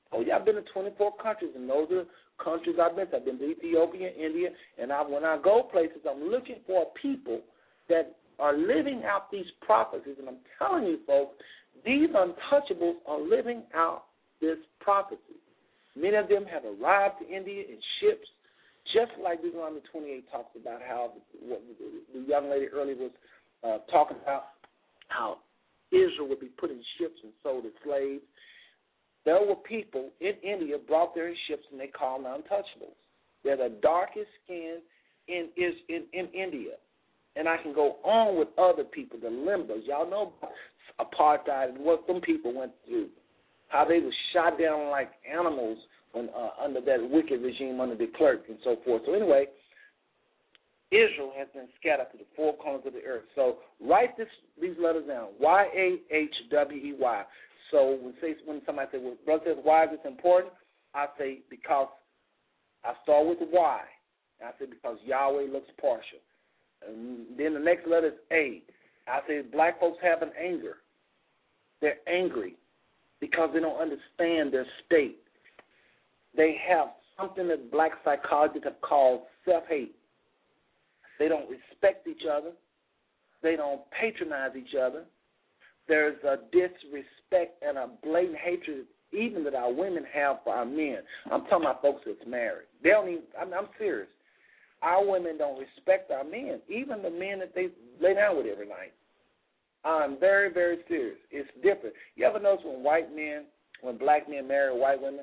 Oh, yeah, I've been to twenty-four countries, and those are countries I've been to. I've been to Ethiopia, India, and I, when I go places, I'm looking for people that are living out these prophecies. And I'm telling you, folks, these untouchables are living out this prophecy. Many of them have arrived to India in ships, just like Deuteronomy twenty-eight talks about how what the young lady earlier was uh, talking about how Israel would be put in ships and sold as slaves. There were people in India brought there in ships, and they called them untouchables. They're the darkest skin in, is, in, in India. And I can go on with other people, the Limbas. Y'all know apartheid and what some people went through, how they were shot down like animals when uh, under that wicked regime under de Klerk and so forth. So anyway, Israel has been scattered to the four corners of the earth. So write this, these letters down, Y A H W E Y. So when, say, when somebody says, well, brother says, why is this important? I say, because I start with the Y. I say, because Yahweh looks partial. And then the next letter is A. I say, black folks have an anger. They're angry because they don't understand their state. They have something that black psychologists have called self-hate. They don't respect each other. They don't patronize each other. There's a disrespect and a blatant hatred even that our women have for our men. I'm talking about folks that's married. They don't even, I'm, I'm serious. Our women don't respect our men, even the men that they lay down with every night. I'm very, very serious. It's different. You ever notice when white men, when black men marry white women,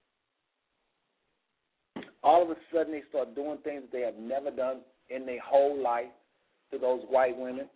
all of a sudden they start doing things that they have never done in their whole life to those white women?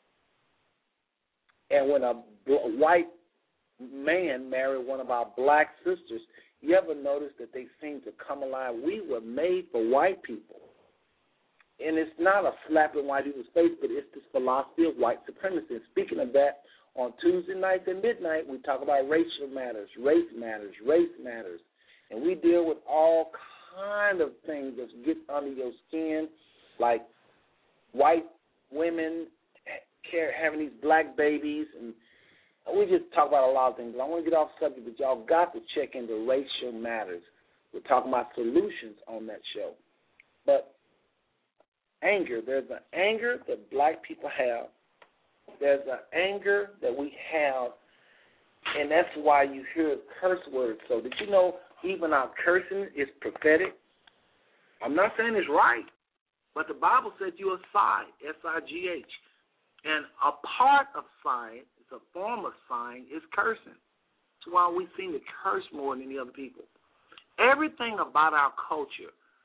And when a white man married one of our black sisters, you ever notice that they seem to come alive? We were made for white people. And it's not a slap in white people's face, but it's this philosophy of white supremacy. And speaking of that, on Tuesday nights at midnight, we talk about racial matters, race matters, race matters. And we deal with all kind of things that get under your skin, like white women having these black babies, and we just talk about a lot of things. I want to get off subject, but y'all got to check into racial matters. We're talking about solutions on that show. But anger, there's an anger that black people have. There's an anger that we have, and that's why you hear curse words. So did you know even our cursing is prophetic? I'm not saying it's right, but the Bible says you're a sigh, S I G H. And a part of sighing, it's a form of sighing, is cursing. That's why we seem to curse more than any other people. Everything about our culture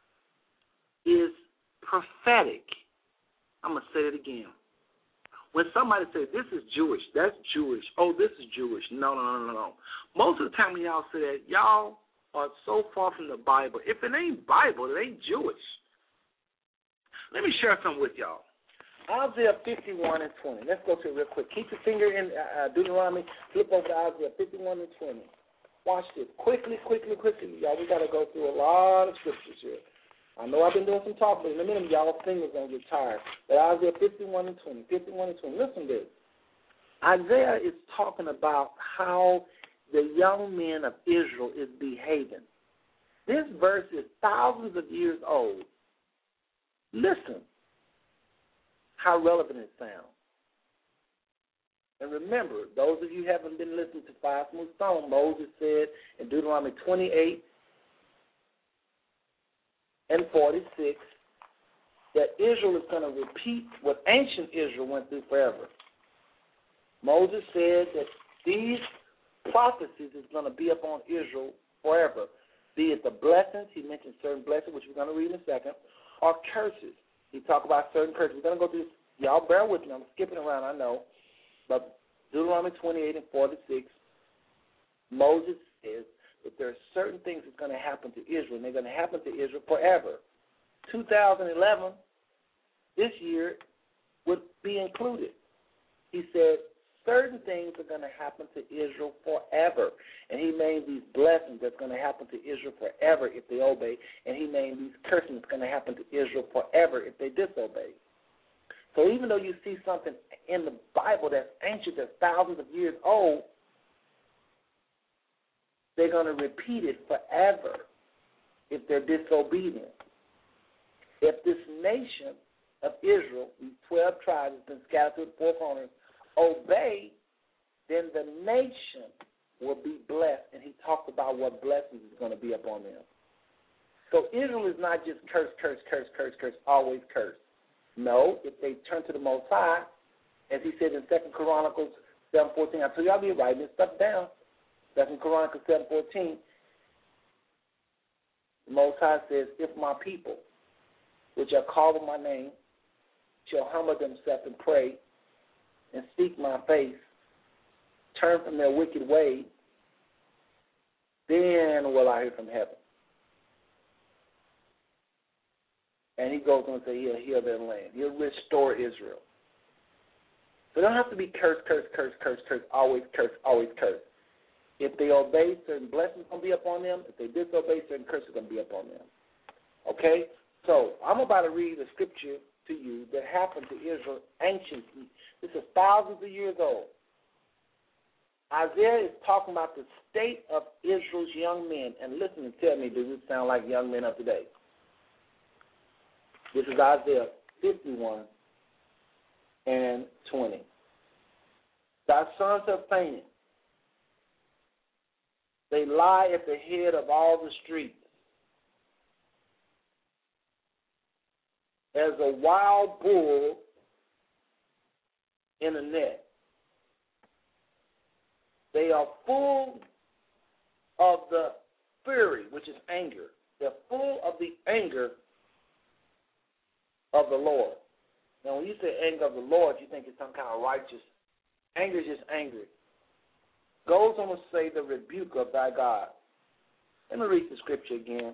is prophetic. I'm going to say it again. When somebody says, this is Jewish, that's Jewish, oh, this is Jewish, no, no, no, no, no. Most of the time when y'all say that, y'all are so far from the Bible. If it ain't Bible, it ain't Jewish. Let me share something with y'all. Isaiah fifty-one and twenty. Let's go to it real quick. Keep your finger in uh, Deuteronomy. Flip over to Isaiah fifty-one and twenty. Watch this. Quickly, quickly, quickly, y'all. We got to go through a lot of scriptures here. I know I've been doing some talk, but in a minute, y'all fingers going to get tired. But Isaiah fifty-one and twenty. fifty-one and twenty. Listen to this. Isaiah is talking about how the young men of Israel is behaving. This verse is thousands of years old. Listen how relevant it sounds. And remember, those of you who haven't been listening to Five Smooth Stone, Moses said in Deuteronomy twenty-eight and forty-six that Israel is going to repeat what ancient Israel went through forever. Moses said that these prophecies is going to be upon Israel forever, be it the blessings, he mentioned certain blessings, which we're going to read in a second, or curses. He talked about certain curses. We're going to go through this. Y'all bear with me. I'm skipping around, I know. But Deuteronomy twenty-eight and forty-six, Moses says that there are certain things that's going to happen to Israel, and they're going to happen to Israel forever. two thousand eleven, this year, would be included. He said certain things are going to happen to Israel forever. And he named these blessings that's going to happen to Israel forever if they obey. And he named these curses that's going to happen to Israel forever if they disobey. So even though you see something in the Bible that's ancient, that's thousands of years old, they're going to repeat it forever if they're disobedient. If this nation of Israel, these twelve tribes have been scattered to the four corners, obey, then the nation will be blessed. And he talked about what blessings is going to be upon them. So Israel is not just curse, curse, curse, curse, curse, always curse. No, if they turn to the Most High, as he said in Second Chronicles seven fourteen, I told you I'll be writing this stuff down. Second Chronicles seven fourteen, the Most High says, if my people, which are called by my name, shall humble themselves and pray and seek my face, turn from their wicked ways, then will I hear from heaven. And he goes on to say he'll heal their land. He'll restore Israel. So they don't have to be curse, curse, curse, curse, curse, always curse, always curse. If they obey, certain blessings are going to be upon them. If they disobey, certain curses are going to be upon them. Okay? So I'm about to read a scripture to you that happened to Israel anciently. This is thousands of years old. Isaiah is talking about the state of Israel's young men. And listen and tell me, does this sound like young men of today? This is Isaiah fifty-one and twenty. Thy sons have fainted. They lie at the head of all the streets. As a wild bull in a net. They are full of the fury, which is anger. They're full of the anger of the Lord. Now, when you say anger of the Lord, you think it's some kind of righteous. Anger is just angry. Goes on to say the rebuke of thy God. Let me read the scripture again.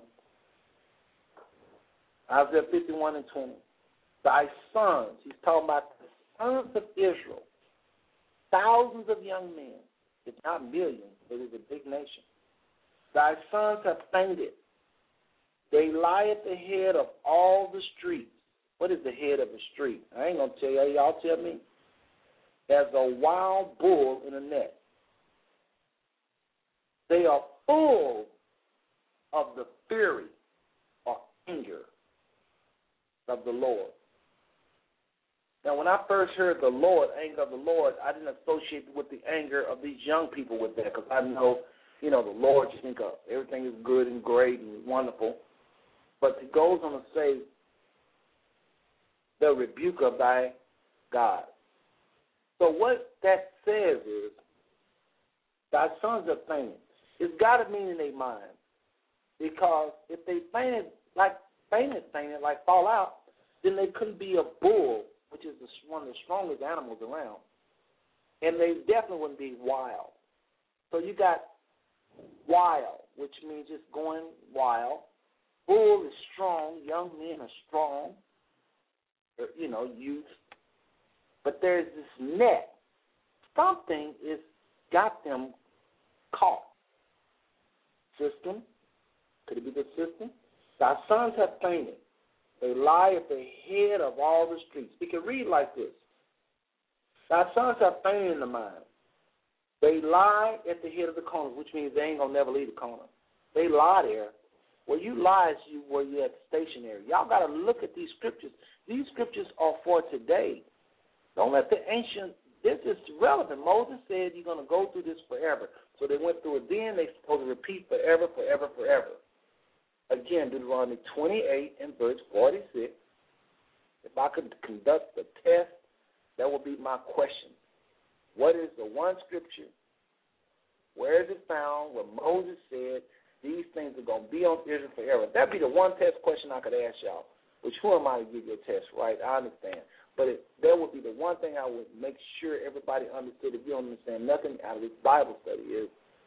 Isaiah fifty-one and twenty. Thy sons, he's talking about the sons of Israel, thousands of young men, if not millions, it is a big nation. Thy sons have fainted. They lie at the head of all the streets. What is the head of a street? I ain't going to tell you. Y'all tell me. As a wild bull in a net. They are full of the fury or anger of the Lord. Now, when I first heard the Lord, anger of the Lord, I didn't associate it with the anger of these young people with that, because I know, you know, the Lord, you think of everything is good and great and wonderful. But it goes on to say, the rebuke of thy God. So what that says is, thy sons are fainted. It's got to mean in their mind, because if they fainted like fainted, fainted like fall out, then they couldn't be a bull, which is one of the strongest animals around, and they definitely wouldn't be wild. So you got wild, which means just going wild. Bull is strong. Young men are strong. You know, youth. But there's this net. Something is got them caught. System. Could it be the system? Thy sons have fainted. They lie at the head of all the streets. We can read like this. Thy sons have fainted in the mind. They lie at the head of the corners, which means they ain't going to never leave the corner. They lie there. Where you lie is you, where you're at stationary. Y'all got to look at these scriptures. These scriptures are for today. Don't let the ancient, this is relevant. Moses said you're going to go through this forever. So they went through it then. They're supposed to repeat forever, forever, forever. Again, Deuteronomy twenty-eight and verse forty-six. If I could conduct the test, that would be my question. What is the one scripture? Where is it found where Moses said these things are going to be on Israel forever? That'd be the one test question I could ask y'all. Which, who am I to give you a test, right? I understand. But it, that would be the one thing I would make sure everybody understood. If you don't understand nothing out of this Bible study, is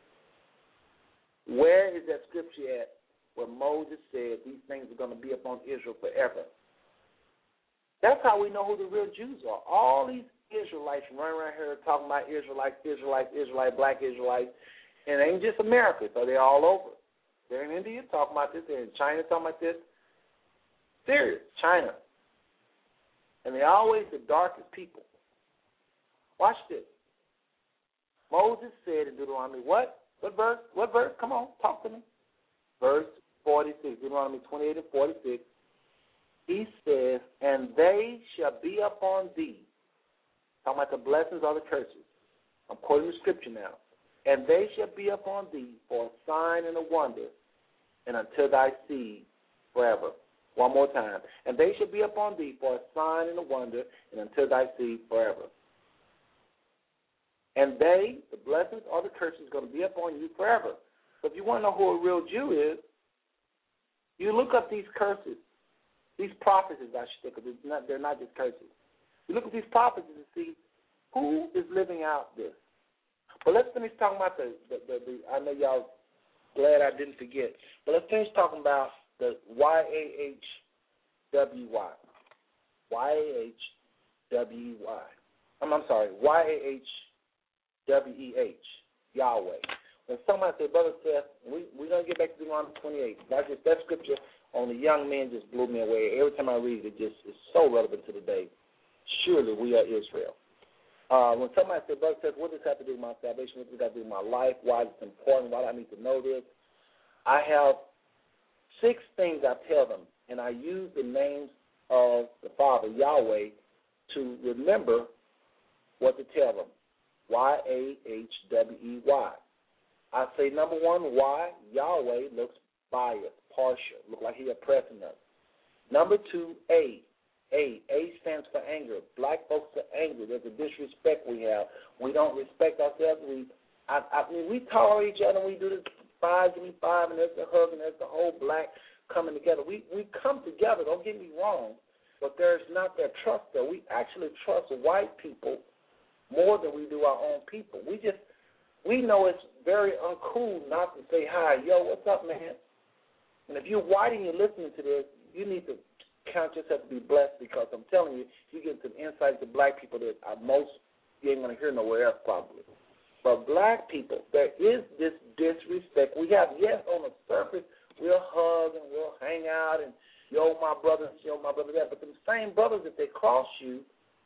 where is that scripture at where Moses said these things are going to be upon Israel forever? That's how we know who the real Jews are. All these Israelites running around here talking about Israelites, Israelites, Israelites, black Israelites, and it ain't just America, so they're all over. They're in India talking about this. They're in China talking about this. Serious, China. And they're always the darkest people. Watch this. Moses said in Deuteronomy, what? What verse? What verse? Come on, talk to me. Verse forty-six, Deuteronomy twenty-eight and forty-six. He says, and they shall be upon thee. Talking about the blessings or the curses. I'm quoting the scripture now. And they shall be upon thee for a sign and a wonder, and unto thy seed forever. One more time. And they shall be upon thee for a sign and a wonder, and unto thy seed forever. And they, the blessings or the curses, are going to be upon you forever. So if you want to know who a real Jew is, you look up these curses, these prophecies, I should say, because not, they're not just curses. You look at these prophecies and see who is living out this. But let's finish talking about the, the, the, the I know y'all glad I didn't forget, but let's finish talking about the Y A H W Y. Y A H W Y. I'm, I'm sorry, Y A H W E H, Yahweh. When somebody said, Brother Seth, we, we're going to get back to Deuteronomy twenty-eight. That's just, that scripture on the young men just blew me away. Every time I read it, it just is so relevant to the day. Surely we are Israel. Uh, when somebody said, Brother Seth, what does this have to do with my salvation? What does it have to do with my life? Why is it important? Why do I need to know this? I have six things I tell them, and I use the names of the Father, Yahweh, to remember what to tell them. Y A H W E Y. I say, number one, why? Yahweh looks biased, partial, look like he's oppressing us. Number two, A. A. A stands for anger. Black folks are angry. There's a disrespect we have. We don't respect ourselves. We, I, I mean, we tolerate each other. We do this five, give me five, and there's the hug, and there's the whole black coming together. We we come together. Don't get me wrong, but there's not that trust there. We actually trust white people more than we do our own people. We just we know it's very uncool not to say hi. Yo, what's up, man? And if you're white and you're listening to this, you need to count yourself to be blessed, because I'm telling you, you get some insights to black people that are most you ain't going to hear nowhere else probably. But black people, there is this disrespect. We have, yes, on the surface, we'll hug and we'll hang out and, yo, my brother, yo, my brother, that. But the same brothers, if they cross you,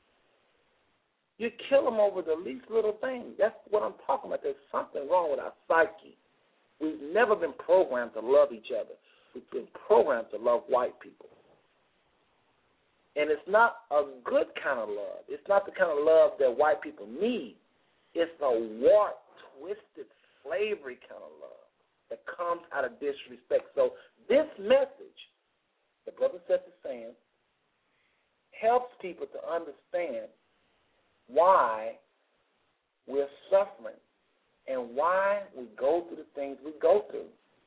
you kill them over the least little thing. That's what I'm talking about. There's something wrong with our psyche. We've never been programmed to love each other. We've been programmed to love white people. And it's not a good kind of love. It's not the kind of love that white people need. It's a warped, twisted, slavery kind of love that comes out of disrespect. So this message, the brother Seth is saying, helps people to understand why we're suffering and why we go through the things we go through.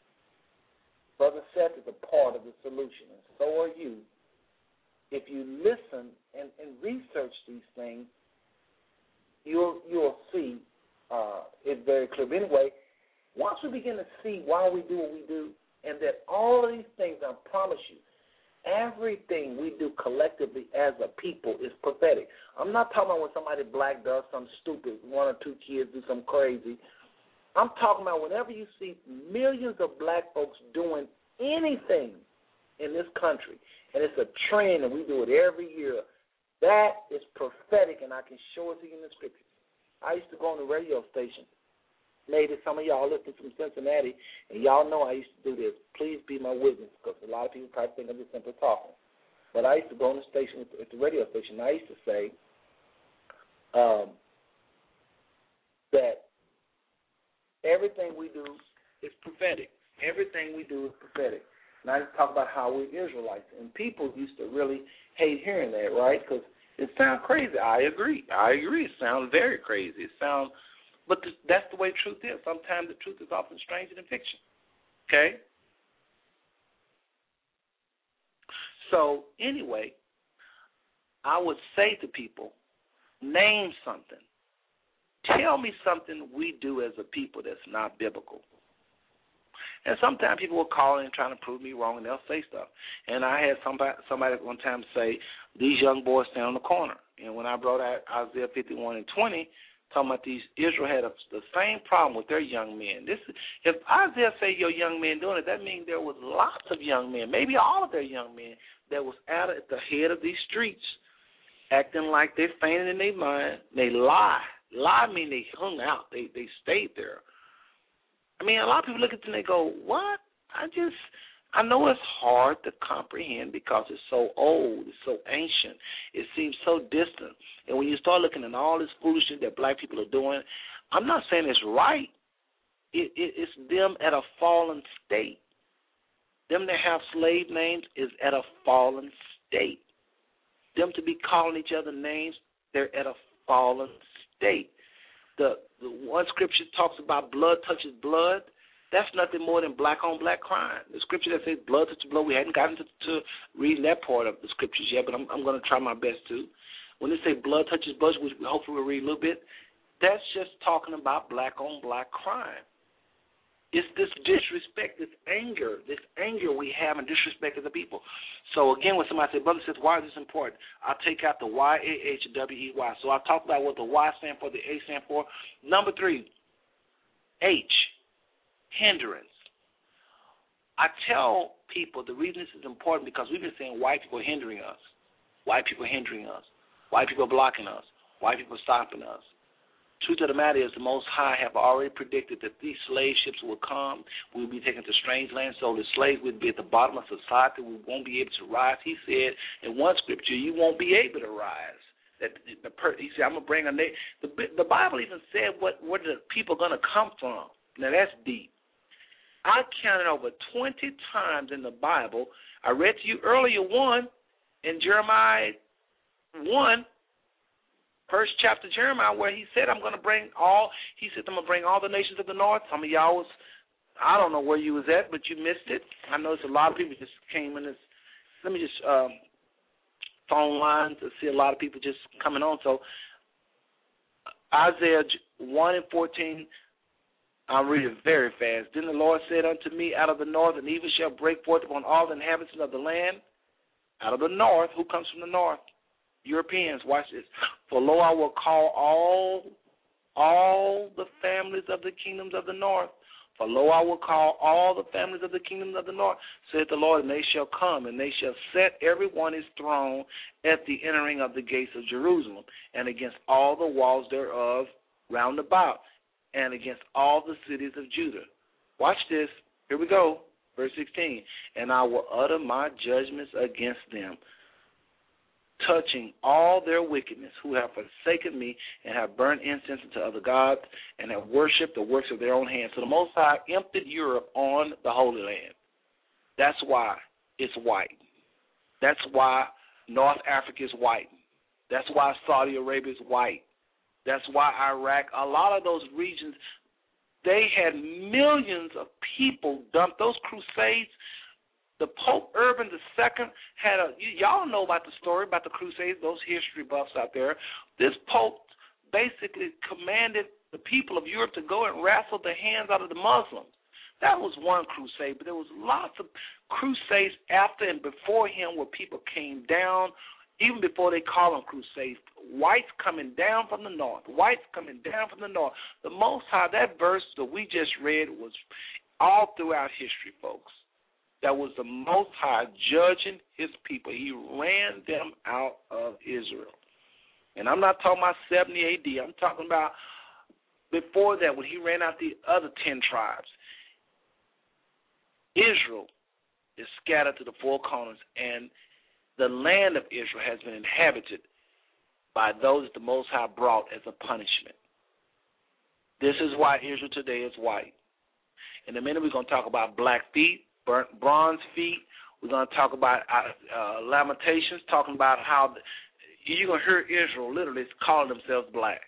Brother Seth is a part of the solution, and so are you. If you listen and, and research these things, you'll you'll see uh, it very clear. But anyway, once we begin to see why we do what we do, and that all of these things, I promise you, everything we do collectively as a people is prophetic. I'm not talking about when somebody black does something stupid, one or two kids do something crazy. I'm talking about whenever you see millions of black folks doing anything in this country, and it's a trend and we do it every year, that is prophetic, and I can show it to you in the scriptures. I used to go on the radio station. Maybe some of y'all listen from Cincinnati, and y'all know I used to do this. Please be my witness, because a lot of people probably think I'm just simply talking. But I used to go on the station, at the radio station, and I used to say um, that everything we do is prophetic. Everything we do is prophetic. And I just talk about how we're Israelites. And people used to really hate hearing that, right? Because it sounds crazy. I agree. I agree. It sounds very crazy. It sounds, but th- that's the way truth is. Sometimes the truth is often stranger than fiction. Okay? So anyway, I would say to people, name something. Tell me something we do as a people that's not biblical. And sometimes people will call in trying to prove me wrong, and they'll say stuff. And I had somebody, somebody one time say, these young boys stand on the corner. And when I brought out Isaiah fifty-one and twenty, talking about these, Israel had a, the same problem with their young men. This, if Isaiah say your young men doing it, that means there was lots of young men, maybe all of their young men, that was out at the head of these streets, acting like they're fainting in their mind. They lie. Lie mean they hung out. They they stayed there. I mean, a lot of people look at it and they go, what? I just, I know it's hard to comprehend because it's so old, it's so ancient, it seems so distant. And when you start looking at all this foolishness that black people are doing, I'm not saying it's right. It, it, it's them at a fallen state. Them that have slave names is at a fallen state. Them to be calling each other names, they're at a fallen state. The, the one scripture talks about blood touches blood. That's nothing more than black-on-black crime. The scripture that says blood touches blood, we hadn't gotten to, to reading that part of the scriptures yet, but I'm, I'm going to try my best to. When they say blood touches blood, which we hopefully we'll read a little bit, that's just talking about black-on-black crime. It's this disrespect, this anger, this anger we have and disrespect of the people. So, again, when somebody says, brother says, why is this important? I'll take out the Y A H W E Y. So I'll talk about what the Y stand for, the A stand for. Number three, H, hindrance. I tell people the reason this is important because we've been saying white people are hindering us. White people are hindering us. White people are blocking us. White people are stopping us. Truth of the matter is the Most High have already predicted that these slave ships will come. We will be taken to strange lands, so the slaves will be at the bottom of society. We won't be able to rise. He said in one scripture, you won't be able to rise. That the per, He said, I'm going to bring a nation. The, the Bible even said what, where the people are going to come from. Now, that's deep. I counted over twenty times in the Bible. I read to you earlier one in Jeremiah one, first chapter of Jeremiah, where he said, I'm going to bring all, he said, I'm going to bring all the nations of the north. Some of y'all was, I don't know where you was at, but you missed it. I noticed a lot of people just came in this, let me just, um, phone lines to see a lot of people just coming on. So Isaiah one and fourteen, I'll read it very fast. Then the Lord said unto me, out of the north, and evil shall break forth upon all the inhabitants of the land. Out of the north, who comes from the north? Europeans, watch this. For lo, I will call all all the families of the kingdoms of the north. For lo, I will call all the families of the kingdoms of the north, saith the Lord, and they shall come, and they shall set every one his throne at the entering of the gates of Jerusalem, and against all the walls thereof round about, and against all the cities of Judah. Watch this. Here we go. Verse sixteen. And I will utter my judgments against them, touching all their wickedness, who have forsaken me and have burned incense unto other gods and have worshipped the works of their own hands. So the Most High emptied Europe on the Holy Land. That's why it's white. That's why North Africa is white. That's why Saudi Arabia is white. That's why Iraq, a lot of those regions, they had millions of people dumped. Those crusades, the Pope Urban the Second had a, y- y'all know about the story about the Crusades, those history buffs out there. This Pope basically commanded the people of Europe to go and wrestle the hands out of the Muslims. That was one crusade, but there was lots of crusades after and before him where people came down, even before they call them crusades. Whites coming down from the north, whites coming down from the north. The Most High, that verse that we just read was all throughout history, folks. That was the Most High judging his people. He ran them out of Israel. And I'm not talking about seventy A D. I'm talking about before that when he ran out the other ten tribes. Israel is scattered to the four corners, and the land of Israel has been inhabited by those that the Most High brought as a punishment. This is why Israel today is white. In a minute, we're going to talk about black feet, burnt bronze feet. We're going to talk about uh, Lamentations, talking about how the, you're going to hear Israel literally calling themselves black.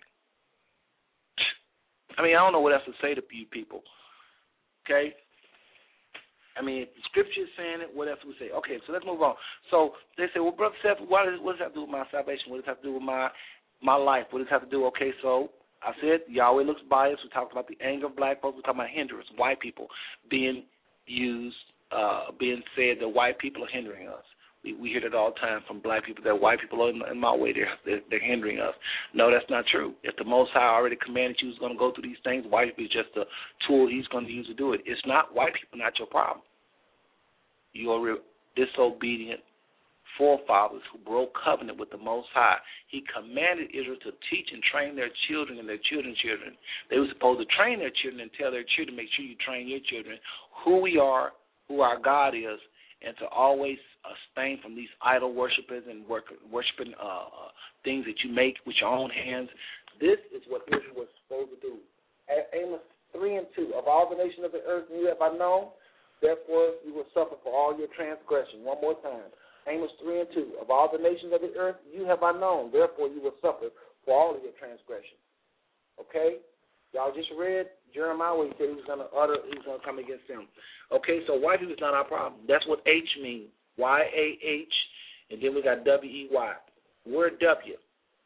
I mean, I don't know what else to say to you people, okay? I mean, if the scripture is saying it, what else do we say? Okay, so let's move on. So they say, well, Brother Seth, what does, what does that have to do with my salvation? What does that have to do with my my life? What does that have to do? Okay, so I said Yahweh looks biased. We talked about the anger of black folks. We talked about hindrance, white people being used, uh, being said that white people are hindering us. We, we hear that all the time from black people, that white people are in, in my way, they're, they're, they're hindering us. No, that's not true. If the Most High already commanded you was going to go through these things, white people is just a tool he's going to use to do it. It's not white people, not your problem. You are re- disobedient, forefathers who broke covenant with the Most High. He commanded Israel to teach and train their children and their children's children. They were supposed to train their children and tell their children, make sure you train your children who we are, who our God is, and to always abstain from these idol worshipers and work, worshiping uh, things that you make with your own hands. This is what Israel was supposed to do. Amos three and two, of all the nations of the earth you have I known, therefore you will suffer for all your transgression. One more time. Amos three and two, of all the nations of the earth you have I known, therefore you will suffer for all of your transgression. Okay? Y'all just read Jeremiah where he said he was going to utter, he was going to come against them. Okay, so white people is not our problem. That's what H means. Y A H, and then we got W E Y. Word W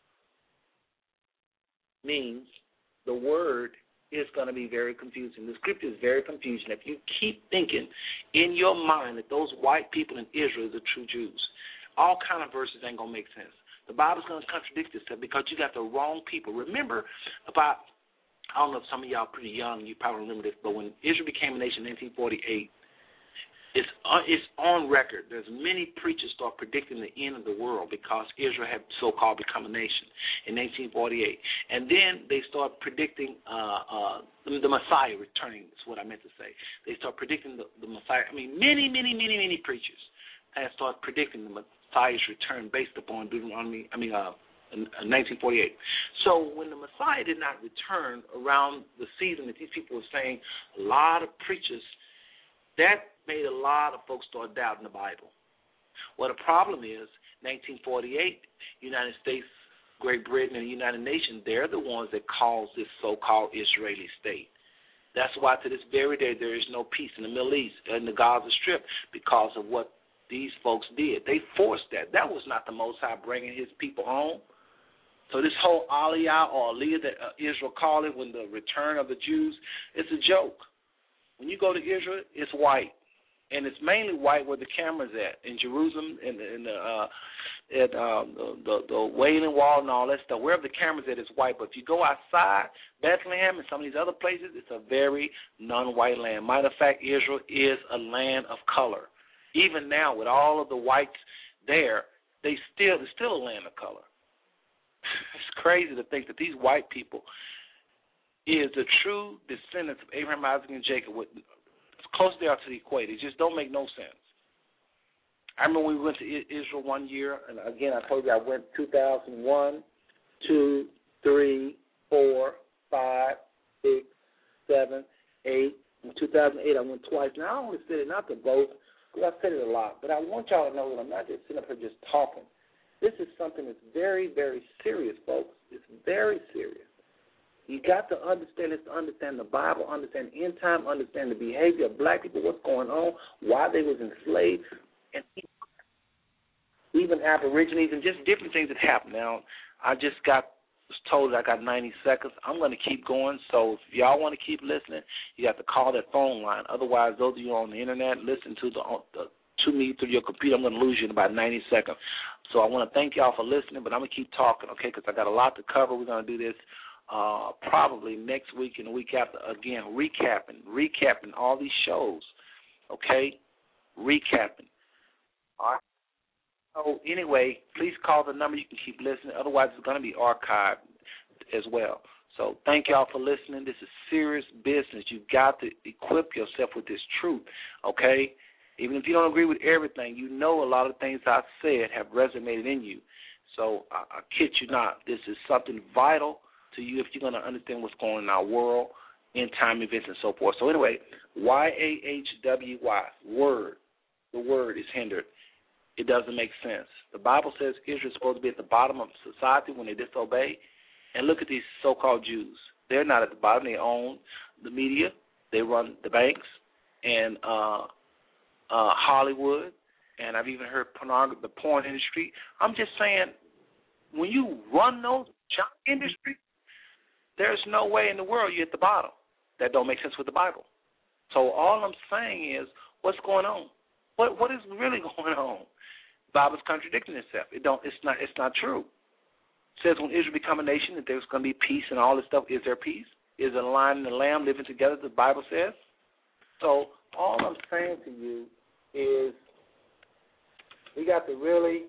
means the word is going to be very confusing. The scripture is very confusing. If you keep thinking in your mind that those white people in Israel are the true Jews, all kind of verses ain't going to make sense. The Bible's going to contradict itself because you got the wrong people. Remember about, I don't know if some of y'all are pretty young, you probably remember this, but when Israel became a nation in nineteen forty-eight, It's uh, it's on record. There's many preachers start predicting the end of the world because Israel had so-called become a nation in nineteen forty-eight. And then they start predicting uh, uh, the, the Messiah returning, is what I meant to say. They start predicting the, the Messiah. I mean, many, many, many, many preachers have started predicting the Messiah's return based upon Deuteronomy, I mean, uh, in, in nineteen forty-eight. So when the Messiah did not return around the season that these people were saying, a lot of preachers, that made a lot of folks start doubting the Bible. Well, the problem is, nineteen forty-eight, United States, Great Britain, and the United Nations, they're the ones that caused this so-called Israeli state. That's why to this very day there is no peace in the Middle East, in the Gaza Strip, because of what these folks did. They forced that. That was not the Most High bringing his people home. So this whole Aliyah or Aliyah that uh, Israel called it when the return of the Jews, it's a joke. When you go to Israel, it's white. And it's mainly white where the camera's at in Jerusalem and in the uh, at um, the, the the Wailing Wall and all that stuff. Wherever the camera's at, it's white. But if you go outside Bethlehem and some of these other places, it's a very non-white land. Matter of fact, Israel is a land of color. Even now, with all of the whites there, they still it's still a land of color. It's crazy to think that these white people is the true descendants of Abraham, Isaac, and Jacob. With close they are to the equator. It just don't make no sense. I remember when we went to Israel one year, and again, I told you I went two thousand one, two, three, four, five, six, seven, eight. In two thousand eight, I went twice. Now, I only said it not to boast, because I've said it a lot, but I want y'all to know that I'm not just sitting up here just talking. This is something that's very, very serious, folks. It's very serious. You got to understand this to understand the Bible, understand end time, understand the behavior of black people, what's going on, why they was enslaved, and even Aborigines and just different things that happen. Now, I just got was told that I got ninety seconds. I'm going to keep going, so if y'all want to keep listening, you have to call that phone line. Otherwise, those of you on the Internet, listen to the, the to me through your computer, I'm going to lose you in about ninety seconds. So I want to thank y'all for listening, but I'm going to keep talking, okay, because I got a lot to cover. We're going to do this Uh, probably next week and the week after, again, recapping, recapping all these shows, okay, recapping. All right. So anyway, please call the number. You can keep listening. Otherwise, it's going to be archived as well. So thank y'all for listening. This is serious business. You've got to equip yourself with this truth, okay? Even if you don't agree with everything, you know a lot of things I said have resonated in you. So I, I kid you not. This is something vital to you if you're going to understand what's going on in our world, end time events, and so forth. So anyway, Y A H W Y, word. The word is hindered. It doesn't make sense. The Bible says Israel is supposed to be at the bottom of society when they disobey. And look at these so-called Jews. They're not at the bottom. They own the media. They run the banks and uh, uh, Hollywood. And I've even heard pornography, the porn industry. I'm just saying, when you run those giant industries, there's no way in the world you're at the bottom. That don't make sense with the Bible. So all I'm saying is, what's going on? What what is really going on? The Bible's contradicting itself. It don't. It's not. It's not true. It says when Israel become a nation, that there's going to be peace and all this stuff. Is there peace? Is the lion and the lamb living together? The Bible says. So all I'm saying to you is, we got to really,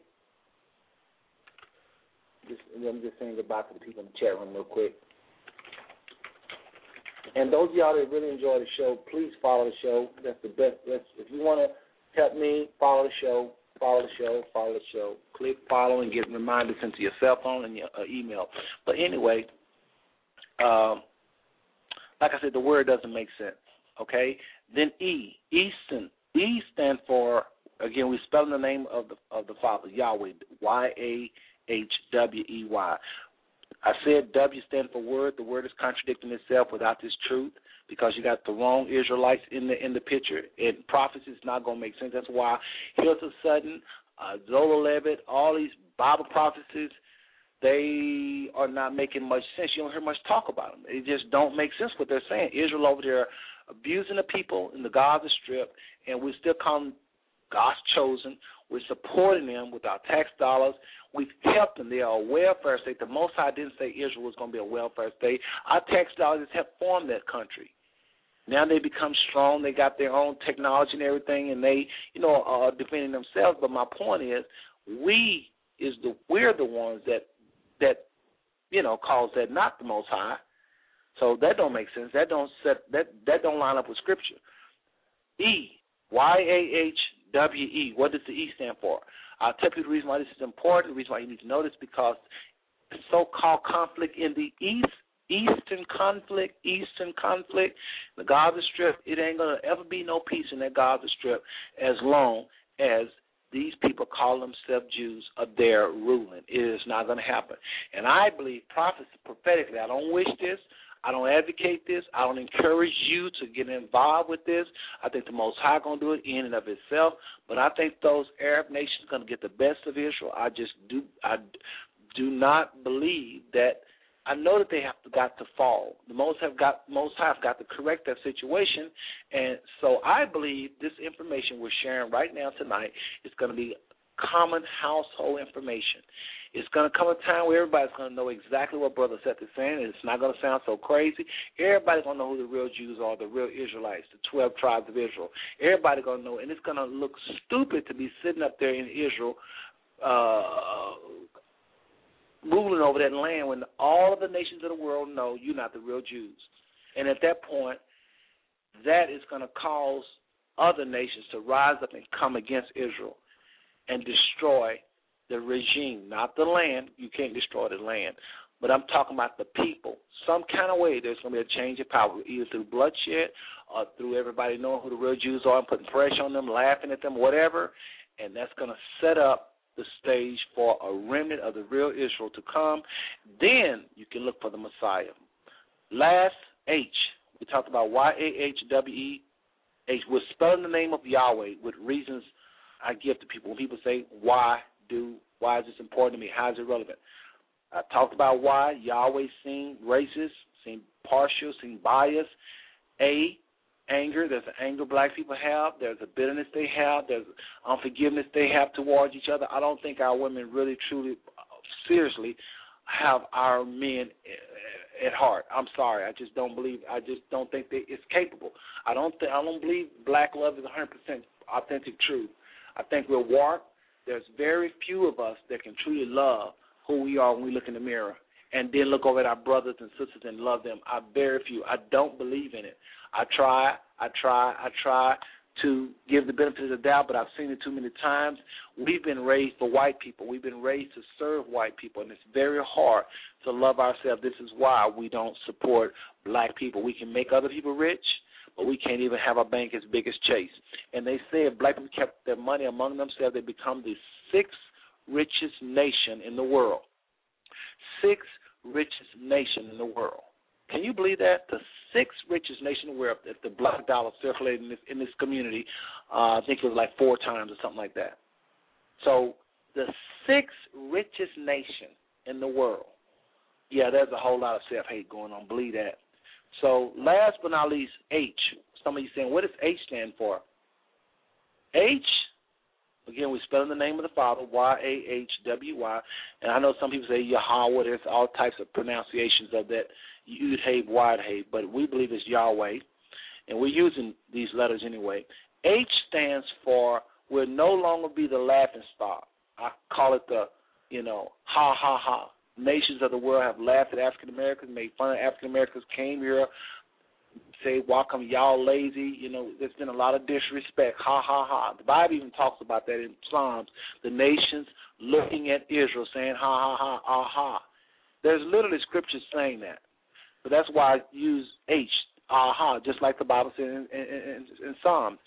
just, I'm just saying goodbye to the people in the chat room real quick. And those of y'all that really enjoy the show, please follow the show. That's the best. That's, if you want to help me, follow the show, follow the show, follow the show. Click follow and get reminders sent to your cell phone and your uh, email. But anyway, um, like I said, the word doesn't make sense, okay? Then E, Easton. E stands for, again, we're spelling the name of the of the Father, Yahweh, Y A H W E Y. I said W stands for word. The word is contradicting itself without this truth because you got the wrong Israelites in the in the picture. And prophecy is not going to make sense. That's why Hills of Sudden, uh, Zola Levitt, all these Bible prophecies, they are not making much sense. You don't hear much talk about them. They just don't make sense what they're saying. Israel over there abusing the people in the Gaza Strip, and we still call them God's chosen. We're supporting them with our tax dollars. We've helped them. They are a welfare state. The Most High didn't say Israel was going to be a welfare state. Our tax dollars helped form that country. Now they become strong. They got their own technology and everything, and they, you know, are defending themselves. But my point is, we is the we're the ones that that you know cause that, not the Most High. So that don't make sense. That don't set that that don't line up with Scripture. E, Y A H W E. What does the E stand for? I'll tell you the reason why this is important, the reason why you need to know this, because the so-called conflict in the East, Eastern conflict, Eastern conflict, the Gaza Strip, it ain't going to ever be no peace in that Gaza Strip as long as these people call themselves Jews are there ruling. It is not going to happen. And I believe prophecy prophetically, I don't wish this, I don't advocate this. I don't encourage you to get involved with this. I think the Most High going to do it in and of itself. But I think those Arab nations are going to get the best of Israel. I just do I do not believe that. I know that they have to, got to fall. The Most have got Most High have got to correct that situation. And so I believe this information we're sharing right now tonight is going to be common household information. It's going to come a time where everybody's going to know exactly what Brother Seth is saying, and it's not going to sound so crazy. Everybody's going to know who the real Jews are, the real Israelites, the twelve tribes of Israel. Everybody's going to know, and it's going to look stupid to be sitting up there in Israel uh, ruling over that land when all of the nations of the world know you're not the real Jews. And at that point, that is going to cause other nations to rise up and come against Israel and destroy the regime, not the land. You can't destroy the land. But I'm talking about the people. Some kind of way there's going to be a change of power, either through bloodshed or through everybody knowing who the real Jews are and putting pressure on them, laughing at them, whatever. And that's going to set up the stage for a remnant of the real Israel to come. Then you can look for the Messiah. Last, H. We talked about Y A H W E H. We're spelling the name of Yahweh with reasons I give to people. When people say, why do, why is this important to me? How is it relevant? I talked about why Yahweh seemed racist, seemed partial, seemed biased. A, anger. There's an anger black people have. There's a bitterness they have. There's unforgiveness they have towards each other. I don't think our women really, truly, seriously have our men at heart. I'm sorry. I just don't believe. I just don't think they, it's capable. I don't. Th- I don't believe black love is one hundred percent authentic truth. I think we're warped. There's very few of us that can truly love who we are when we look in the mirror and then look over at our brothers and sisters and love them. I very few. I don't believe in it. I try, I try, I try to give the benefit of the doubt, but I've seen it too many times. We've been raised for white people. We've been raised to serve white people, and it's very hard to love ourselves. This is why we don't support black people. We can make other people rich, but we can't even have a bank as big as Chase. And they say if black people kept their money among themselves, they become the sixth richest nation in the world. Sixth richest nation in the world. Can you believe that? The sixth richest nation in the world, if the black dollar circulated in this, in this community, uh, I think it was like four times or something like that. So the sixth richest nation in the world. Yeah, there's a whole lot of self-hate going on. Believe that. So last but not least, H. Some of you saying, what does H stand for? H, again, we're spelling the name of the Father, Y A H W Y. And I know some people say Yahweh. There's all types of pronunciations of that. Yud-Hey, Wad-Hey, but we believe it's Yahweh, and we're using these letters anyway. H stands for will no longer be the laughing stock. I call it the, you know, ha, ha, ha. Nations of the world have laughed at African Americans, made fun of African Americans, came here, say, welcome, y'all lazy. You know, there's been a lot of disrespect. Ha, ha, ha. The Bible even talks about that in Psalms. The nations looking at Israel saying, ha, ha, ha, ah, ha. There's literally scriptures saying that. So that's why I use H, ah, ha, just like the Bible says in, in, in, in Psalms.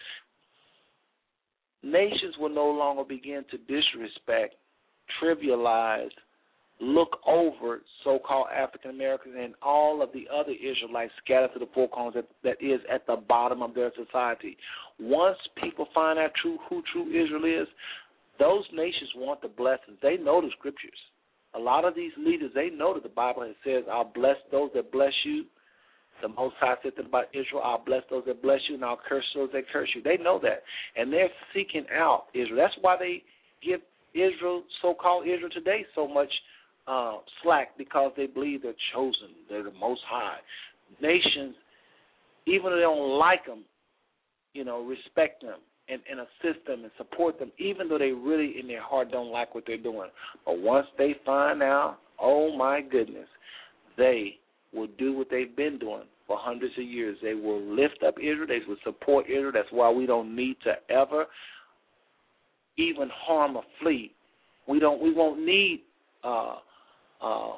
Nations will no longer begin to disrespect, trivialize, look over so-called African Americans and all of the other Israelites scattered to the four corners that, that is at the bottom of their society. Once people find out true who true Israel is, those nations want the blessings. They know the scriptures. A lot of these leaders, they know that the Bible says, I'll bless those that bless you. The Most High said that about Israel, I'll bless those that bless you, and I'll curse those that curse you. They know that, and they're seeking out Israel. That's why they give Israel, so-called Israel today, so much uh, slack, because they believe they're chosen. They're the Most High. Nations, even though they don't like them, you know, respect them and, and assist them and support them, even though they really in their heart don't like what they're doing. But once they find out, oh, my goodness, they will do what they've been doing for hundreds of years. They will lift up Israel. They will support Israel. That's why we don't need to ever even harm or flee. We don't. We won't need uh, uh,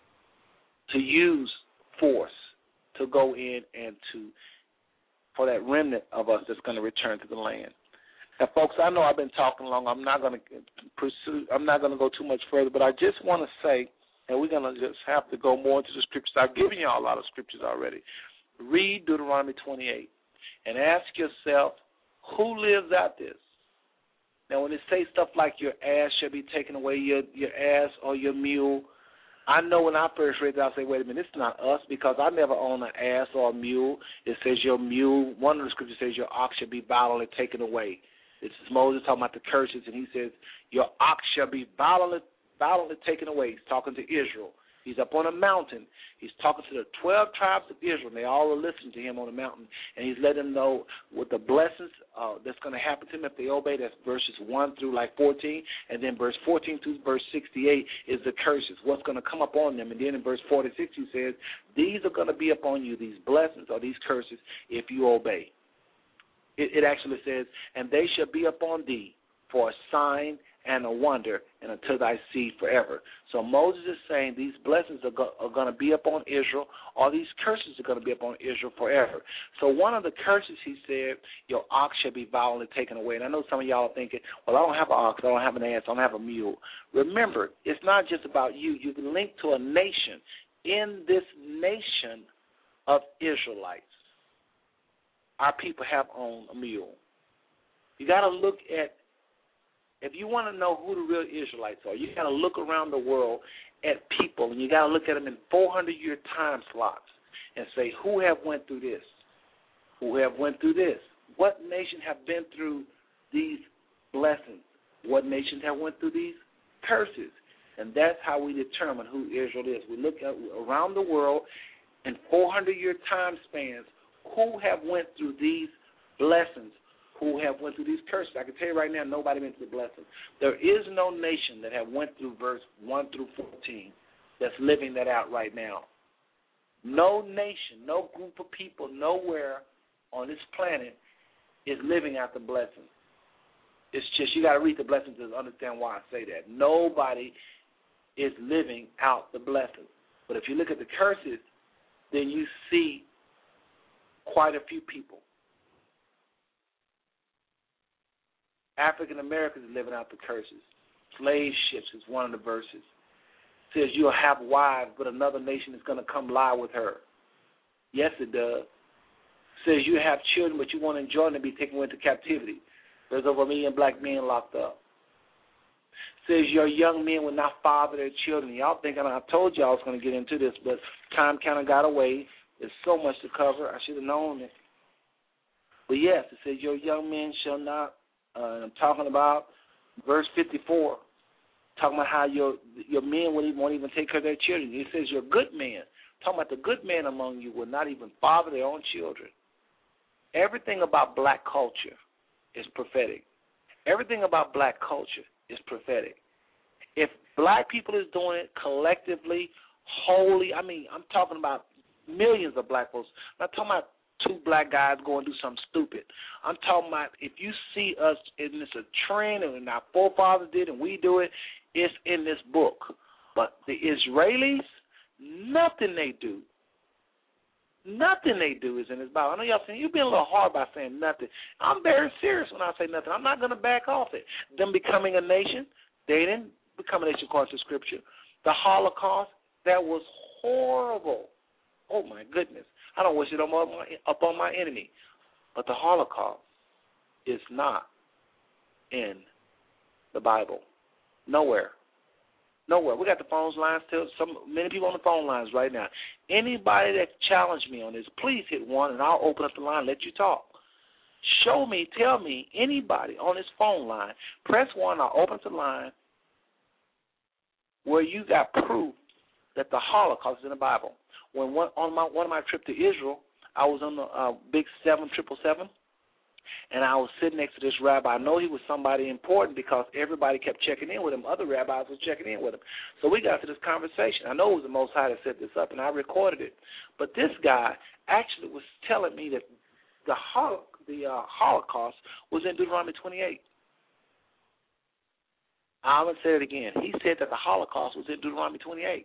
to use force to go in and to for that remnant of us that's going to return to the land. Now, folks, I know I've been talking long. I'm not going to pursue. I'm not going to go too much further, but I just want to say, and we're going to just have to go more into the scriptures. I've given you all a lot of scriptures already. Read Deuteronomy twenty-eight and ask yourself, who lives out this? Now, when it says stuff like your ass shall be taken away, your your ass or your mule, I know when I first read that, I say, wait a minute, it's not us, because I never own an ass or a mule. It says your mule, one of the scriptures says your ox shall be violently taken away. It's Moses talking about the curses, and he says your ox shall be violently violently taken away. He's talking to Israel. He's up on a mountain. He's talking to the twelve tribes of Israel, and they all are listening to him on the mountain, and he's letting them know what the blessings uh, that's going to happen to them if they obey. That's verses one through like fourteen, and then verse fourteen through verse sixty-eight is the curses, what's going to come upon them. And then in verse forty-six he says, these are going to be upon you, these blessings or these curses, if you obey. It, it actually says, and they shall be upon thee for a sign and a wonder, and unto thy seed forever. So Moses is saying these blessings are, go- are going to be upon Israel, or these curses are going to be upon Israel forever. So one of the curses, he said, your ox shall be violently taken away. And I know some of y'all are thinking, well, I don't have an ox, I don't have an ass, I don't have a mule. Remember, it's not just about you. You can link to a nation. In this nation of Israelites, our people have owned a mule. You got to look at, if you want to know who the real Israelites are, you got to look around the world at people, and you got to look at them in four hundred year time slots and say, who have went through this? Who have went through this? What nation have been through these blessings? What nations have went through these curses? And that's how we determine who Israel is. We look at around the world in four hundred year time spans, who have went through these blessings, who have went through these curses. I can tell you right now, nobody went through the blessings. There is no nation that have went through verse one through fourteen that's living that out right now. No nation, no group of people, nowhere on this planet is living out the blessings. It's just, you got to read the blessings to understand why I say that. Nobody is living out the blessings. But if you look at the curses, then you see quite a few people. African Americans are living out the curses. Slave ships is one of the verses. It says you'll have wives, but another nation is going to come lie with her. Yes, it does. It says you have children, but you won't enjoy them to be taken away into captivity. There's over a million black men locked up. It says your young men will not father their children. Y'all thinking I told y'all I was going to get into this, but time kind of got away. There's so much to cover. I should have known it. But yes, it says your young men shall not. Uh, I'm talking about verse fifty-four, talking about how your your men won't even, won't even take care of their children. It says your good men, talking about the good men among you will not even father their own children. Everything about black culture is prophetic. Everything about black culture is prophetic. If black people is doing it collectively, wholly, I mean, I'm talking about millions of black folks. I'm not talking about two black guys go and do something stupid. I'm talking about if you see us, and it's a trend, and our forefathers did, and we do it, it's in this book. But the Israelis, nothing they do, nothing they do is in this Bible. I know y'all saying, you've been a little hard by saying nothing. I'm very serious when I say nothing. I'm not going to back off it. Them becoming a nation, they didn't become a nation according to Scripture. The Holocaust, that was horrible. Oh, my goodness. I don't wish it on my, up on my enemy. But the Holocaust is not in the Bible. Nowhere. Nowhere. We got the phone lines still. Some many people on the phone lines right now. Anybody that challenged me on this, please hit one, and I'll open up the line and let you talk. Show me, tell me, anybody on this phone line, press one, I'll open up the line, where you got proof that the Holocaust is in the Bible. When one, on my one of my trip to Israel, I was on the uh, big seven triple seven, and I was sitting next to this rabbi. I know he was somebody important because everybody kept checking in with him. Other rabbis were checking in with him. So we got to this conversation. I know it was the Most High that set this up, and I recorded it. But this guy actually was telling me that the hol- the uh, Holocaust was in Deuteronomy twenty-eight. I'm going to say it again. He said that the Holocaust was in Deuteronomy twenty-eight.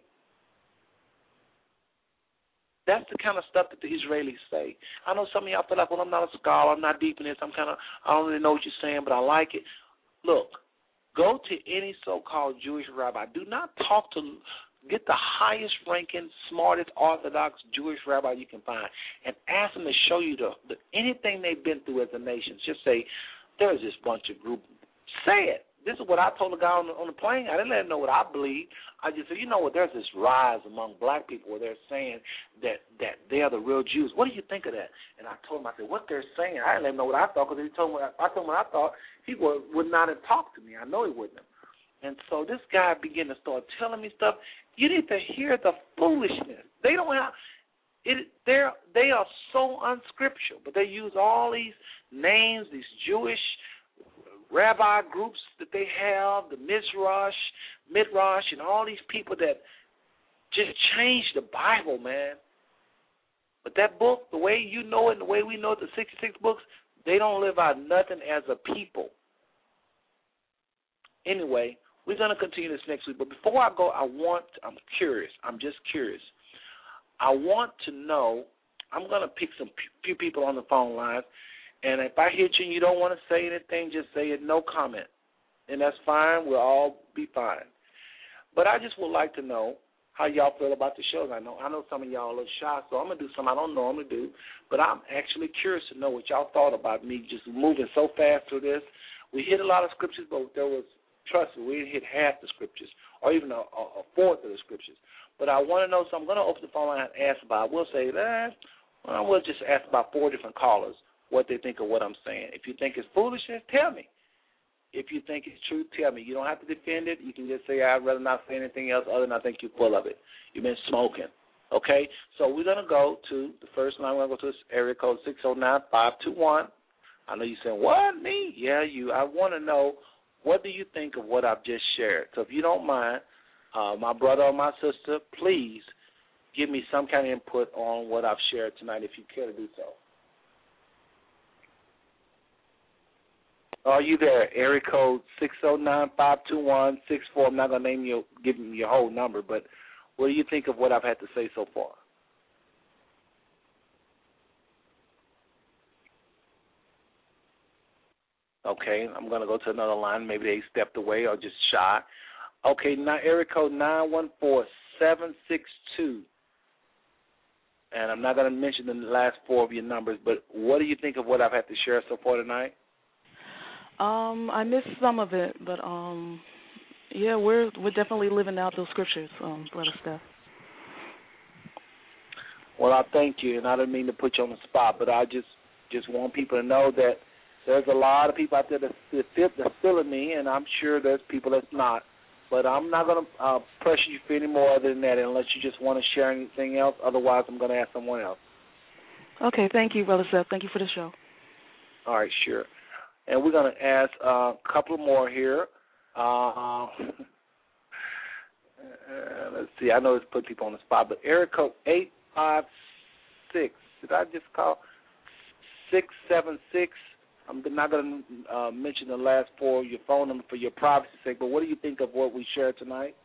That's the kind of stuff that the Israelis say. I know some of y'all feel like, well, I'm not a scholar, I'm not deep in this, I'm kind of, I don't really know what you're saying, but I like it. Look, go to any so-called Jewish rabbi. Do not talk to, get the highest-ranking, smartest, Orthodox Jewish rabbi you can find and ask them to show you the, the anything they've been through as a nation. Just say, there's this bunch of group. Say it. This is what I told the guy on the, on the plane. I didn't let him know what I believe. I just said, you know what, there's this rise among black people where they're saying that, that they are the real Jews. What do you think of that? And I told him, I said, what they're saying, I didn't let him know what I thought because he told me, I told him what I thought, he would, would not have talked to me. I know he wouldn't have. And so this guy began to start telling me stuff. You need to hear the foolishness. They don't have it. They're they are so unscriptural, but they use all these names, these Jewish rabbi groups that they have, the Midrash, Midrash, and all these people that just change the Bible, man. But that book, the way you know it and the way we know it, the sixty-six books, they don't live out nothing as a people. Anyway, we're going to continue this next week. But before I go, I want, I'm curious. I'm just curious. I want to know, I'm going to pick some few people on the phone lines. And if I hit you and you don't want to say anything, just say it, no comment. And that's fine. We'll all be fine. But I just would like to know how y'all feel about the shows. I know I know some of y'all are a little shy, so I'm going to do something I don't normally do. But I'm actually curious to know what y'all thought about me just moving so fast through this. We hit a lot of scriptures, but there was, trust me, we didn't hit half the scriptures or even a, a fourth of the scriptures. But I want to know, so I'm going to open the phone line and ask about, we'll say, eh, well, we'll just ask about four different callers what they think of what I'm saying. If you think it's foolishness, tell me. If you think it's true, tell me. You don't have to defend it. You can just say, I'd rather not say anything else other than I think you're full of it. You've been smoking. Okay? So we're going to go to the first line. We're going to go to this area code six oh nine, five two one. I know you're saying, what, me? Yeah, you. I want to know, what do you think of what I've just shared? So if you don't mind, uh, my brother or my sister, please give me some kind of input on what I've shared tonight if you care to do so. Are you there? Area code six oh nine, five two one, six four. I'm not going to name you, give you your whole number, but what do you think of what I've had to say so far? Okay, I'm going to go to another line. Maybe they stepped away or just shy. Okay, now area code nine one four, seven six two. And I'm not going to mention the last four of your numbers, but what do you think of what I've had to share so far tonight? Um, I missed some of it, but um, yeah, we're we're definitely living out those scriptures, um, Brother Steph. Well, I thank you, and I didn't mean to put you on the spot, but I just just want people to know that there's a lot of people out there that that's feeling me, and I'm sure there's people that's not. But I'm not going to uh, pressure you for any more other than that unless you just want to share anything else. Otherwise, I'm going to ask someone else. Okay, thank you, Brother Steph. Thank you for the show. All right, sure. and we're going to ask uh, a couple more here. Uh, Uh, let's see. I know it's put people on the spot, but area code eight five six. Did I just call six seven six? I'm not going to uh, mention the last four of your phone number for your privacy's sake. But what do you think of what we shared tonight?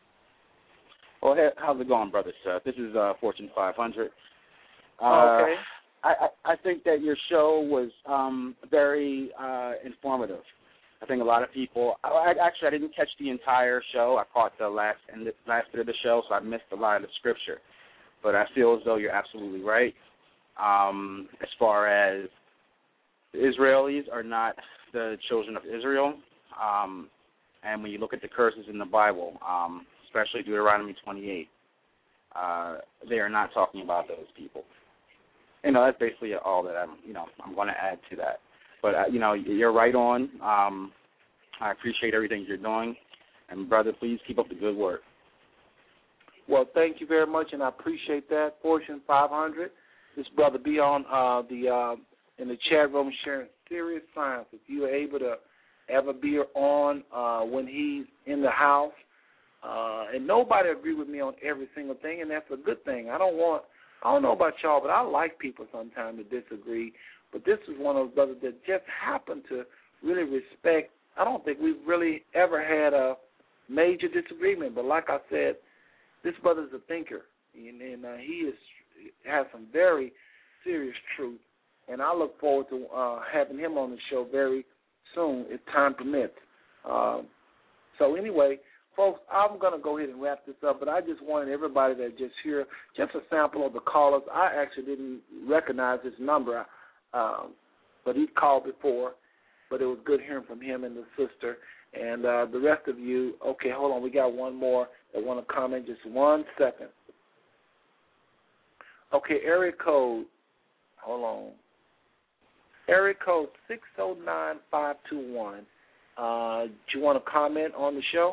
Well, hey, how's it going, brother Seth? This is uh, Fortune five hundred. Uh, oh, okay. I, I, I think that your show was um, very uh, informative. I think a lot of people. I, I, actually, I didn't catch the entire show. I caught the last end, last bit of the show, so I missed a lot of the scripture. But I feel as though you're absolutely right. Um, as far as the Israelis are not the children of Israel, um, and when you look at the curses in the Bible, um, especially Deuteronomy twenty-eight, uh, they are not talking about those people. You know, that's basically all that I'm. You know, I'm going to add to that. But, uh, you know, you're right on. Um, I appreciate everything you're doing. And, brother, please keep up the good work. Well, thank you very much, and I appreciate that. Fortune five hundred. This brother be on uh, the uh, in the chat room sharing serious science. If you are able to ever be on uh, when he's in the house, uh, and nobody agree with me on every single thing, and that's a good thing. I don't want, I don't know about y'all, but I like people sometimes to disagree. But this is one of those brothers that just happened to really respect. I don't think we've really ever had a major disagreement. But like I said, this brother's a thinker, and, and uh, he is has some very serious truth. And I look forward to uh, having him on the show very soon, if time permits. Um, so anyway, folks, I'm going to go ahead and wrap this up. But I just wanted everybody that just hear just a sample of the callers. I actually didn't recognize his number. Um, but he called before, but it was good hearing from him and the sister. And uh, the rest of you, okay, hold on. We got one more that want to comment. Just one second. Okay, area code, hold on. Area code six oh nine five two one. Uh, do you want to comment on the show?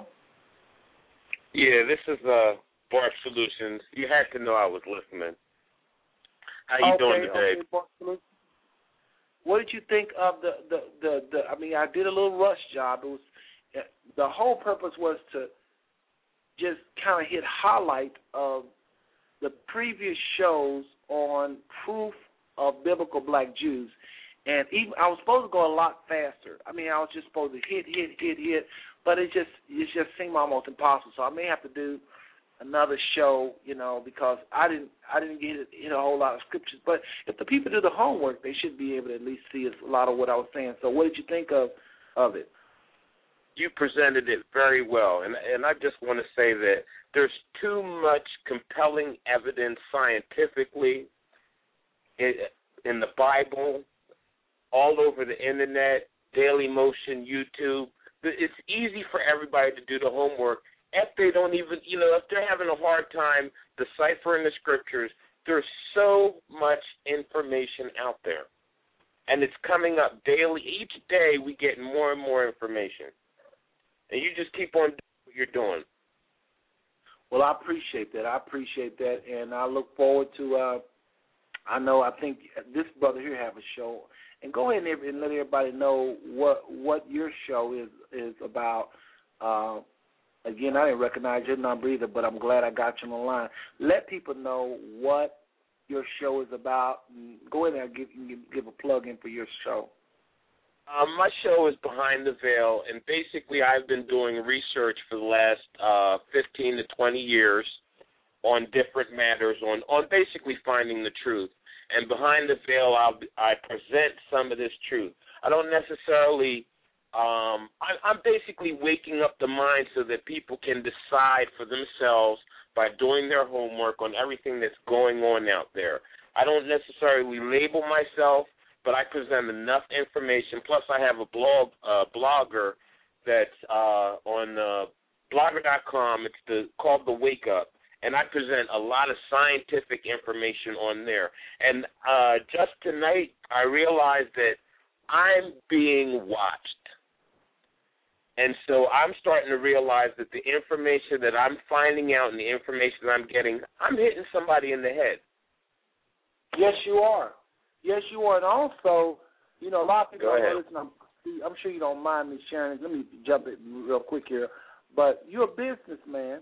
Yeah, this is uh, Bark Solutions. You had to know I was listening. How you okay, doing today? Okay, Bark Solutions. What did you think of the, the, the, the, I mean, I did a little rush job. It was, the whole purpose was to just kind of hit highlight of the previous shows on proof of biblical black Jews. And even I was supposed to go a lot faster. I mean, I was just supposed to hit, hit, hit, hit, but it just it just seemed almost impossible. So I may have to do another show, you know, because I didn't I didn't get it in a whole lot of scriptures. But if the people do the homework, they should be able to at least see a lot of what I was saying. So what did you think of of it? You presented it very well, and and I just want to say that there's too much compelling evidence scientifically in, in the Bible, all over the internet, Daily Motion, YouTube. It's easy for everybody to do the homework. If they don't even, you know, if they're having a hard time deciphering the scriptures, there's so much information out there. And it's coming up daily. Each day we get more and more information. And you just keep on doing what you're doing. Well, I appreciate that. I appreciate that. And I look forward to, uh, I know, I think this brother here have a show. And go ahead and let everybody know what what your show is, is about. Uh, Again, I didn't recognize your number either, but I'm glad I got you on the line. Let people know what your show is about. Go ahead and give, give a plug in for your show. Um, my show is Behind the Veil, and basically I've been doing research for the last uh, fifteen to twenty years on different matters, on, on basically finding the truth. And Behind the Veil, I'll, I present some of this truth. I don't necessarily... Um, I, I'm basically waking up the mind so that people can decide for themselves by doing their homework on everything that's going on out there. I don't necessarily label myself, but I present enough information. Plus, I have a blog, uh, blogger that's uh, on uh, blogger dot com. It's the, called The Wake Up, and I present a lot of scientific information on there. And uh, just tonight, I realized that I'm being watched. And so I'm starting to realize that the information that I'm finding out and the information that I'm getting, I'm hitting somebody in the head. Yes, you are. Yes, you are. And also, you know, a lot of people don't listen. I'm sure you don't mind me sharing. Let me jump in real quick here. But you're a businessman,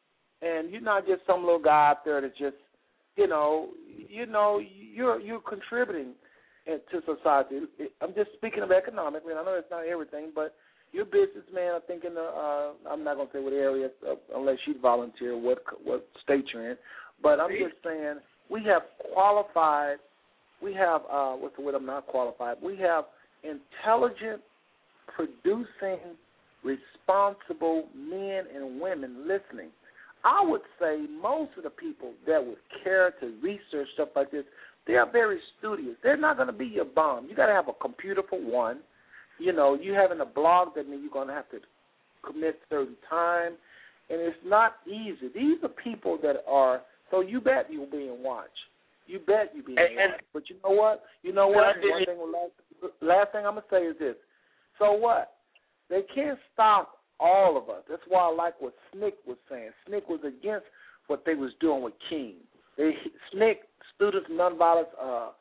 and you're not just some little guy out there that just, you know, you know, you're you're contributing to society. I'm just speaking of economically, and I know it's not everything, but you're a businessman. I think in the uh, I'm not gonna say what area uh, unless you volunteer what what state you're in, but I'm just saying we have qualified. We have uh, what's the word? I'm not qualified. We have intelligent, producing, responsible men and women listening. I would say most of the people that would care to research stuff like this, they are very studious. They're not going to be your bum. You got to have a computer for one. You know, you having a blog, that means you're going to have to commit certain time, and it's not easy. These are people that are. So you bet you're being watched. You bet you're being and, watched. But you know what? You know what? One thing. Last, last thing I'm gonna say is this. So what? They can't stop all of us. That's why I like what Snick was saying. Snick was against what they was doing with King. They Snick, Students Nonviolence, uh,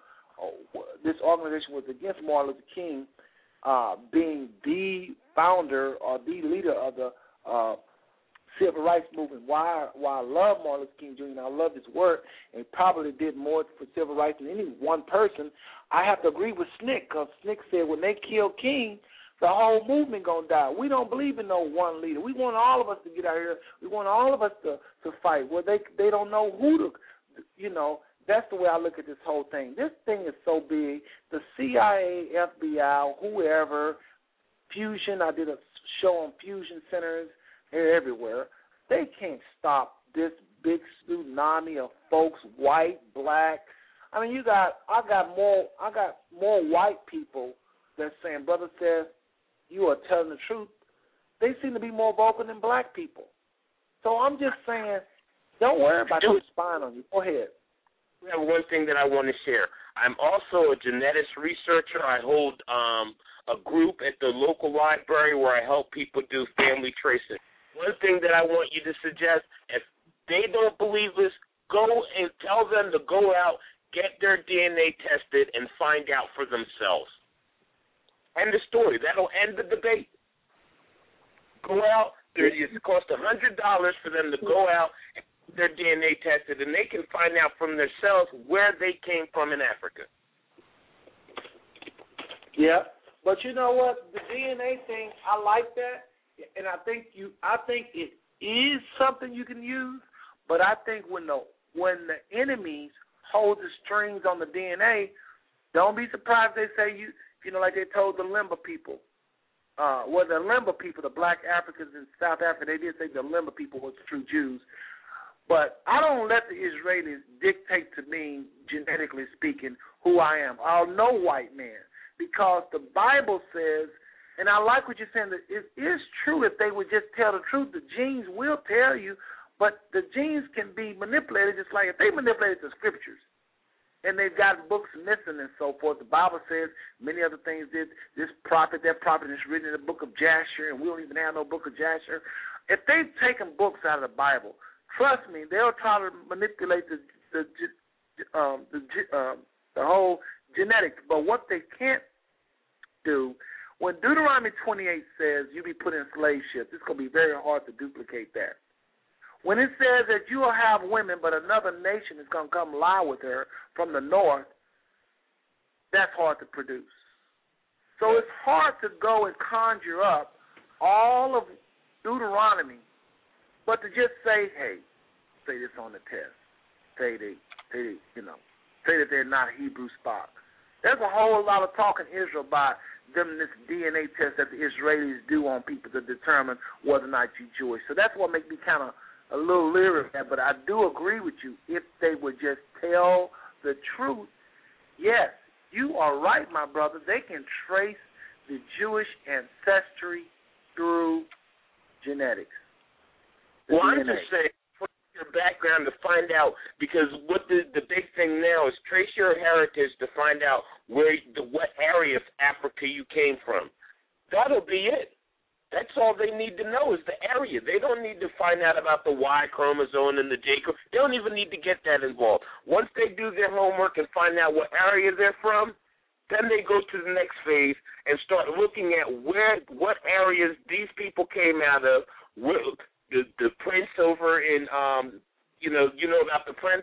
this organization was against Martin Luther King uh, being the founder or the leader of the uh, civil rights movement. Why? Why I love Martin Luther King Junior and I love his work, and probably did more for civil rights than any one person. I have to agree with Snick, because Snick said when they killed King, the whole movement gonna die. We don't believe in no one leader. We want all of us to get out here. We want all of us to, to fight. Well, they they don't know who to, you know. That's the way I look at this whole thing. This thing is so big. The C I A, F B I, whoever, Fusion. I did a show on fusion centers. They're everywhere. They can't stop this big tsunami of folks, white, black. I mean, you got. I got more. I got more white people that's saying, "Brother says, you are telling the truth." They seem to be more vocal than black people. So I'm just saying, don't worry about who's spying on you. Go ahead. We have one thing that I want to share. I'm also a genetics researcher. I hold um, a group at the local library where I help people do family tracing. One thing that I want you to suggest, if they don't believe us, go and tell them to go out, get their D N A tested, and find out for themselves. End the story. That'll end the debate. Go out. It costs one hundred dollars for them to go out and get their D N A tested, and they can find out from themselves where they came from in Africa. Yeah, but you know what? The D N A thing, I like that, and I think you. I think it is something you can use, but I think when the when the enemies hold the strings on the D N A, don't be surprised they say you. You know, like they told the Limba people. Uh, well, the Limba people, the black Africans in South Africa, they did say the Limba people were the true Jews. But I don't let the Israelis dictate to me, genetically speaking, who I am. I'm no white man, because the Bible says, and I like what you're saying, that it is true if they would just tell the truth. The genes will tell you, but the genes can be manipulated just like if they manipulated the scriptures. And they've got books missing and so forth. The Bible says many other things did. This prophet, that prophet is written in the book of Jasher, and we don't even have no book of Jasher. If they've taken books out of the Bible, trust me, they'll try to manipulate the the um, the, um, the whole genetics. But what they can't do, when Deuteronomy twenty-eight says you be put in slave ships, it's going to be very hard to duplicate that. When it says that you will have women, but another nation is going to come lie with her from the north, that's hard to produce. So it's hard to go and conjure up all of Deuteronomy, but to just say, hey, say this on the test. Say they, say you know, say that they're not Hebrew spots. There's a whole lot of talk in Israel about them this D N A test that the Israelis do on people to determine whether or not you're Jewish. So that's what makes me kind of a little leery of that, but I do agree with you. If they would just tell the truth, yes, you are right, my brother. They can trace the Jewish ancestry through genetics. Well, I'm just saying, put your background to find out, because what the the big thing now is trace your heritage to find out where the what area of Africa you came from. That'll be it. That's all they need to know is the area. They don't need to find out about the Y chromosome and the J chromosome. They don't even need to get that involved. Once they do their homework and find out what area they're from, Then they go to the next phase and start looking at where, what areas these people came out of. Where, the the prince over in, um, you know, you know about the prince.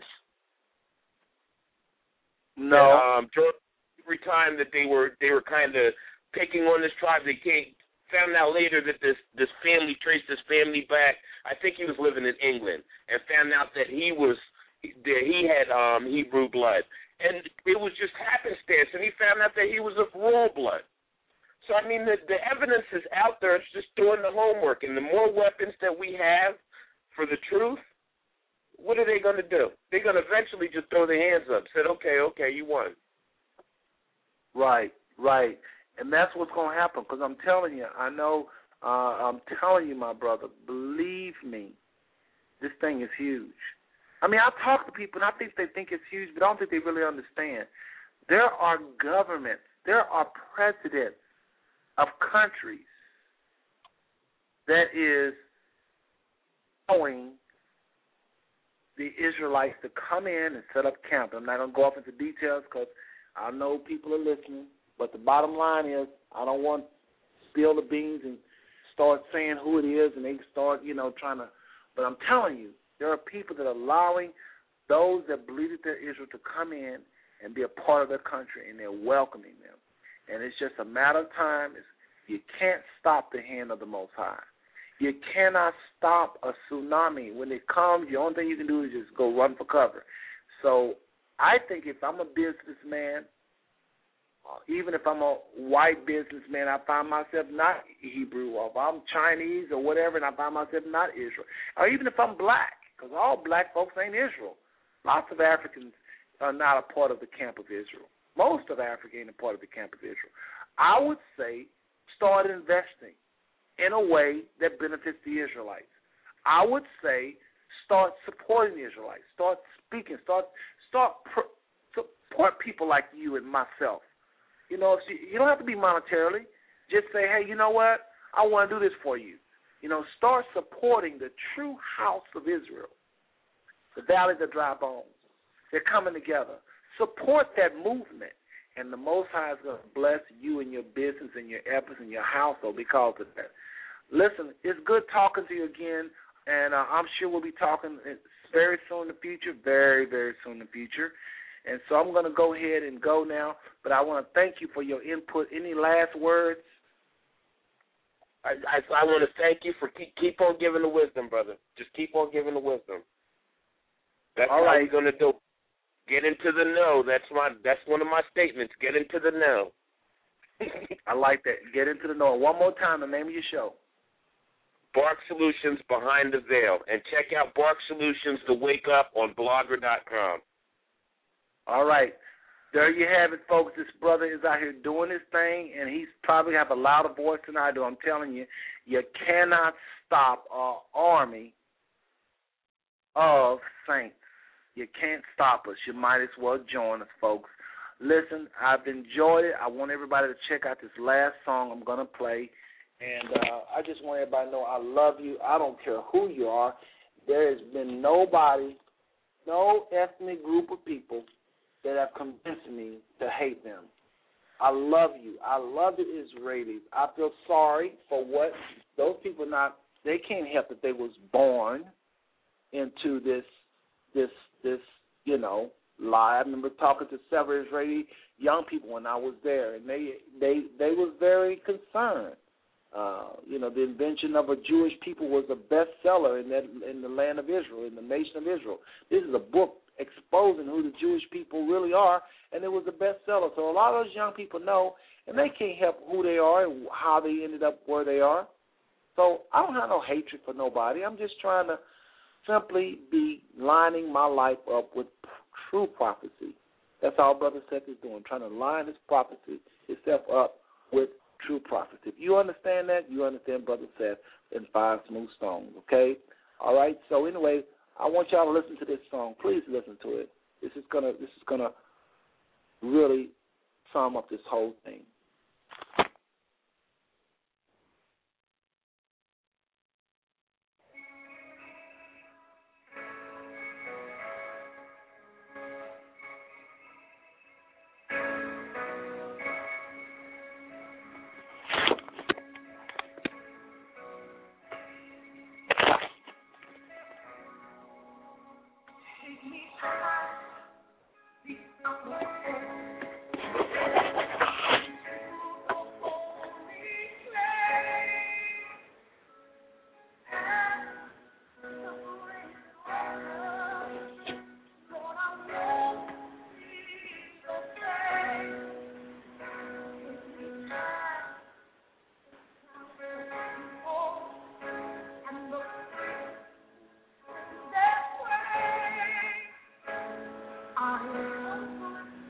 No. That, um, George, every time that they were they were kind of picking on this tribe, they came, found out later that this this family traced this family back. I think he was living in England, and found out that he was that he had um, Hebrew blood. And it was just happenstance, and he found out that he was of royal blood. So, I mean, the, the evidence is out there. It's just doing the homework. And the more weapons that we have for the truth, what are they going to do? They're going to eventually just throw their hands up, said, okay, okay, you won. Right, right. And that's what's going to happen, because I'm telling you, I know, uh, I'm telling you, my brother, believe me, this thing is huge. I mean, I talk to people, and I think they think it's huge, but I don't think they really understand. There are governments, there are presidents of countries that is allowing the Israelites to come in and set up camp. I'm not going to go off into details because I know people are listening, but the bottom line is I don't want to spill the beans and start saying who it is and they start, you know, trying to, but I'm telling you, there are people that are allowing those that believe that they're Israel to come in and be a part of their country, and they're welcoming them. And it's just a matter of time. It's, you can't stop the hand of the Most High. You cannot stop a tsunami. When it comes, the only thing you can do is just go run for cover. So I think if I'm a businessman, even if I'm a white businessman, I find myself not Hebrew, or if I'm Chinese or whatever, and I find myself not Israel. Or even if I'm black, because all black folks ain't Israel. Lots of Africans are not a part of the camp of Israel. Most of Africa ain't a part of the camp of Israel. I would say start investing in a way that benefits the Israelites. I would say start supporting the Israelites. Start speaking. Start start pr- support people like you and myself. You know, you don't have to be monetarily. Just say, hey, you know what? I want to do this for you. You know, start supporting the true house of Israel, the valleys of dry bones. They're coming together. Support that movement, and the Most High is going to bless you and your business and your efforts and your household because of that. Listen, it's good talking to you again, and uh, I'm sure we'll be talking very soon in the future, very, very soon in the future. And so I'm going to go ahead and go now, but I want to thank you for your input. Any last words? I, I, I want to thank you for keep, keep on giving the wisdom, brother. Just keep on giving the wisdom. That's All how right. you're going to do it. Get into the know. That's my. That's one of my statements. Get into the know. I like that. Get into the know. One more time, the name of your show. Bark Solutions Behind the Veil. And check out Bark Solutions to Wake Up on blogger dot com. All right. There you have it, folks. This brother is out here doing his thing, and he's probably have a louder voice than I do. I'm telling you, you cannot stop an army of saints. You can't stop us. You might as well join us, folks. Listen, I've enjoyed it. I want everybody to check out this last song I'm going to play. And uh, I just want everybody to know I love you. I don't care who you are. There has been nobody, no ethnic group of people that have convinced me to hate them. I love you. I love the Israelis. I feel sorry for what those people not, they can't help that they was born into this, this, this, you know, lie. I remember talking to several Israeli young people when I was there, and they, they, they was very concerned. Uh, you know, the invention of a Jewish people was a bestseller in that in the land of Israel, in the nation of Israel. This is a book exposing who the Jewish people really are, and it was a bestseller. So a lot of those young people know, and they can't help who they are and how they ended up where they are. So I don't have no hatred for nobody. I'm just trying to simply be lining my life up with true prophecy. That's all Brother Seth is doing, trying to line his prophecy, himself up with true prophecy. If you understand that, you understand Brother Seth in Five Smooth Stones, okay? All right, so anyway, I want y'all to listen to this song. Please listen to it. This is gonna this is gonna really sum up this whole thing. I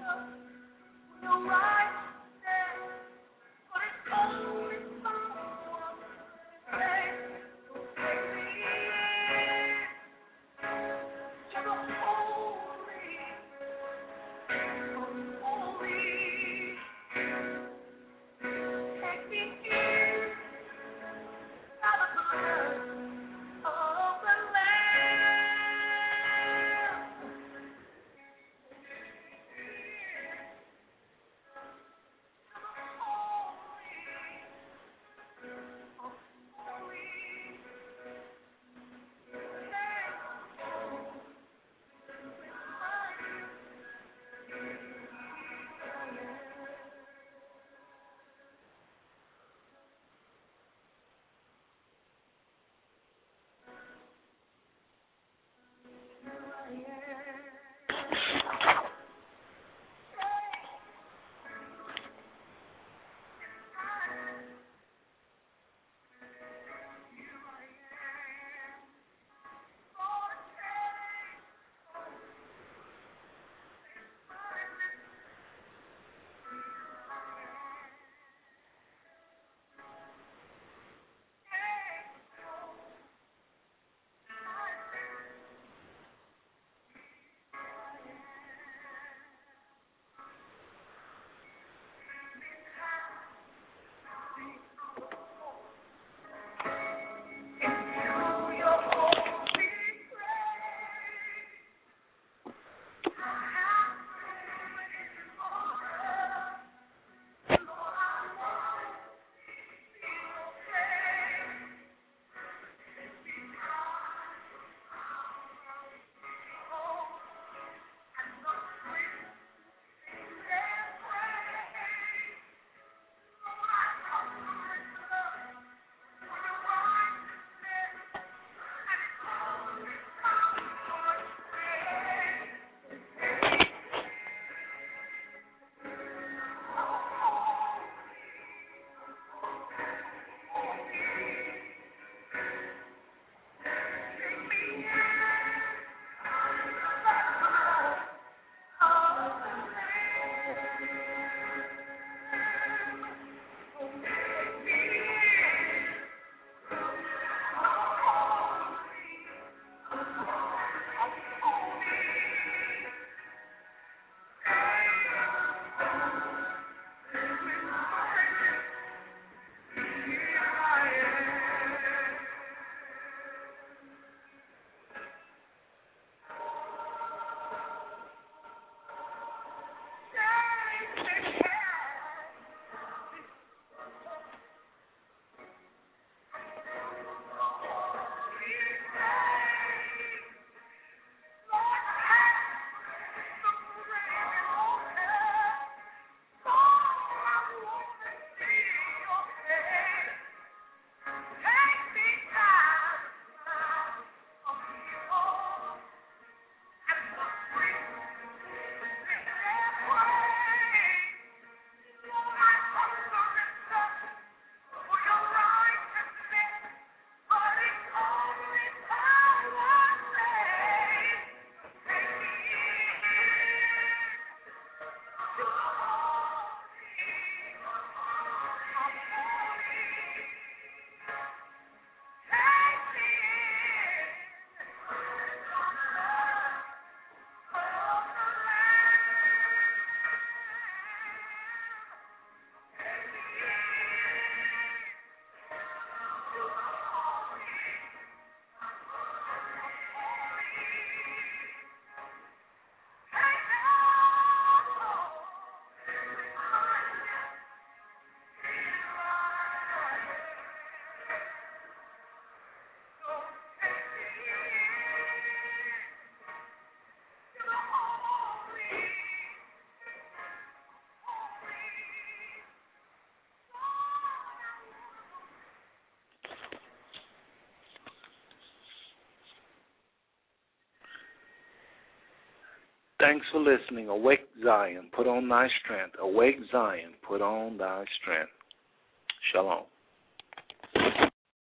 Thanks for listening. Awake Zion, put on thy strength. Awake Zion, put on thy strength. Shalom.